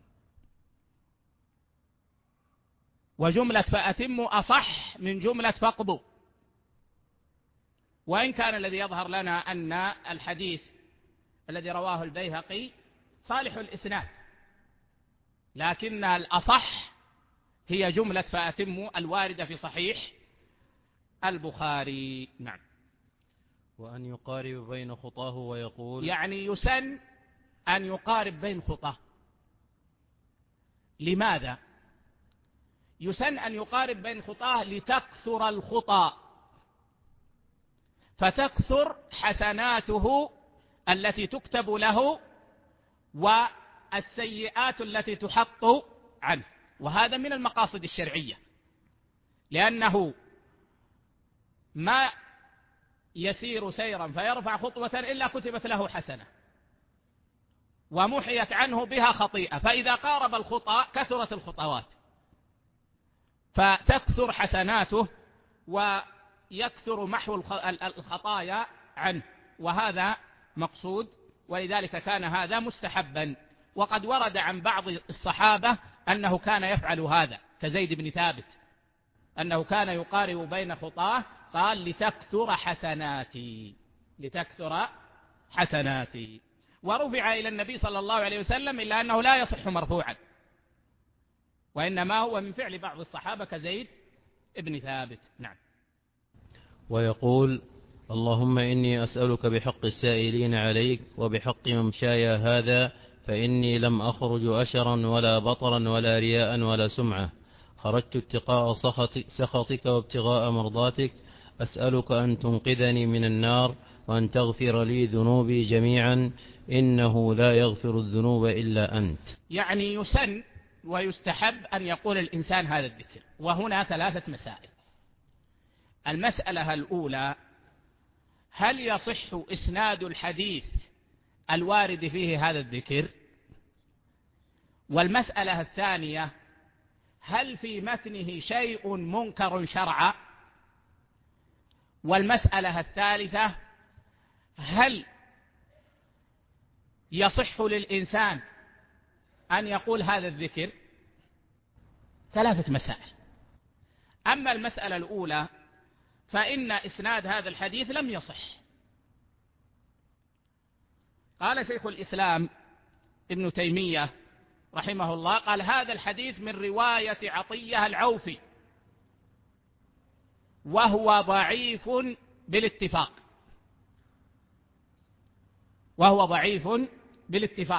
وجملة فأتموا أصح من جملة فاقضوا، وإن كان الذي يظهر لنا أن الحديث الذي رواه البيهقي صالح الإسناد، لكن الأصح هي جملة فأتموا الواردة في صحيح البخاري. نعم. وأن يقارب بين خطاه ويقول، يعني يسن أن يقارب بين خطاه. لماذا؟ يسن أن يقارب بين خطاه لتكثر الخطى، فتكثر حسناته التي تكتب له والسيئات التي تحط عنه. وهذا من المقاصد الشرعية، لأنه ما يسير سيرا فيرفع خطوة إلا كتبت له حسنة ومحيت عنه بها خطيئة، فإذا قارب الخطى كثرت الخطوات فتكثر حسناته ويكثر محو الخطايا عنه، وهذا مقصود، ولذلك كان هذا مستحبا. وقد ورد عن بعض الصحابة أنه كان يفعل هذا، كزيد بن ثابت أنه كان يقارب بين خطاه، قال: لتكثر حسناتي، لتكثر حسناتي. ورفع إلى النبي صلى الله عليه وسلم، إلا أنه لا يصح مرفوعا، وإنما هو من فعل بعض الصحابة كزيد بن ثابت. نعم. ويقول: اللهم إني أسألك بحق السائلين عليك وبحق ممشاي هذا، فإني لم أخرج أشرا ولا بطرا ولا رياء ولا سمعة، خرجت اتقاء سخطك وابتغاء مرضاتك، أسألك أن تنقذني من النار وأن تغفر لي ذنوبي جميعا إنه لا يغفر الذنوب إلا أنت. يعني يسن ويستحب أن يقول الإنسان هذا الذكر. وهنا ثلاثة مسائل. المسألة الأولى: هل يصح إسناد الحديث الوارد فيه هذا الذكر؟ والمسألة الثانية: هل في متنه شيء منكر شرعا؟ والمسألة الثالثة: هل يصح للإنسان أن يقول هذا الذكر؟ ثلاثة مسائل. أما المسألة الأولى فإن إسناد هذا الحديث لم يصح. قال شيخ الإسلام ابن تيمية رحمه الله، قال: هذا الحديث من رواية عطية العوفي وهو ضعيف بالاتفاق وهو ضعيف بالاتفاق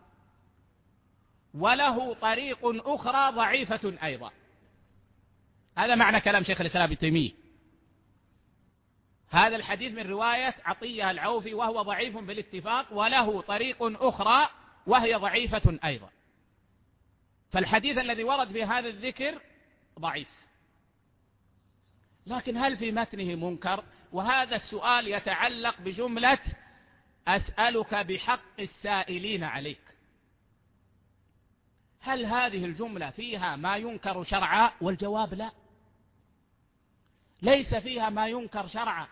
وله طريق أخرى ضعيفة أيضا. هذا معنى كلام شيخ الإسلام ابن تيمية. هذا الحديث من رواية عطية العوفي وهو ضعيف بالاتفاق وله طريق أخرى وهي ضعيفة أيضا. فالحديث الذي ورد في هذا الذكر ضعيف. لكن هل في متنه منكر؟ وهذا السؤال يتعلق بجملة أسألك بحق السائلين عليك. هل هذه الجملة فيها ما ينكر شرعا؟ والجواب لا، ليس فيها ما ينكر شرعا،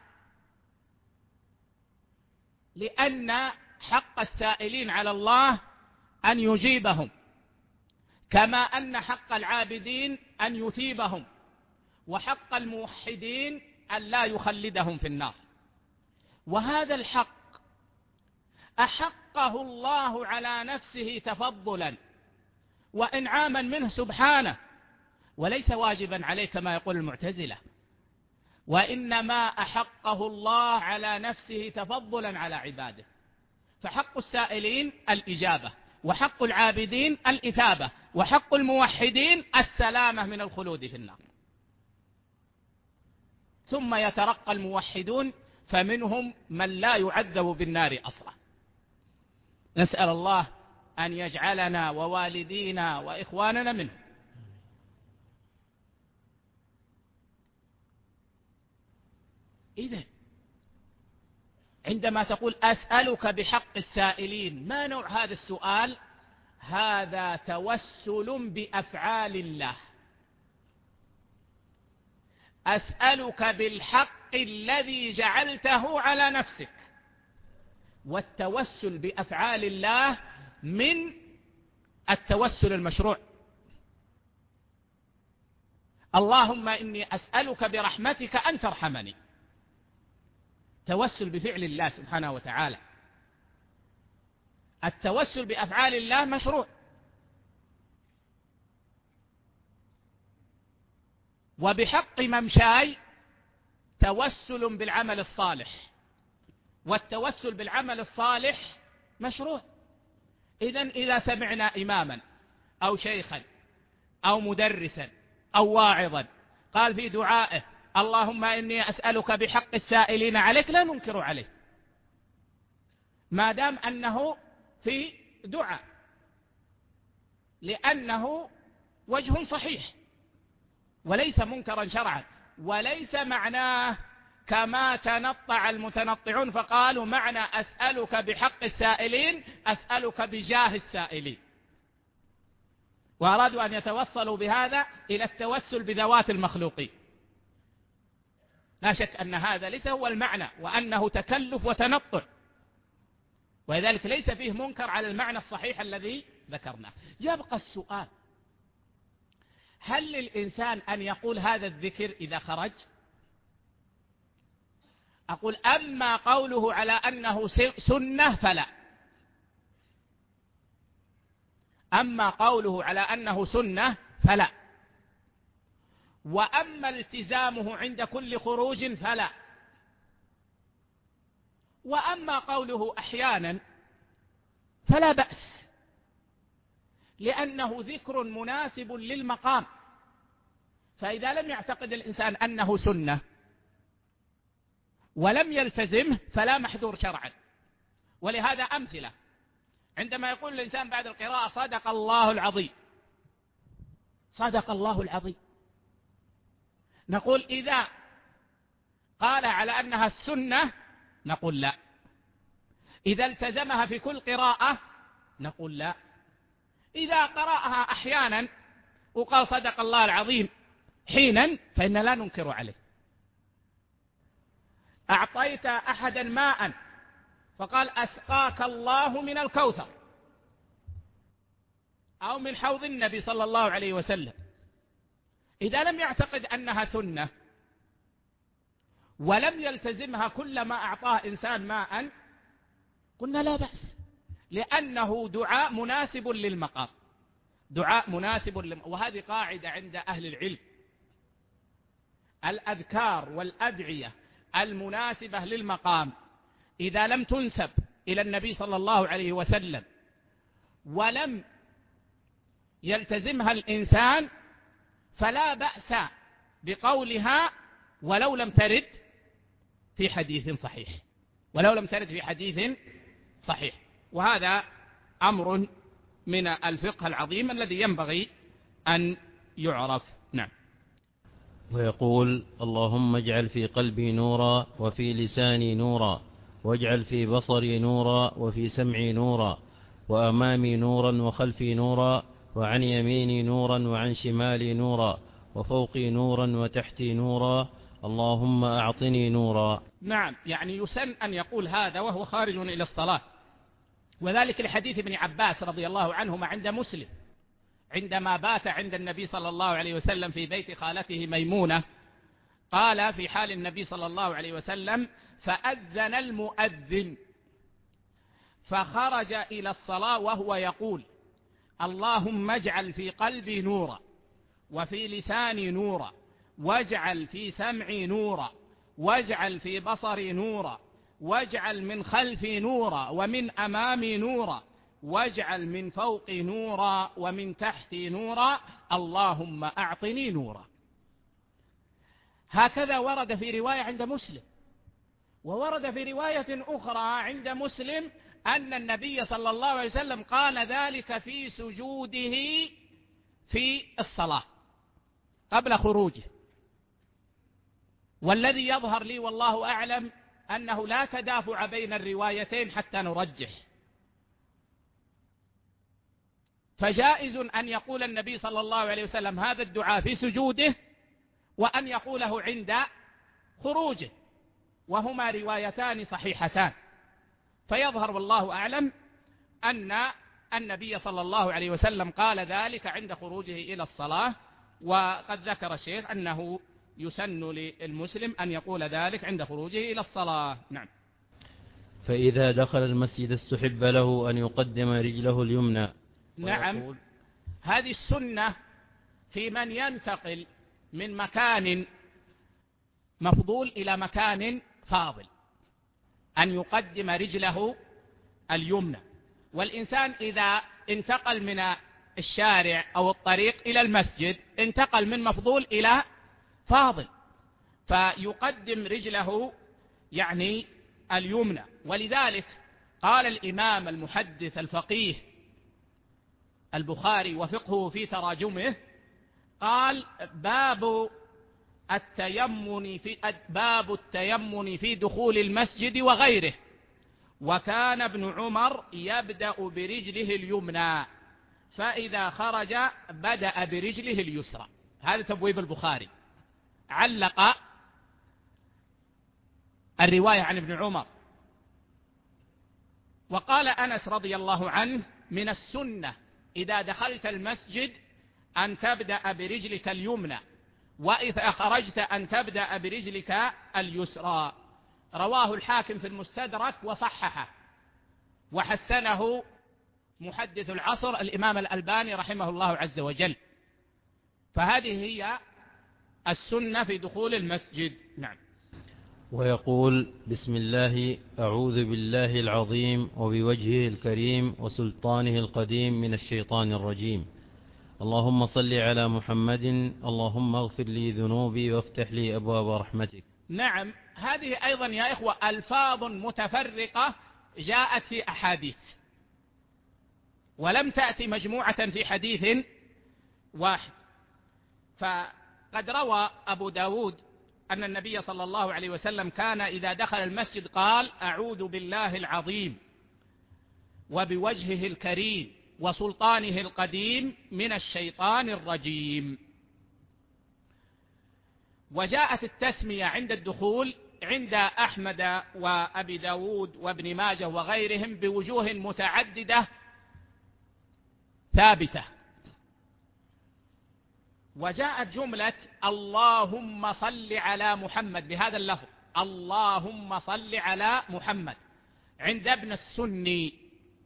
لأن حق السائلين على الله أن يجيبهم، كما أن حق العابدين أن يثيبهم، وحق الموحدين أن لا يخلدهم في النار. وهذا الحق أحقه الله على نفسه تفضلا وإنعاما منه سبحانه، وليس واجبا عليه كما يقول المعتزلة، وإنما أحقه الله على نفسه تفضلا على عباده. فحق السائلين الإجابة، وحق العابدين الإثابة، وحق الموحدين السلامة من الخلود في النار. ثم يترقى الموحدون فمنهم من لا يعذب بالنار أصلا. نسأل الله أن يجعلنا ووالدينا وإخواننا منهم. إذن عندما تقول أسألك بحق السائلين، ما نوع هذا السؤال؟ هذا توسل بأفعال الله. أسألك بالحق الذي جعلته على نفسك. والتوسل بأفعال الله من التوسل المشروع. اللهم إني أسألك برحمتك أن ترحمني، توسل بفعل الله سبحانه وتعالى. التوسل بأفعال الله مشروع. وبحق ممشاي توسل بالعمل الصالح، والتوسل بالعمل الصالح مشروع. إذن إذا سمعنا إماما أو شيخا أو مدرسا أو واعظا قال في دعائه اللهم إني أسألك بحق السائلين عليك، لا ننكر عليه ما دام أنه في دعاء، لأنه وجه صحيح وليس منكرا شرعا. وليس معناه كما تنطع المتنطعون فقالوا معنى أسألك بحق السائلين أسألك بجاه السائلين، وأرادوا أن يتوصلوا بهذا إلى التوسل بذوات المخلوقين. لا شك أن هذا ليس هو المعنى، وأنه تكلف وتنطع، ولذلك ليس فيه منكر على المعنى الصحيح الذي ذكرناه. يبقى السؤال: هل للإنسان أن يقول هذا الذكر إذا خرج؟ أقول: أما قوله على أنه سنة فلا. أما قوله على أنه سنة فلا. وأما التزامه عند كل خروج فلا. وأما قوله أحيانا فلا بأس، لأنه ذكر مناسب للمقام. فإذا لم يعتقد الإنسان أنه سنة ولم يلتزمه فلا محذور شرعا. ولهذا أمثلة، عندما يقول الإنسان بعد القراءة صدق الله العظيم، صدق الله العظيم، نقول إذا قال على أنها السنة نقول لا، إذا التزمها في كل قراءة نقول لا، إذا قرأها أحيانا وقال صدق الله العظيم حينا فإن لا ننكر عليه. أعطيت أحدا ماء فقال أسقاك الله من الكوثر أو من حوض النبي صلى الله عليه وسلم، إذا لم يعتقد أنها سنة ولم يلتزمها كلما أعطاه إنسان ماء قلنا لا بأس، لأنه دعاء مناسب للمقام، دعاء مناسب للمقام. وهذه قاعدة عند أهل العلم، الأذكار والأدعية المناسبة للمقام إذا لم تنسب إلى النبي صلى الله عليه وسلم ولم يلتزمها الإنسان فلا بأس بقولها ولو لم ترد في حديث صحيح، ولو لم ترد في حديث صحيح. وهذا أمر من الفقه العظيم الذي ينبغي أن يعرف. نعم. ويقول اللهم اجعل في قلبي نورا وفي لساني نورا واجعل في بصري نورا وفي سمعي نورا وأمامي نورا وخلفي نورا وعن يميني نورا وعن شمالي نورا وفوقي نورا وتحتي نورا اللهم أعطني نورا. نعم، يعني يسن أن يقول هذا وهو خارج إلى الصلاة، وذلك لحديث ابن عباس رضي الله عنهما عند مسلم عندما بات عند النبي صلى الله عليه وسلم في بيت خالته ميمونة، قال في حال النبي صلى الله عليه وسلم فأذن المؤذن فخرج إلى الصلاة وهو يقول اللهم اجعل في قلبي نورا وفي لساني نورا واجعل في سمعي نورا واجعل في بصري نورا واجعل من خلفي نورا ومن أمامي نورا واجعل من فوقي نورا ومن تحتي نورا اللهم أعطني نورا. هكذا ورد في رواية عند مسلم، وورد في رواية أخرى عند مسلم أن النبي صلى الله عليه وسلم قال ذلك في سجوده في الصلاة قبل خروجه. والذي يظهر لي والله أعلم أنه لا تدافع بين الروايتين حتى نرجح، فجائز أن يقول النبي صلى الله عليه وسلم هذا الدعاء في سجوده وأن يقوله عند خروجه، وهما روايتان صحيحتان. فيظهر والله أعلم أن النبي صلى الله عليه وسلم قال ذلك عند خروجه إلى الصلاة، وقد ذكر الشيخ أنه يسن للمسلم أن يقول ذلك عند خروجه إلى الصلاة. نعم. فإذا دخل المسجد استحب له أن يقدم رجله اليمنى. نعم، هذه السنة في من ينتقل من مكان مفضول إلى مكان فاضل أن يقدم رجله اليمنى. والإنسان إذا انتقل من الشارع أو الطريق إلى المسجد انتقل من مفضول إلى فاضل، فيقدم رجله يعني اليمنى. ولذلك قال الإمام المحدث الفقيه البخاري وفقهه في تراجمه قال باب التيمن في باب التيمن في دخول المسجد وغيره، وكان ابن عمر يبدأ برجله اليمنى فإذا خرج بدأ برجله اليسرى. هذا تبويب البخاري، علق الرواية عن ابن عمر. وقال أنس رضي الله عنه من السنة إذا دخلت المسجد أن تبدأ برجلك اليمنى، وإذا خرجت أن تبدأ برجلك اليسرى. رواه الحاكم في المستدرك وصححه وحسنه محدث العصر الإمام الألباني رحمه الله عز وجل. فهذه هي السنة في دخول المسجد. نعم. ويقول بسم الله أعوذ بالله العظيم وبوجهه الكريم وسلطانه القديم من الشيطان الرجيم. اللهم صل على محمد اللهم اغفر لي ذنوبي وافتح لي أبواب رحمتك. نعم، هذه أيضا يا إخوة ألفاظ متفرقة جاءت في أحاديث، ولم تأتي مجموعة في حديث واحد. فقد روى أبو داود أن النبي صلى الله عليه وسلم كان إذا دخل المسجد قال: أعوذ بالله العظيم وبوجهه الكريم وسلطانه القديم من الشيطان الرجيم. وجاءت التسمية عند الدخول عند أحمد وأبي داود وابن ماجه وغيرهم بوجوه متعددة ثابتة. وجاءت جملة اللهم صل على محمد بهذا اللفظ، اللهم صل على محمد، عند ابن السني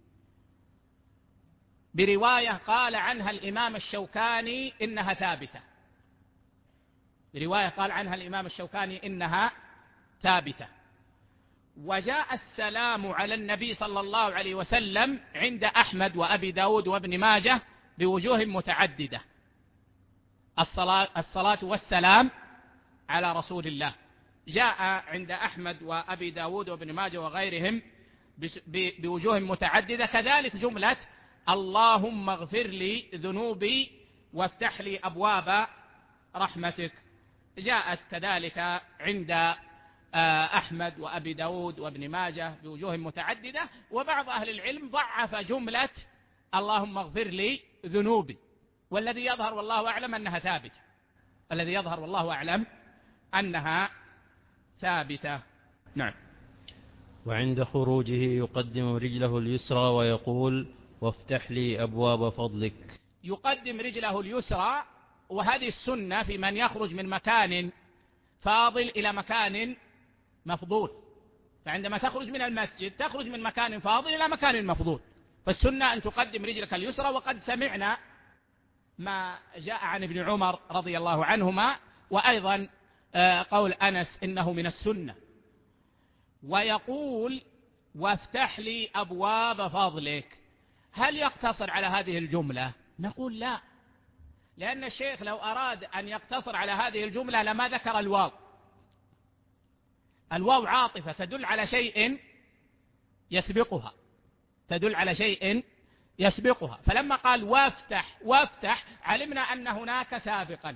برواية قال عنها الإمام الشوكاني إنها ثابتة، برواية قال عنها الإمام الشوكاني إنها ثابتة. وجاء السلام على النبي صلى الله عليه وسلم عند أحمد وأبي داود وابن ماجه بوجوه متعددة، الصلاة, الصلاة والسلام على رسول الله. جاء عند أحمد وأبي داود وابن ماجه وغيرهم بوجوه متعددة. كذلك جملة اللهم اغفر لي ذنوبي وافتح لي أبواب رحمتك جاءت كذلك عند أحمد وأبي داود وابن ماجه بوجوه متعددة. وبعض أهل العلم ضعف جملة اللهم اغفر لي ذنوبي، والذي يظهر والله أعلم أنها ثابتة، الذي يظهر والله أعلم أنها ثابتة. نعم. وعند خروجه يقدم رجله اليسرى ويقول وافتح لي أبواب فضلك. يقدم رجله اليسرى، وهذه السنة في من يخرج من مكان فاضل إلى مكان مفضول. فعندما تخرج من المسجد تخرج من مكان فاضل إلى مكان مفضول، فالسنة أن تقدم رجلك اليسرى. وقد سمعنا ما جاء عن ابن عمر رضي الله عنهما، وأيضا قول أنس إنه من السنة. ويقول وافتح لي أبواب فضلك. هل يقتصر على هذه الجملة؟ نقول لا، لأن الشيخ لو أراد أن يقتصر على هذه الجملة لما ذكر الواو. الواو عاطفة تدل على شيء يسبقها، تدل على شيء يسبقها. فلما قال وافتح وافتح علمنا أن هناك سابقا.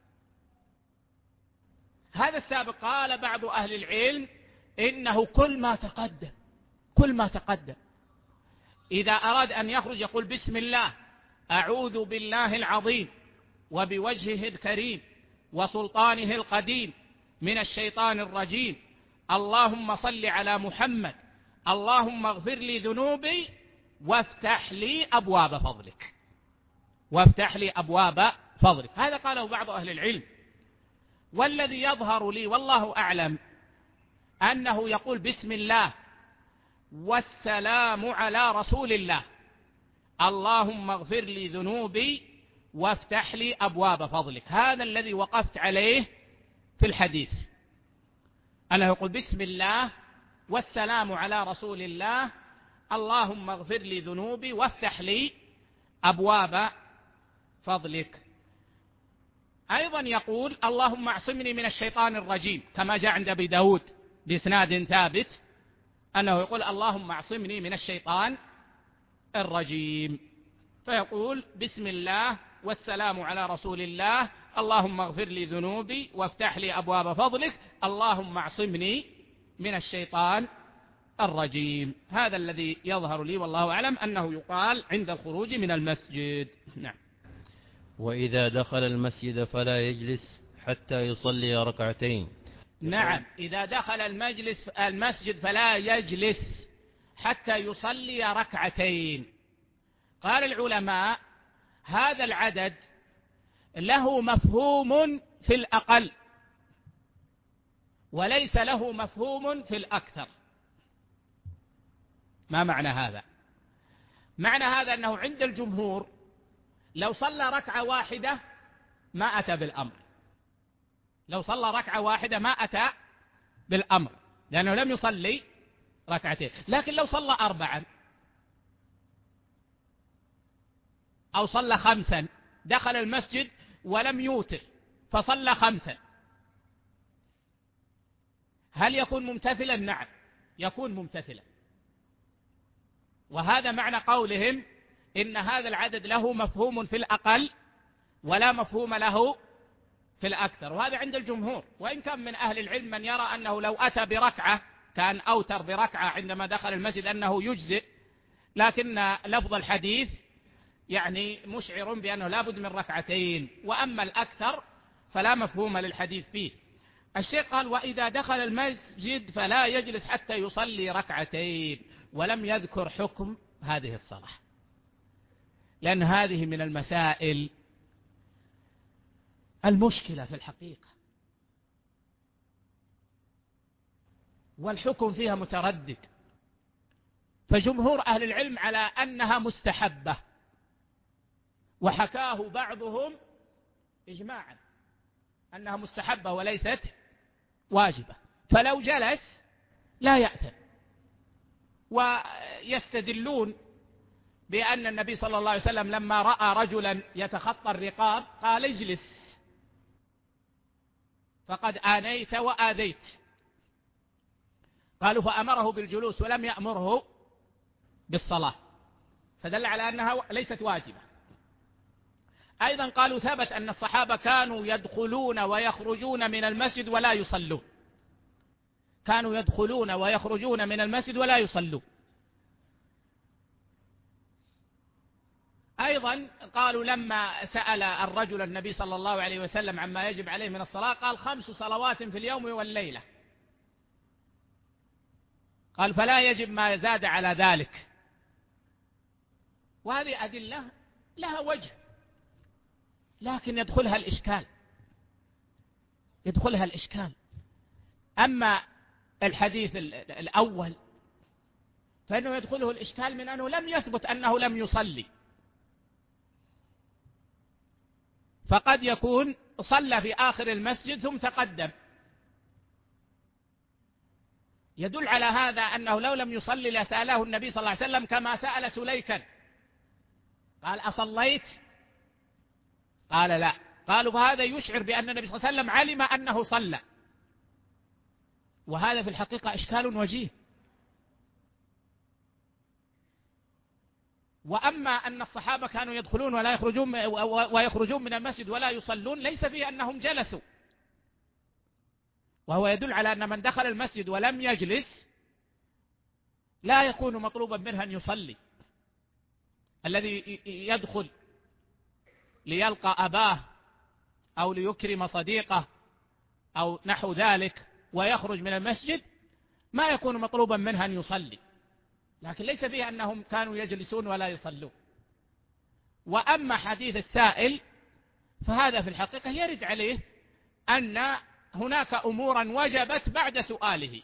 هذا السابق قال بعض أهل العلم إنه كل ما تقدم، كل ما تقدم. إذا أراد أن يخرج يقول بسم الله، أعوذ بالله العظيم وبوجهه الكريم وسلطانه القديم من الشيطان الرجيم، اللهم صل على محمد، اللهم اغفر لي ذنوبي وافتح لي أبواب فضلك، وافتح لي أبواب فضلك. هذا قاله بعض أهل العلم. والذي يظهر لي والله أعلم أنه يقول بسم الله والسلام على رسول الله، اللهم اغفر لي ذنوبي وافتح لي أبواب فضلك. هذا الذي وقفت عليه في الحديث، أنه يقول بسم الله والسلام على رسول الله، اللهم اغفر لي ذنوبي وافتح لي أبواب فضلك. أيضا يقول اللهم اعصمني من الشيطان الرجيم، كما جاء عند أبي داود بإسناد ثابت أنه يقول اللهم اعصمني من الشيطان الرجيم. فيقول بسم الله والسلام على رسول الله، اللهم اغفر لي ذنوبي وافتح لي أبواب فضلك، اللهم اعصمني من الشيطان الرجيم. هذا الذي يظهر لي والله أعلم أنه يقال عند الخروج من المسجد. نعم. وإذا دخل المسجد فلا يجلس حتى يصلي ركعتين. نعم، إذا دخل المجلس المسجد فلا يجلس حتى يصلي ركعتين. قال العلماء هذا العدد له مفهوم في الأقل وليس له مفهوم في الأكثر. ما معنى هذا؟ معنى هذا أنه عند الجمهور لو صلى ركعة واحدة ما أتى بالأمر، لو صلى ركعة واحدة ما أتى بالأمر لأنه لم يصلي ركعتين. لكن لو صلى أربعا أو صلى خمسا، دخل المسجد ولم يوتر فصلى خمسا، هل يكون ممتثلا؟ نعم يكون ممتثلا. وهذا معنى قولهم إن هذا العدد له مفهوم في الأقل ولا مفهوم له في الأكثر، وهذا عند الجمهور. وإن كان من أهل العلم من يرى أنه لو أتى بركعة كان أوتر بركعة عندما دخل المسجد أنه يجزئ، لكن لفظ الحديث يعني مشعر بأنه لا بد من ركعتين، وأما الأكثر فلا مفهوم للحديث فيه. الشيخ قال وإذا دخل المسجد فلا يجلس حتى يصلي ركعتين، ولم يذكر حكم هذه الصلاة، لأن هذه من المسائل المشكلة في الحقيقة، والحكم فيها متردد. فجمهور أهل العلم على أنها مستحبة، وحكاه بعضهم إجماعا أنها مستحبة وليست واجبة، فلو جلس لا يأثم. ويستدلون بأن النبي صلى الله عليه وسلم لما رأى رجلا يتخطى الرقاب قال اجلس فقد آنيت وآذيت، قالوا فأمره بالجلوس ولم يأمره بالصلاة، فدل على أنها ليست واجبة. أيضا قالوا ثبت أن الصحابة كانوا يدخلون ويخرجون من المسجد ولا يصلون، كانوا يدخلون ويخرجون من المسجد ولا يصلون. أيضا قالوا لما سأل الرجل النبي صلى الله عليه وسلم عما يجب عليه من الصلاة قال خمس صلوات في اليوم والليلة، قال فلا يجب ما زاد على ذلك. وهذه أدلة لها وجه، لكن يدخلها الإشكال يدخلها الإشكال أما الحديث الأول فإنه يدخله الإشكال من أنه لم يثبت أنه لم يصلي، فقد يكون صلى في آخر المسجد ثم تقدم. يدل على هذا أنه لو لم يصلي لسأله النبي صلى الله عليه وسلم كما سأل سليكا، قال أصليت؟ قال لا. قالوا فهذا يشعر بأن النبي صلى الله عليه وسلم علم أنه صلى، وهذا في الحقيقة إشكال وجيه. وأما أن الصحابة كانوا يدخلون ولا يخرجون ويخرجون من المسجد ولا يصلون ليس فيه أنهم جلسوا، وهو يدل على أن من دخل المسجد ولم يجلس لا يكون مطلوبا منه أن يصلي. الذي يدخل ليلقى أباه أو ليكرم صديقه أو نحو ذلك ويخرج من المسجد ما يكون مطلوبا منه أن يصلي، لكن ليس فيه أنهم كانوا يجلسون ولا يصلون. وأما حديث السائل فهذا في الحقيقة يرد عليه أن هناك أمورا وجبت بعد سؤاله،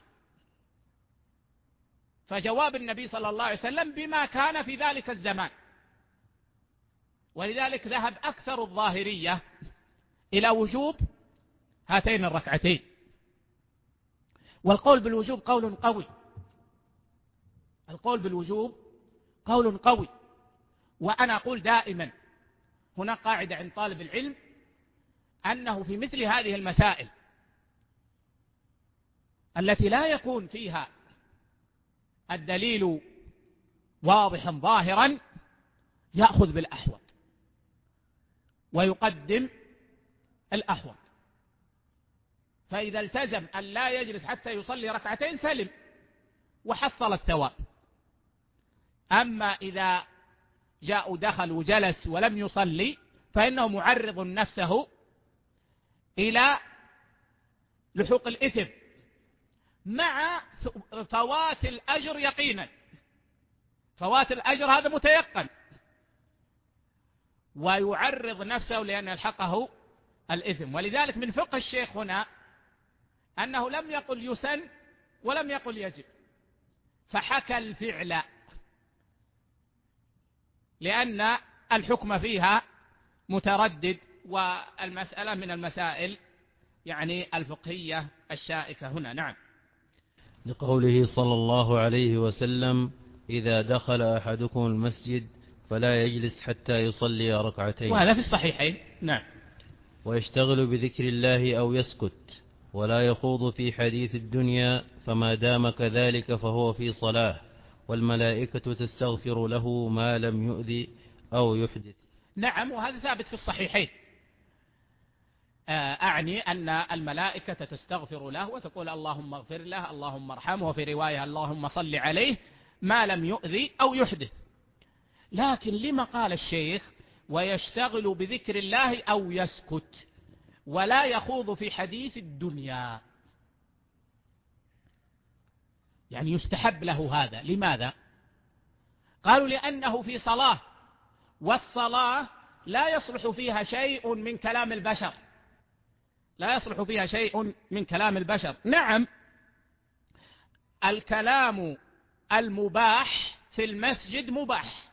فجواب النبي صلى الله عليه وسلم بما كان في ذلك الزمان، ولذلك ذهب أكثر الظاهرية إلى وجوب هاتين الركعتين. والقول بالوجوب قول قوي، القول بالوجوب قول قوي. وأنا أقول دائما هناك قاعدة عند طالب العلم أنه في مثل هذه المسائل التي لا يكون فيها الدليل واضحا ظاهرا يأخذ بالأحوط ويقدم الأحوط، فإذا التزم أن لا يجلس حتى يصلي ركعتين سلم وحصل الثواب. أما إذا جاء دخل وجلس ولم يصلي فإنه معرض نفسه إلى لحوق الإثم مع فوات الأجر يقينا، فوات الأجر هذا متيقن، ويعرض نفسه لأن يلحقه الإثم. ولذلك من فقه الشيخ هنا أنه لم يقل يسن ولم يقل يجب، فحكى الفعل، لأن الحكم فيها متردد، والمسألة من المسائل يعني الفقهية الشائكة هنا. نعم. لقوله صلى الله عليه وسلم إذا دخل أحدكم المسجد فلا يجلس حتى يصلي ركعتين، وهذا في الصحيحين. نعم. ويشتغل بذكر الله أو يسكت، ولا يخوض في حديث الدنيا، فما دام كذلك فهو في صلاة، والملائكة تستغفر له ما لم يؤذي أو يحدث. نعم، وهذا ثابت في الصحيحين. أعني أن الملائكة تستغفر له وتقول اللهم اغفر له اللهم ارحمه، وفي رواية اللهم صل عليه، ما لم يؤذي أو يحدث. لكن لما قال الشيخ ويشتغل بذكر الله أو يسكت ولا يخوض في حديث الدنيا؟ يعني يستحب له هذا. لماذا؟ قالوا لأنه في صلاة، والصلاة لا يصلح فيها شيء من كلام البشر، لا يصلح فيها شيء من كلام البشر. نعم، الكلام المباح في المسجد مباح،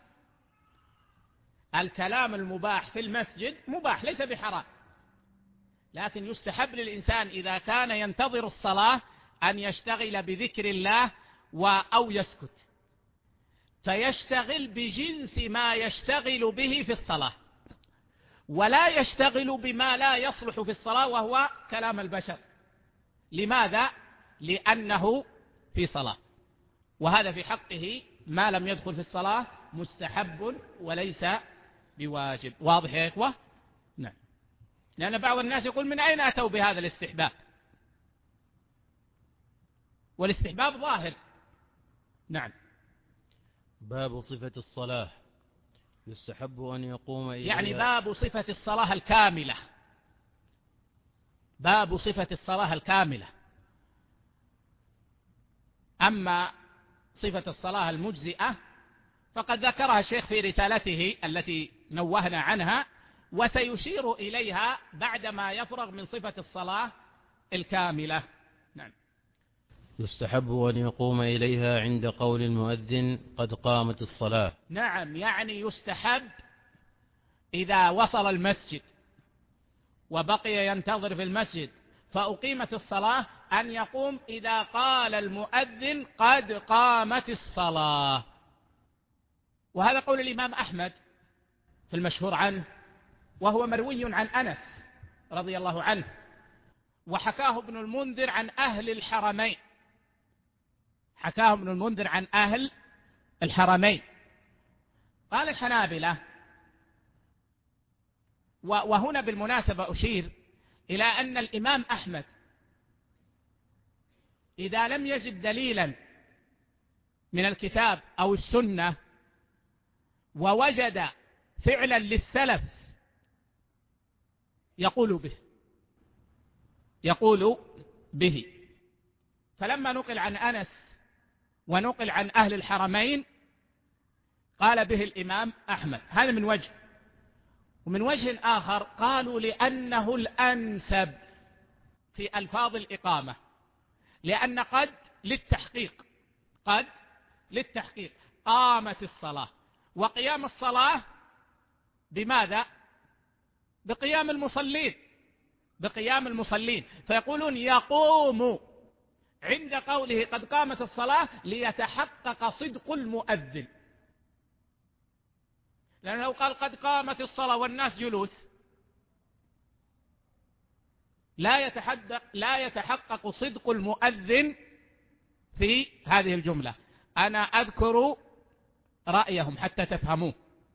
الكلام المباح في المسجد مباح ليس بحرام، لكن يستحب للإنسان إذا كان ينتظر الصلاة أن يشتغل بذكر الله أو يسكت، فيشتغل بجنس ما يشتغل به في الصلاة، ولا يشتغل بما لا يصلح في الصلاة وهو كلام البشر. لماذا؟ لأنه في صلاة، وهذا في حقه ما لم يدخل في الصلاة مستحب وليس بواجب. واضح يا إخوة؟ نعم. لأن بعض الناس يقول من أين أتوا بهذا الاستحباب؟ والاستحباب ظاهر. نعم. باب صفة الصلاة. يستحب أن يقوم إليها، يعني باب صفة الصلاة الكاملة، باب صفة الصلاة الكاملة. أما صفة الصلاة المجزئة فقد ذكرها الشيخ في رسالته التي نوهنا عنها، وسيشير إليها بعدما يفرغ من صفة الصلاة الكاملة. نعم. يستحب أن يقوم إليها عند قول المؤذن قد قامت الصلاة. نعم، يعني يستحب إذا وصل المسجد وبقي ينتظر في المسجد فأقيمت الصلاة أن يقوم إذا قال المؤذن قد قامت الصلاة. وهذا قول الإمام أحمد في المشهور عنه، وهو مروي عن أنس رضي الله عنه، وحكاه ابن المنذر عن أهل الحرمين، حكاه ابن المنذر عن أهل الحرمين. قال الحنابلة، وهنا بالمناسبة أشير إلى أن الإمام أحمد إذا لم يجد دليلا من الكتاب أو السنة ووجد فعلا للسلف يقول به، يقول به. فلما نقل عن أنس ونقل عن أهل الحرمين قال به الإمام أحمد، هذا من وجه. ومن وجه آخر قالوا لأنه الأنسب في ألفاظ الإقامة، لأن قد للتحقيق، قد للتحقيق قامت الصلاة، وقيام الصلاة بماذا؟ بقيام المصلين، بقيام المصلين. فيقولون يقوم عند قوله قد قامت الصلاة ليتحقق صدق المؤذن، لأنه لو قال قد قامت الصلاة والناس جلوس لا يتحقق, لا يتحقق صدق المؤذن في هذه الجملة. أنا أذكر رأيهم حتى تفهموه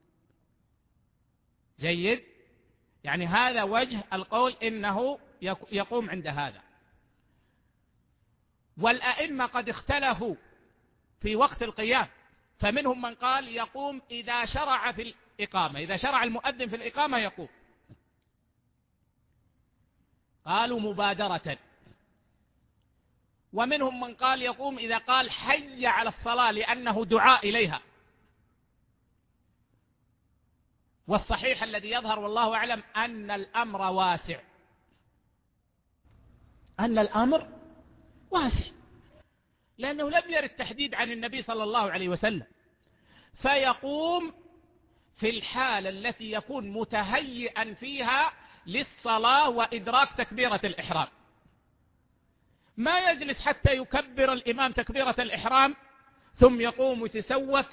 جيد. يعني هذا وجه القول إنه يقوم عند هذا. والأئمة قد اختلفوا في وقت القيام، فمنهم من قال يقوم إذا شرع في الإقامة، إذا شرع المؤذن في الإقامة يقوم. قالوا مبادرة. ومنهم من قال يقوم إذا قال حي على الصلاة لأنه دعاء إليها. والصحيح الذي يظهر والله أعلم أن الأمر واسع، أن الأمر واسع، لأنه لم يرد تحديد عن النبي صلى الله عليه وسلم. فيقوم في الحالة التي يكون متهيئا فيها للصلاة وإدراك تكبيرة الإحرام، ما يجلس حتى يكبر الإمام تكبيرة الإحرام ثم يقوم ويتسوك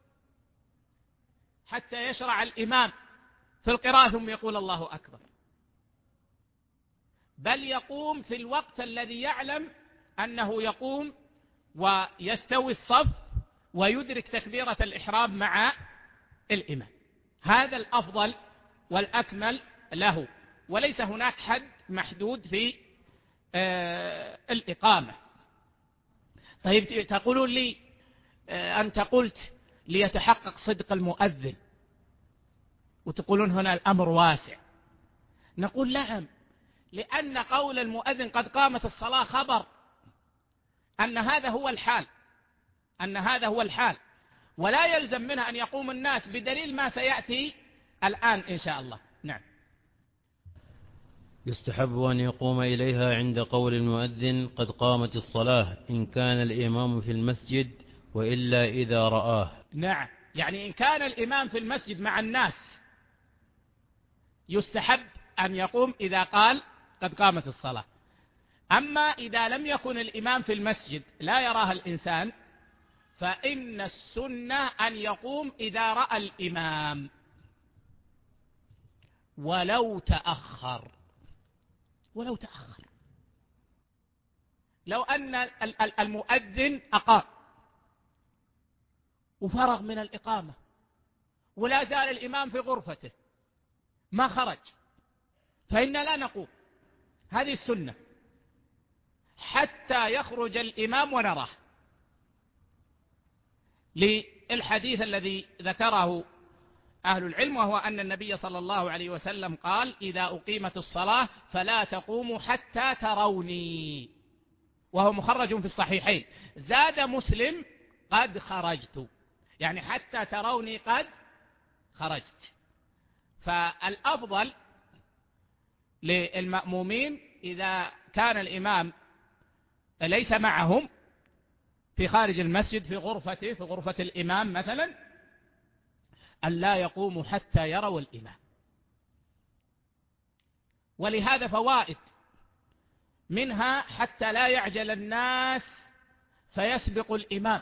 حتى يشرع الإمام في القراءة ثم يقول الله أكبر. بل يقوم في الوقت الذي يعلم أنه يقوم ويستوي الصف ويدرك تكبيرة الإحرام مع الإمام. هذا الأفضل والأكمل له، وليس هناك حد محدود في آه الإقامة. طيب تقولون لي آه أنت قلت ليتحقق صدق المؤذن، وتقولون هنا الأمر واسع. نقول نعم، لأن قول المؤذن قد قامت الصلاة خبر أن هذا هو الحال، أن هذا هو الحال، ولا يلزم منها أن يقوم الناس بدليل ما سيأتي الآن إن شاء الله. نعم. يستحب أن يقوم إليها عند قول المؤذن قد قامت الصلاة إن كان الإمام في المسجد، وإلا إذا رآه. نعم، يعني إن كان الإمام في المسجد مع الناس يستحب أن يقوم إذا قال قد قامت الصلاة. أما إذا لم يكن الإمام في المسجد لا يراها الإنسان، فإن السنة أن يقوم إذا رأى الإمام ولو تأخر. ولو تأخر، لو أن المؤذن أقام وفرغ من الإقامة ولا زال الإمام في غرفته ما خرج، فإن لا نقوم، هذه السنة حتى يخرج الإمام ونراه، للحديث الذي ذكره أهل العلم، وهو أن النبي صلى الله عليه وسلم قال إذا أقيمت الصلاة فلا تقوموا حتى تروني، وهو مخرج في الصحيحين. زاد مسلم قد خرجت، يعني حتى تروني قد خرجت. فالأفضل للمأمومين إذا كان الإمام ليس معهم في خارج المسجد في غرفته، في غرفة الإمام مثلا، أن لا يقوموا حتى يروا الإمام. ولهذا فوائد، منها حتى لا يعجل الناس فيسبق الإمام،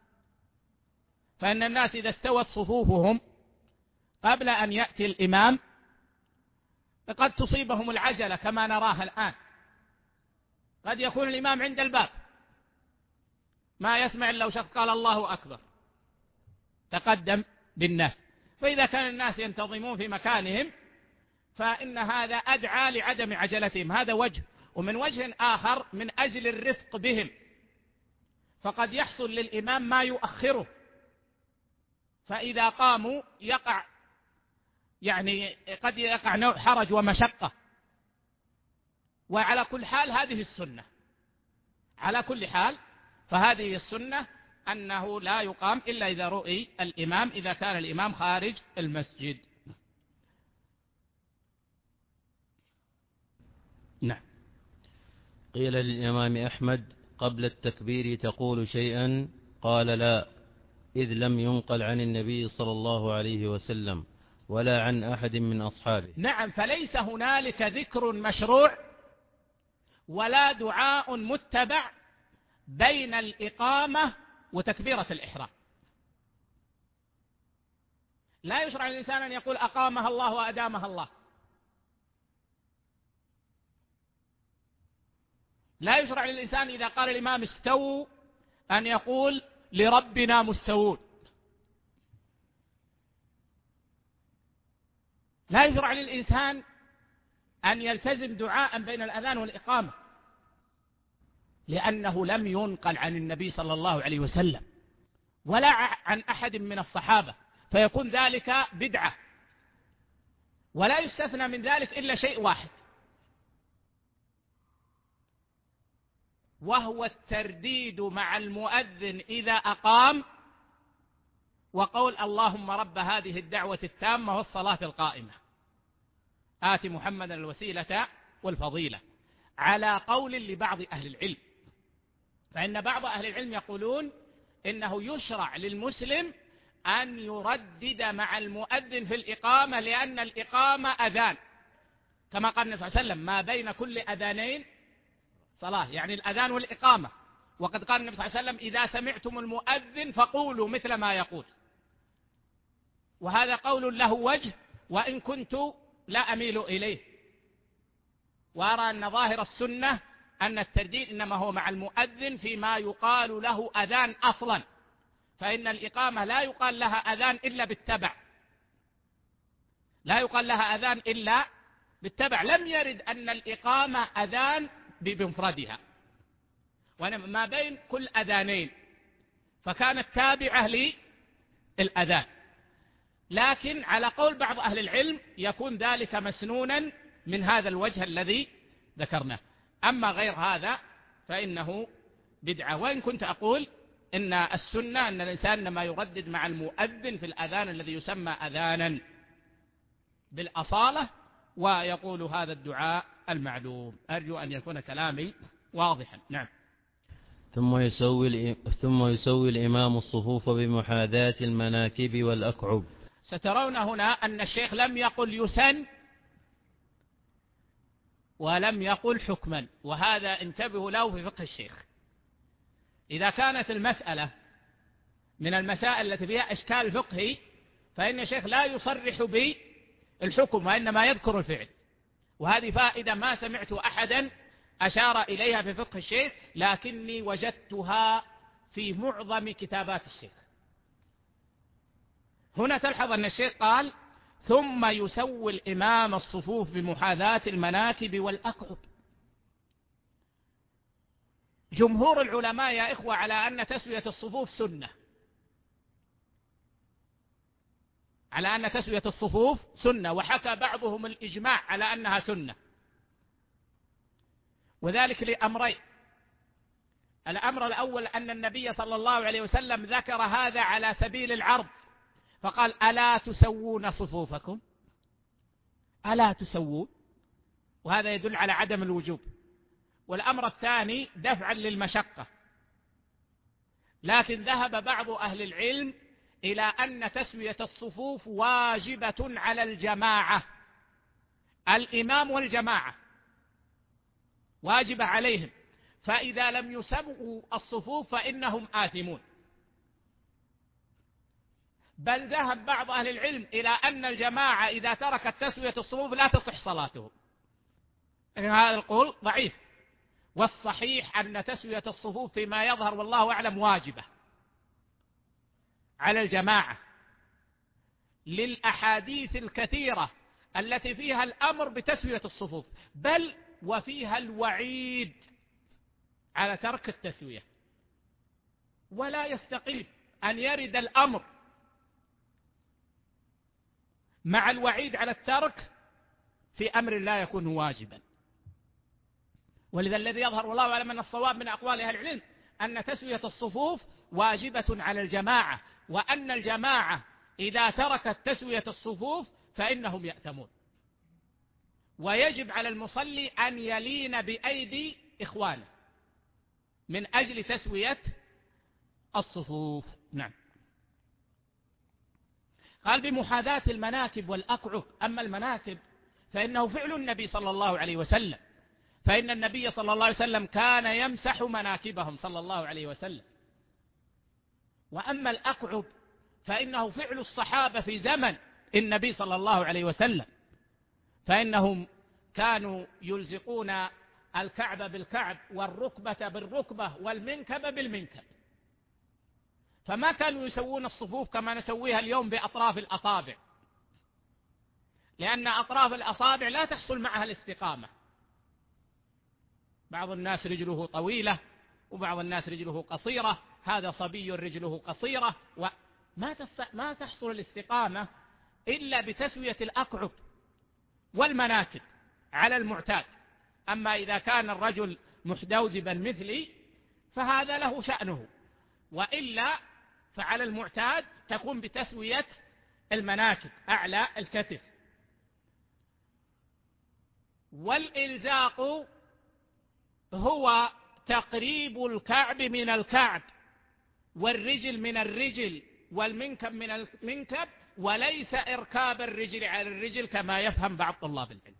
فإن الناس إذا استوت صفوفهم قبل أن يأتي الإمام قد تصيبهم العجلة كما نراها الآن. قد يكون الإمام عند الباب ما يسمع إلا شخص قال الله أكبر تقدم بالناس، فإذا كان الناس ينتظمون في مكانهم فإن هذا أدعى لعدم عجلتهم، هذا وجه. ومن وجه آخر من أجل الرفق بهم، فقد يحصل للإمام ما يؤخره، فإذا قاموا يقع يعني قد يقع نوع حرج ومشقة. وعلى كل حال هذه السنة، على كل حال فهذه السنة أنه لا يقام إلا إذا رؤي الإمام، إذا كان الإمام خارج المسجد. نعم. قيل للإمام أحمد قبل التكبير تقول شيئا؟ قال لا، إذ لم ينقل عن النبي صلى الله عليه وسلم ولا عن أحد من أصحابه. نعم، فليس هنالك ذكر مشروع ولا دعاء متبع بين الإقامة وتكبيرة الإحرام. لا يشرع للإنسان أن يقول أقامها الله وأدامها الله، لا يشرع للإنسان إذا قال الإمام استووا أن يقول لربنا مستوون، لا يشرع للإنسان أن يلتزم دعاء بين الأذان والإقامة، لأنه لم ينقل عن النبي صلى الله عليه وسلم ولا عن أحد من الصحابة، فيكون ذلك بدعة. ولا يستثنى من ذلك إلا شيء واحد، وهو الترديد مع المؤذن إذا أقام، وقول اللهم رب هذه الدعوة التامة والصلاة القائمة آت محمدا الوسيلة والفضيلة، على قول لبعض أهل العلم. فإن بعض أهل العلم يقولون إنه يشرع للمسلم أن يردد مع المؤذن في الإقامة، لأن الإقامة أذان، كما قال النبي صلى الله عليه وسلم ما بين كل أذانين صلاة، يعني الأذان والإقامة. وقد قال النبي صلى الله عليه وسلم إذا سمعتم المؤذن فقولوا مثل ما يقول. وهذا قول له وجه، وإن كنت لا أميل إليه، وأرى أن ظاهر السنة أن الترديد إنما هو مع المؤذن فيما يقال له أذان أصلا، فإن الإقامة لا يقال لها أذان إلا بالتبع، لا يقال لها أذان إلا بالتبع. لم يرد أن الإقامة أذان بمفردها، وما بين كل أذانين فكانت تابعة للأذان. لكن على قول بعض أهل العلم يكون ذلك مسنونا من هذا الوجه الذي ذكرناه. أما غير هذا فإنه بدعة. وإن كنت أقول إن السنة أن الإنسان إنما يردد مع المؤذن في الأذان الذي يسمى أذانا بالأصالة، ويقول هذا الدعاء المعلوم. أرجو أن يكون كلامي واضحا. نعم. ثم يسوي ثم يسوي الإمام الصفوف بمحاذاة المناكب والأكعب. سترون هنا أن الشيخ لم يقل يسن ولم يقل حكما، وهذا انتبهوا له في فقه الشيخ. إذا كانت المسألة من المسائل التي فيها إشكال فقهي فإن الشيخ لا يصرح بالحكم وإنما يذكر الفعل، وهذه فائدة ما سمعت أحدا أشار إليها في فقه الشيخ، لكني وجدتها في معظم كتابات الشيخ. هنا تلحظ أن الشيخ قال ثم يسوي الإمام الصفوف بمحاذاة المناكب والأكعب. جمهور العلماء يا إخوة على أن تسوية الصفوف سنة، على أن تسوية الصفوف سنة، وحكى بعضهم الإجماع على أنها سنة، وذلك لأمرين. الأمر الأول أن النبي صلى الله عليه وسلم ذكر هذا على سبيل العرض، فقال ألا تسوون صفوفكم، ألا تسوون، وهذا يدل على عدم الوجوب. والأمر الثاني دفعا للمشقة. لكن ذهب بعض أهل العلم إلى أن تسوية الصفوف واجبة على الجماعة، الإمام والجماعة واجبة عليهم، فإذا لم يسووا الصفوف فإنهم آثمون. بل ذهب بعض أهل العلم إلى أن الجماعة إذا تركت تسوية الصفوف لا تصح صلاتهم. هذا القول ضعيف، والصحيح أن تسوية الصفوف فيما يظهر والله أعلم واجبة على الجماعة، للأحاديث الكثيرة التي فيها الأمر بتسوية الصفوف، بل وفيها الوعيد على ترك التسوية. ولا يستقيم أن يرد الأمر مع الوعيد على الترك في أمر لا يكون واجبا. ولذا الذي يظهر والله أعلم أن الصواب من أقوال أهل العلم أن تسوية الصفوف واجبة على الجماعة، وأن الجماعة إذا تركت تسوية الصفوف فإنهم يأثمون، ويجب على المصلي أن يلين بأيدي إخوانه من أجل تسوية الصفوف. نعم. قال بمحاذاة المناكب والأكعب. أما المناكب فإنه فعل النبي صلى الله عليه وسلم، فإن النبي صلى الله عليه وسلم كان يمسح مناكبهم صلى الله عليه وسلم. وأما الأكعب فإنه فعل الصحابة في زمن النبي صلى الله عليه وسلم، فإنهم كانوا يلزقون الكعب بالكعب والركبة بالركبة والمنكب بالمنكب، فما كانوا يسوون الصفوف كما نسويها اليوم بأطراف الأصابع، لأن أطراف الأصابع لا تحصل معها الاستقامة. بعض الناس رجله طويلة وبعض الناس رجله قصيرة، هذا صبي رجله قصيرة، وما ما تحصل الاستقامة إلا بتسوية الأكعب والمناكب على المعتاد. أما إذا كان الرجل محدودبا مثلي فهذا له شأنه، وإلا فعلى المعتاد تكون بتسوية المناكب أعلى الكتف. والإلزاق هو تقريب الكعب من الكعب والرجل من الرجل والمنكب من المنكب، وليس إركاب الرجل على الرجل كما يفهم بعض طلاب العلم.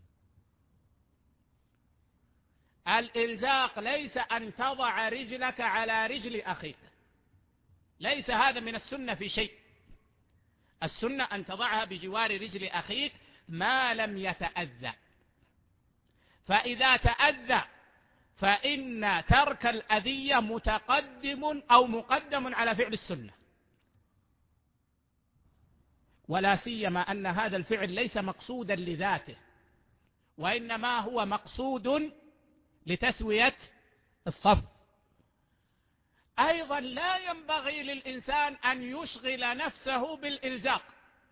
الإلزاق ليس أن تضع رجلك على رجل أخيك، ليس هذا من السنة في شيء. السنة أن تضعها بجوار رجل أخيك ما لم يتأذى، فإذا تأذى فإن ترك الأذية متقدم أو مقدم على فعل السنة، ولا سيما أن هذا الفعل ليس مقصودا لذاته، وإنما هو مقصود لتسوية الصف. أيضا لا ينبغي للإنسان أن يشغل نفسه بالإلزاق،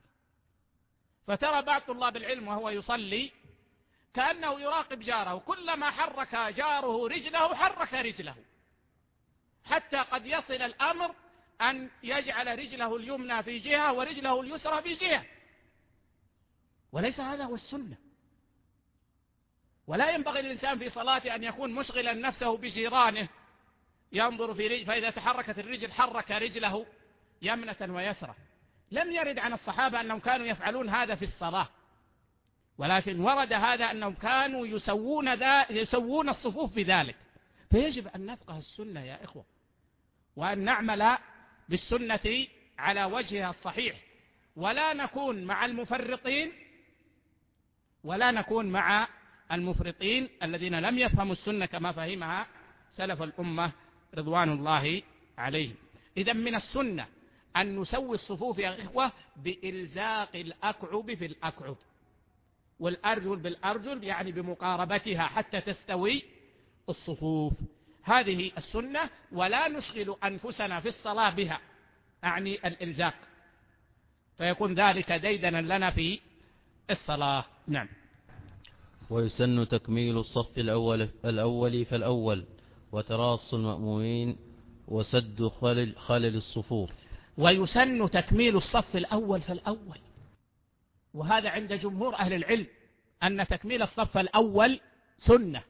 فترى بعض طلاب العلم وهو يصلي كأنه يراقب جاره، كلما حرك جاره رجله حرك رجله، حتى قد يصل الأمر أن يجعل رجله اليمنى في جهة ورجله اليسرى في جهة، وليس هذا هو السنة. ولا ينبغي للإنسان في صلاته أن يكون مشغلا نفسه بجيرانه، ينظر في رجل فإذا تحركت الرجل حرك رجله يمنة ويسرى. لم يرد عن الصحابة أنهم كانوا يفعلون هذا في الصلاة، ولكن ورد هذا أنهم كانوا يسوون, ذا يسوون الصفوف بذلك. فيجب أن نفقه السنة يا إخوة، وأن نعمل بالسنة على وجهها الصحيح، ولا نكون مع المفرطين ولا نكون مع المفرطين الذين لم يفهموا السنة كما فهمها سلف الأمة رضوان الله عليهم. إذن من السنة أن نسوي الصفوف يا إخوة بإلزاق الأكعب في الأكعب، والأرجل بالأرجل، يعني بمقاربتها حتى تستوي الصفوف. هذه السنة، ولا نشغل أنفسنا في الصلاة بها، أعني الإلزاق، فيكون ذلك ديدنا لنا في الصلاة. نعم. ويسن تكميل الصف الأول, الأول فالأول، وتراص المأمومين، وسد خلل, خلل الصفوف. ويسن تكميل الصف الأول فالأول، وهذا عند جمهور أهل العلم أن تكميل الصف الأول سنة.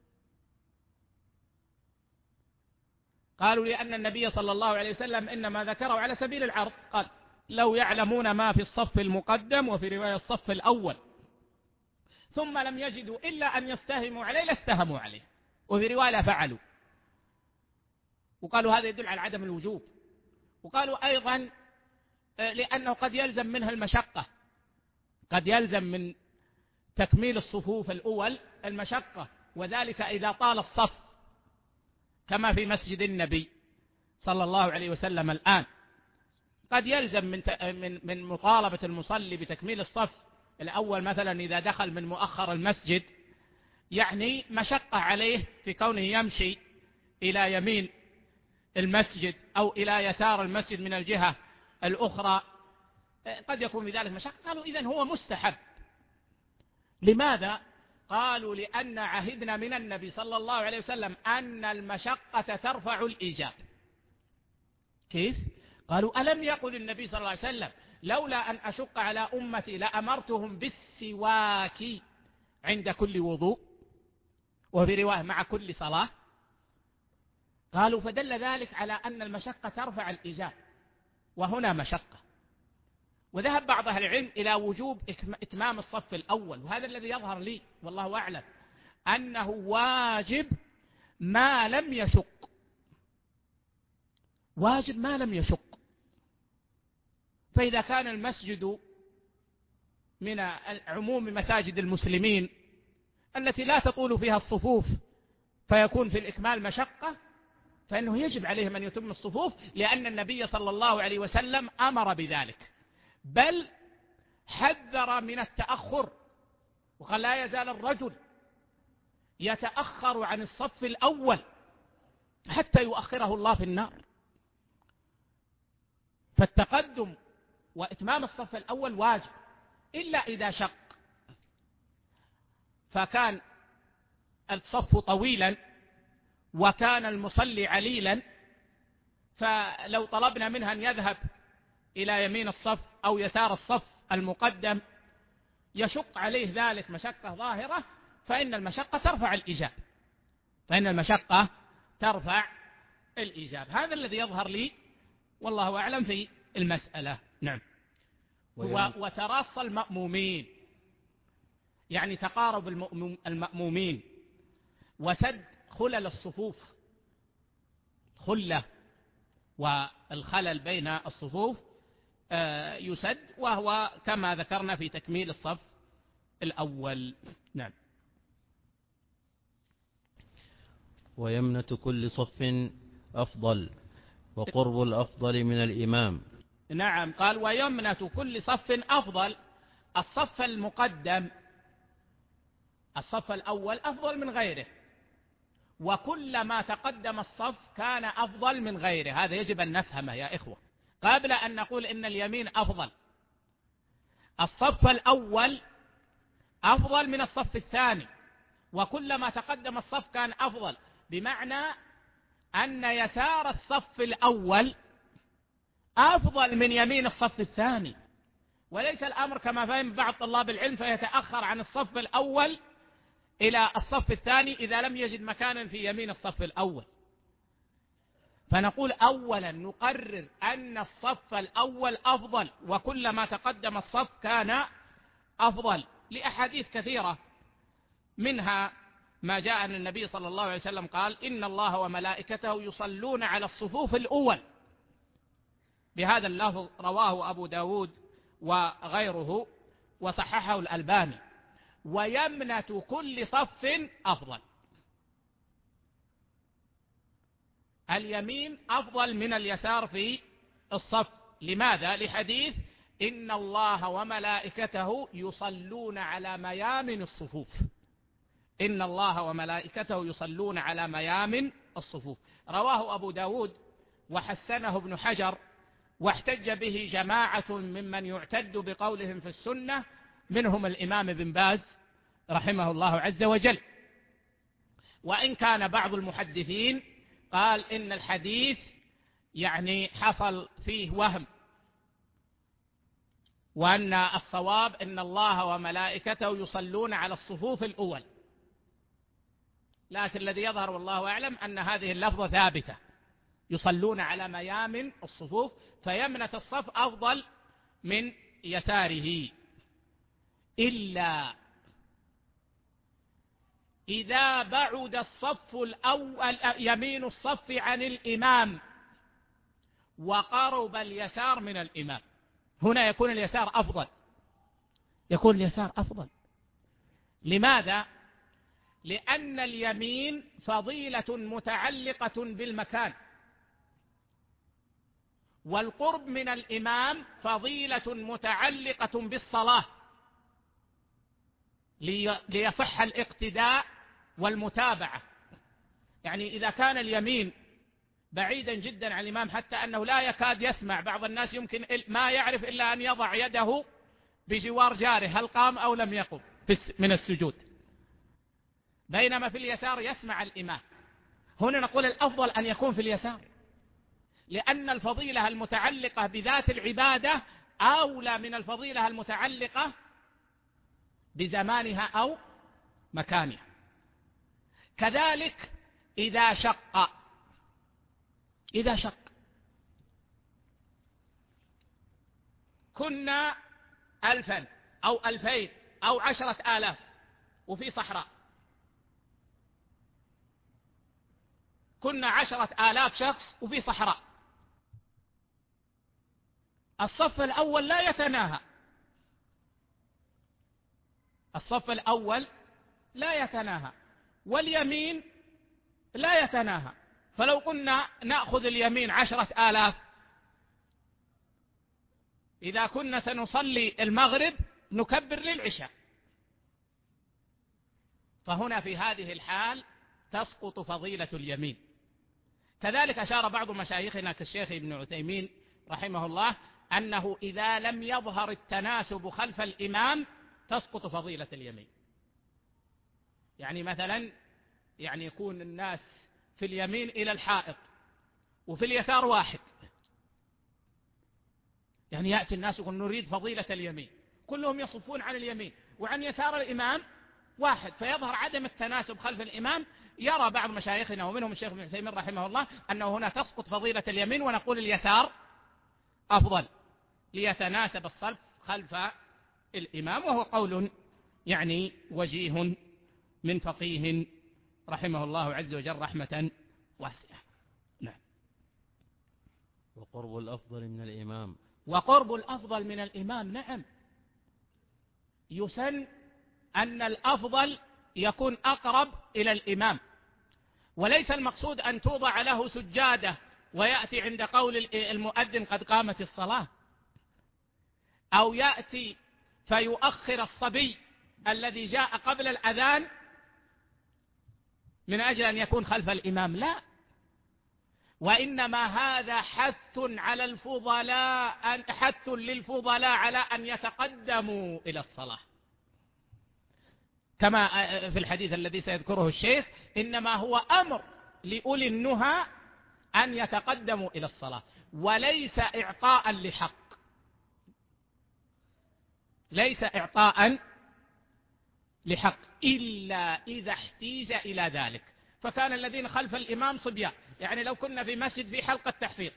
قالوا لأن النبي صلى الله عليه وسلم إنما ذكره على سبيل العرض، قال لو يعلمون ما في الصف المقدم، وفي رواية الصف الأول، ثم لم يجدوا إلا أن يستهموا عليه لاستهموا عليه، وفي رواية فعلوا. وقالوا هذا يدل على عدم الوجوب. وقالوا أيضا لأنه قد يلزم منها المشقة، قد يلزم من تكميل الصفوف الأول المشقة، وذلك إذا طال الصف كما في مسجد النبي صلى الله عليه وسلم الآن، قد يلزم من من من مطالبة المصلي بتكميل الصف الأول، مثلا إذا دخل من مؤخر المسجد، يعني مشقة عليه في كونه يمشي إلى يمين المسجد أو إلى يسار المسجد من الجهة الأخرى، قد يكون بذلك مشقة. قالوا إذن هو مستحب. لماذا؟ قالوا لأن عهدنا من النبي صلى الله عليه وسلم أن المشقة ترفع الإيجاب. كيف؟ قالوا ألم يقل النبي صلى الله عليه وسلم لولا أن أشق على أمتي لأمرتهم بالسواك عند كل وضوء، وفي رواية مع كل صلاة؟ قالوا فدل ذلك على أن المشقة ترفع الإيجاب، وهنا مشقة. وذهب بعض أهل العلم إلى وجوب إتمام الصف الأول، وهذا الذي يظهر لي والله أعلم أنه واجب ما لم يشق، واجب ما لم يشق. فإذا كان المسجد من عموم مساجد المسلمين التي لا تطول فيها الصفوف فيكون في الإكمال مشقة، فإنه يجب عليهم أن يتم الصفوف، لأن النبي صلى الله عليه وسلم أمر بذلك، بل حذر من التأخر، وقال لا يزال الرجل يتأخر عن الصف الأول حتى يؤخره الله في النار. فالتقدم وإتمام الصف الأول واجب، إلا إذا شق، فكان الصف طويلا وكان المصلي عليلا، فلو طلبنا منها أن يذهب إلى يمين الصف أو يسار الصف المقدم يشق عليه ذلك مشقة ظاهرة، فإن المشقة ترفع الإيجاب، فإن المشقة ترفع الإيجاب. هذا الذي يظهر لي والله أعلم في المسألة. نعم. وتراص المأمومين، يعني تقارب المأمومين، وسد خلل الصفوف، خلة والخلل بين الصفوف يسد، وهو كما ذكرنا في تكميل الصف الأول. نعم. ويمنة كل صف أفضل وقرب الأفضل من الإمام. نعم، قال ويمنة كل صف أفضل. الصف المقدم، الصف الأول أفضل من غيره، وكلما تقدم الصف كان أفضل من غيره. هذا يجب أن نفهمه يا إخوة قبل أن نقول إن اليمين أفضل. الصف الأول أفضل من الصف الثاني، وكلما تقدم الصف كان أفضل، بمعنى أن يسار الصف الأول أفضل من يمين الصف الثاني، وليس الأمر كما فهم بعض طلاب العلم فيتأخر عن الصف الأول إلى الصف الثاني إذا لم يجد مكانا في يمين الصف الأول. فنقول أولا نقرر أن الصف الأول أفضل، وكلما تقدم الصف كان أفضل، لأحاديث كثيرة، منها ما جاء عن النبي صلى الله عليه وسلم قال إن الله وملائكته يصلون على الصفوف الأول، بهذا اللفظ، رواه أبو داود وغيره وصححه الألباني. ويمنة كل صف أفضل، اليمين أفضل من اليسار في الصف. لماذا؟ لحديث إن الله وملائكته يصلون على ميامن الصفوف. إن الله وملائكته يصلون على ميامن الصفوف، رواه أبو داود وحسنه ابن حجر، واحتج به جماعة ممن يعتد بقولهم في السنة، منهم الإمام ابن باز رحمه الله عز وجل. وإن كان بعض المحدثين قال إن الحديث يعني حصل فيه وهم، وأن الصواب إن الله وملائكته يصلون على الصفوف الأول، لكن الذي يظهر والله أعلم أن هذه اللفظة ثابتة، يصلون على ميامن الصفوف، فيمنة الصف أفضل من يساره، إلا إذا بعد الصف الأول يمين الصف عن الإمام وقرب اليسار من الإمام، هنا يكون اليسار أفضل، يكون اليسار أفضل. لماذا؟ لأن اليمين فضيلة متعلقة بالمكان، والقرب من الإمام فضيلة متعلقة بالصلاة، ليصح الاقتداء والمتابعة. يعني إذا كان اليمين بعيدا جدا عن الإمام حتى أنه لا يكاد يسمع، بعض الناس يمكن ما يعرف إلا أن يضع يده بجوار جاره هل قام أو لم يقم من السجود، بينما في اليسار يسمع الإمام. هنا نقول الأفضل أن يكون في اليسار، لأن الفضيلة المتعلقة بذات العبادة أولى من الفضيلة المتعلقة بزمانها أو مكانها. كذلك إذا شق، إذا شق كنا ألفا أو ألفين أو عشرة آلاف وفي صحراء، كنا عشرة آلاف شخص وفي صحراء، الصف الأول لا يتناهى، الصف الأول لا يتناهى واليمين لا يتناهى. فلو قلنا نأخذ اليمين عشرة آلاف، إذا كنا سنصلي المغرب نكبر للعشاء، فهنا في هذه الحال تسقط فضيلة اليمين. كذلك أشار بعض مشايخنا كالشيخ ابن عثيمين رحمه الله أنه إذا لم يظهر التناسب خلف الإمام تسقط فضيلة اليمين. يعني مثلا يعني يكون الناس في اليمين إلى الحائط وفي اليسار واحد، يعني يأتي الناس يقول نريد فضيلة اليمين، كلهم يصفون عن اليمين وعن يسار الإمام واحد، فيظهر عدم التناسب خلف الإمام. يرى بعض مشايخنا ومنهم الشيخ ابن عثيمين رحمه الله أنه هنا تسقط فضيلة اليمين، ونقول اليسار أفضل ليتناسب الصف خلف الإمام، وهو قول يعني وجيه من فقيه رحمه الله عز وجل رحمة واسعة. نعم. وقرب الأفضل من الإمام، وقرب الأفضل من الإمام، نعم، يسن أن الأفضل يكون أقرب إلى الإمام، وليس المقصود أن توضع له سجادة ويأتي عند قول المؤذن قد قامت الصلاة، أو يأتي فيؤخر الصبي الذي جاء قبل الأذان من أجل أن يكون خلف الإمام، لا، وإنما هذا حث على الفضلاء، حث للفضلاء على أن يتقدموا إلى الصلاة، كما في الحديث الذي سيذكره الشيخ، إنما هو أمر لأولي النهى أن يتقدموا إلى الصلاة، وليس إعطاء لحق، ليس إعطاء لحق إلا إذا احتيج إلى ذلك. فكان الذين خلف الإمام صبيان، يعني لو كنا في مسجد في حلقة تحفيظ،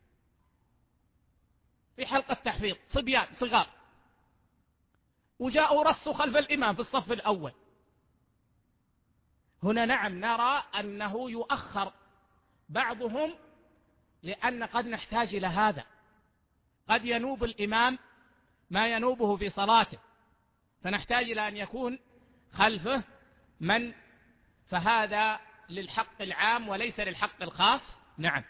في حلقة تحفيظ صبيان صغار وجاءوا رصوا خلف الإمام في الصف الأول، هنا نعم نرى أنه يؤخر بعضهم، لأن قد نحتاج إلى هذا، قد ينوب الإمام ما ينوبه في صلاته، فنحتاج إلى أن يكون خلفه من، فهذا للحق العام وليس للحق الخاص. نعم،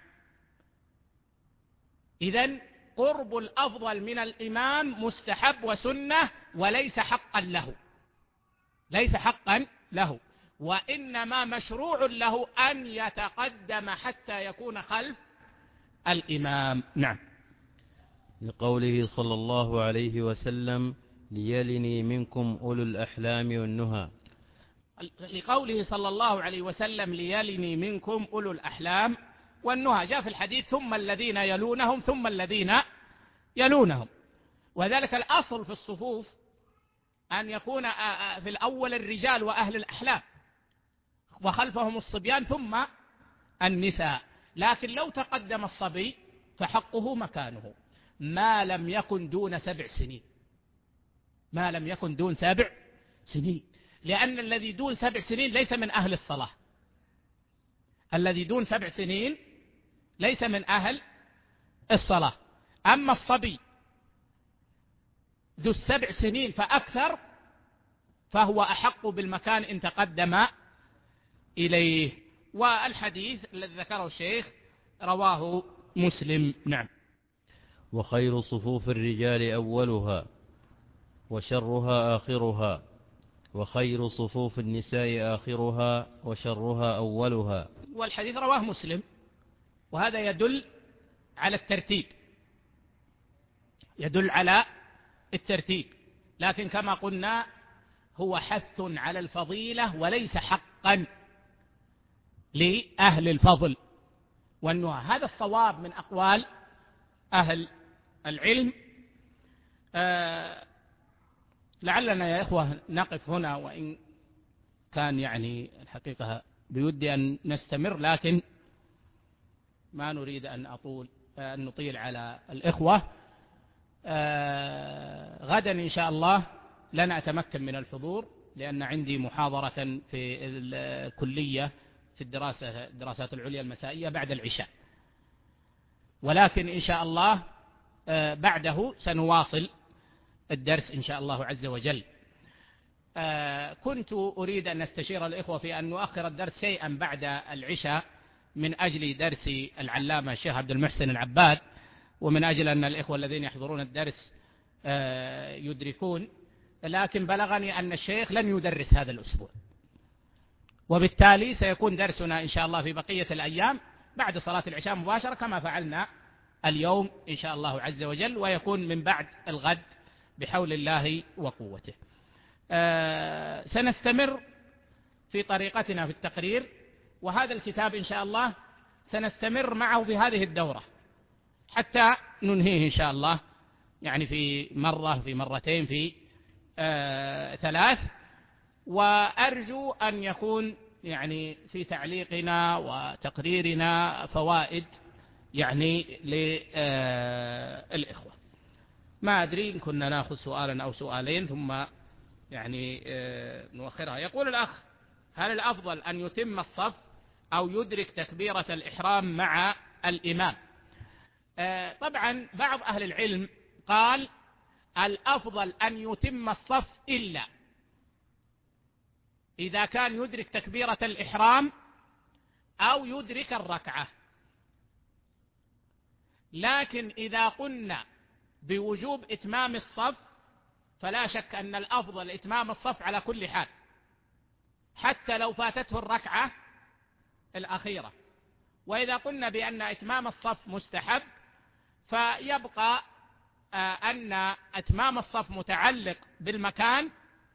إذن قرب الأفضل من الإمام مستحب وسنة وليس حقا له، ليس حقا له، وإنما مشروع له أن يتقدم حتى يكون خلف الإمام. نعم. لقوله صلى الله عليه وسلم ليلني منكم أولو الأحلام والنهى. لقوله صلى الله عليه وسلم ليلني منكم أولو الأحلام والنهى، جاء في الحديث ثم الذين يلونهم ثم الذين يلونهم، وذلك الأصل في الصفوف أن يكون في الأول الرجال وأهل الأحلام وخلفهم الصبيان ثم النساء، لكن لو تقدم الصبي فحقه مكانه ما لم يكن دون سبع سنين، ما لم يكن دون سبع سنين، لأن الذي دون سبع سنين ليس من أهل الصلاة، الذي دون سبع سنين ليس من أهل الصلاة. أما الصبي ذو السبع سنين فأكثر فهو أحق بالمكان إن تقدم إليه. والحديث الذي ذكره الشيخ رواه مسلم. نعم. وخير صفوف الرجال أولها وشرها آخرها، وخير صفوف النساء آخرها وشرها أولها. والحديث رواه مسلم، وهذا يدل على الترتيب، يدل على الترتيب، لكن كما قلنا هو حث على الفضيلة وليس حقا لأهل الفضل والنهى، هذا الصواب من أقوال أهل العلم. آه لعلنا يا إخوة نقف هنا، وإن كان يعني الحقيقة بودي أن نستمر، لكن ما نريد أن أطول أن نطيل على الإخوة. آه غدا إن شاء الله لن أتمكن من الحضور، لأن عندي محاضرة في الكلية في الدراسة الدراسات العليا المسائية بعد العشاء، ولكن إن شاء الله آه بعده سنواصل الدرس إن شاء الله عز وجل. آه كنت أريد أن نستشير الإخوة في أن نؤخر الدرس شيئا بعد العشاء من أجل درس العلامة الشيخ عبد المحسن العباد، ومن أجل أن الإخوة الذين يحضرون الدرس آه يدركون، لكن بلغني أن الشيخ لن يدرس هذا الأسبوع، وبالتالي سيكون درسنا إن شاء الله في بقية الأيام بعد صلاة العشاء مباشرة كما فعلنا اليوم إن شاء الله عز وجل، ويكون من بعد الغد بحول الله وقوته. آه سنستمر في طريقتنا في التقرير، وهذا الكتاب إن شاء الله سنستمر معه في هذه الدورة حتى ننهيه إن شاء الله، يعني في مرة في مرتين في آه ثلاث، وأرجو أن يكون يعني في تعليقنا وتقريرنا فوائد يعني للإخوة. ما أدري إن كنا نأخذ سؤالا أو سؤالين ثم يعني نؤخرها. يقول الأخ: هل الأفضل أن يتم الصف أو يدرك تكبيرة الإحرام مع الإمام؟ طبعا بعض أهل العلم قال الأفضل أن يتم الصف إلا إذا كان يدرك تكبيرة الإحرام أو يدرك الركعة. لكن إذا قلنا بوجوب إتمام الصف فلا شك أن الأفضل إتمام الصف على كل حال، حتى لو فاتته الركعة الأخيرة. وإذا قلنا بأن إتمام الصف مستحب فيبقى أن إتمام الصف متعلق بالمكان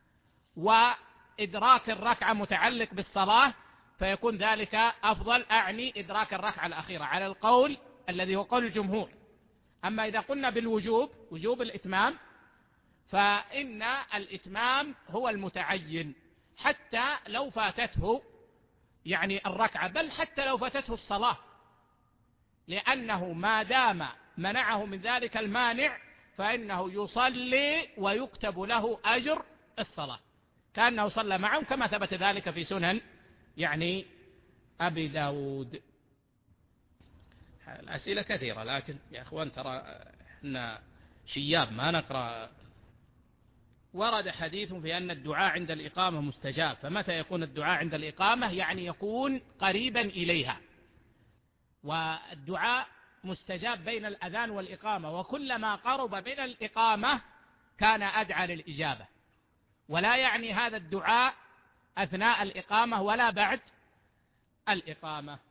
وإدراك الركعة متعلق بالصلاة، فيكون ذلك أفضل، أعني إدراك الركعة الأخيرة على القول الذي هو قول الجمهور. أما إذا قلنا بالوجوب، وجوب الإتمام، فإن الإتمام هو المتعين حتى لو فاتته يعني الركعة، بل حتى لو فاتته الصلاة، لأنه ما دام منعه من ذلك المانع فإنه يصلي ويكتب له أجر الصلاة كأنه صلى معهم، كما ثبت ذلك في سنن يعني أبي داود. الأسئلة كثيرة، لكن يا أخوان ترى إحنا شياب ما نقرأ. ورد حديث في أن الدعاء عند الإقامة مستجاب، فمتى يكون الدعاء عند الإقامة؟ يعني يكون قريبا إليها، والدعاء مستجاب بين الأذان والإقامة، وكلما قرب من الإقامة كان أدعى للإجابة. ولا يعني هذا الدعاء أثناء الإقامة ولا بعد الإقامة.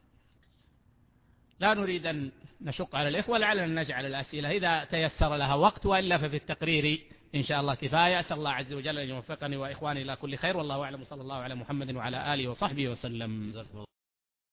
لا نريد أن نشق على الإخوة، لعلنا نجعل الأسئلة إذا تيسر لها وقت، وإلا ففي التقرير إن شاء الله كفاية. أسأل الله عز وجل أن يوفقني وإخواني إلى كل خير، والله أعلم، صلى الله على محمد وعلى آله وصحبه وسلم.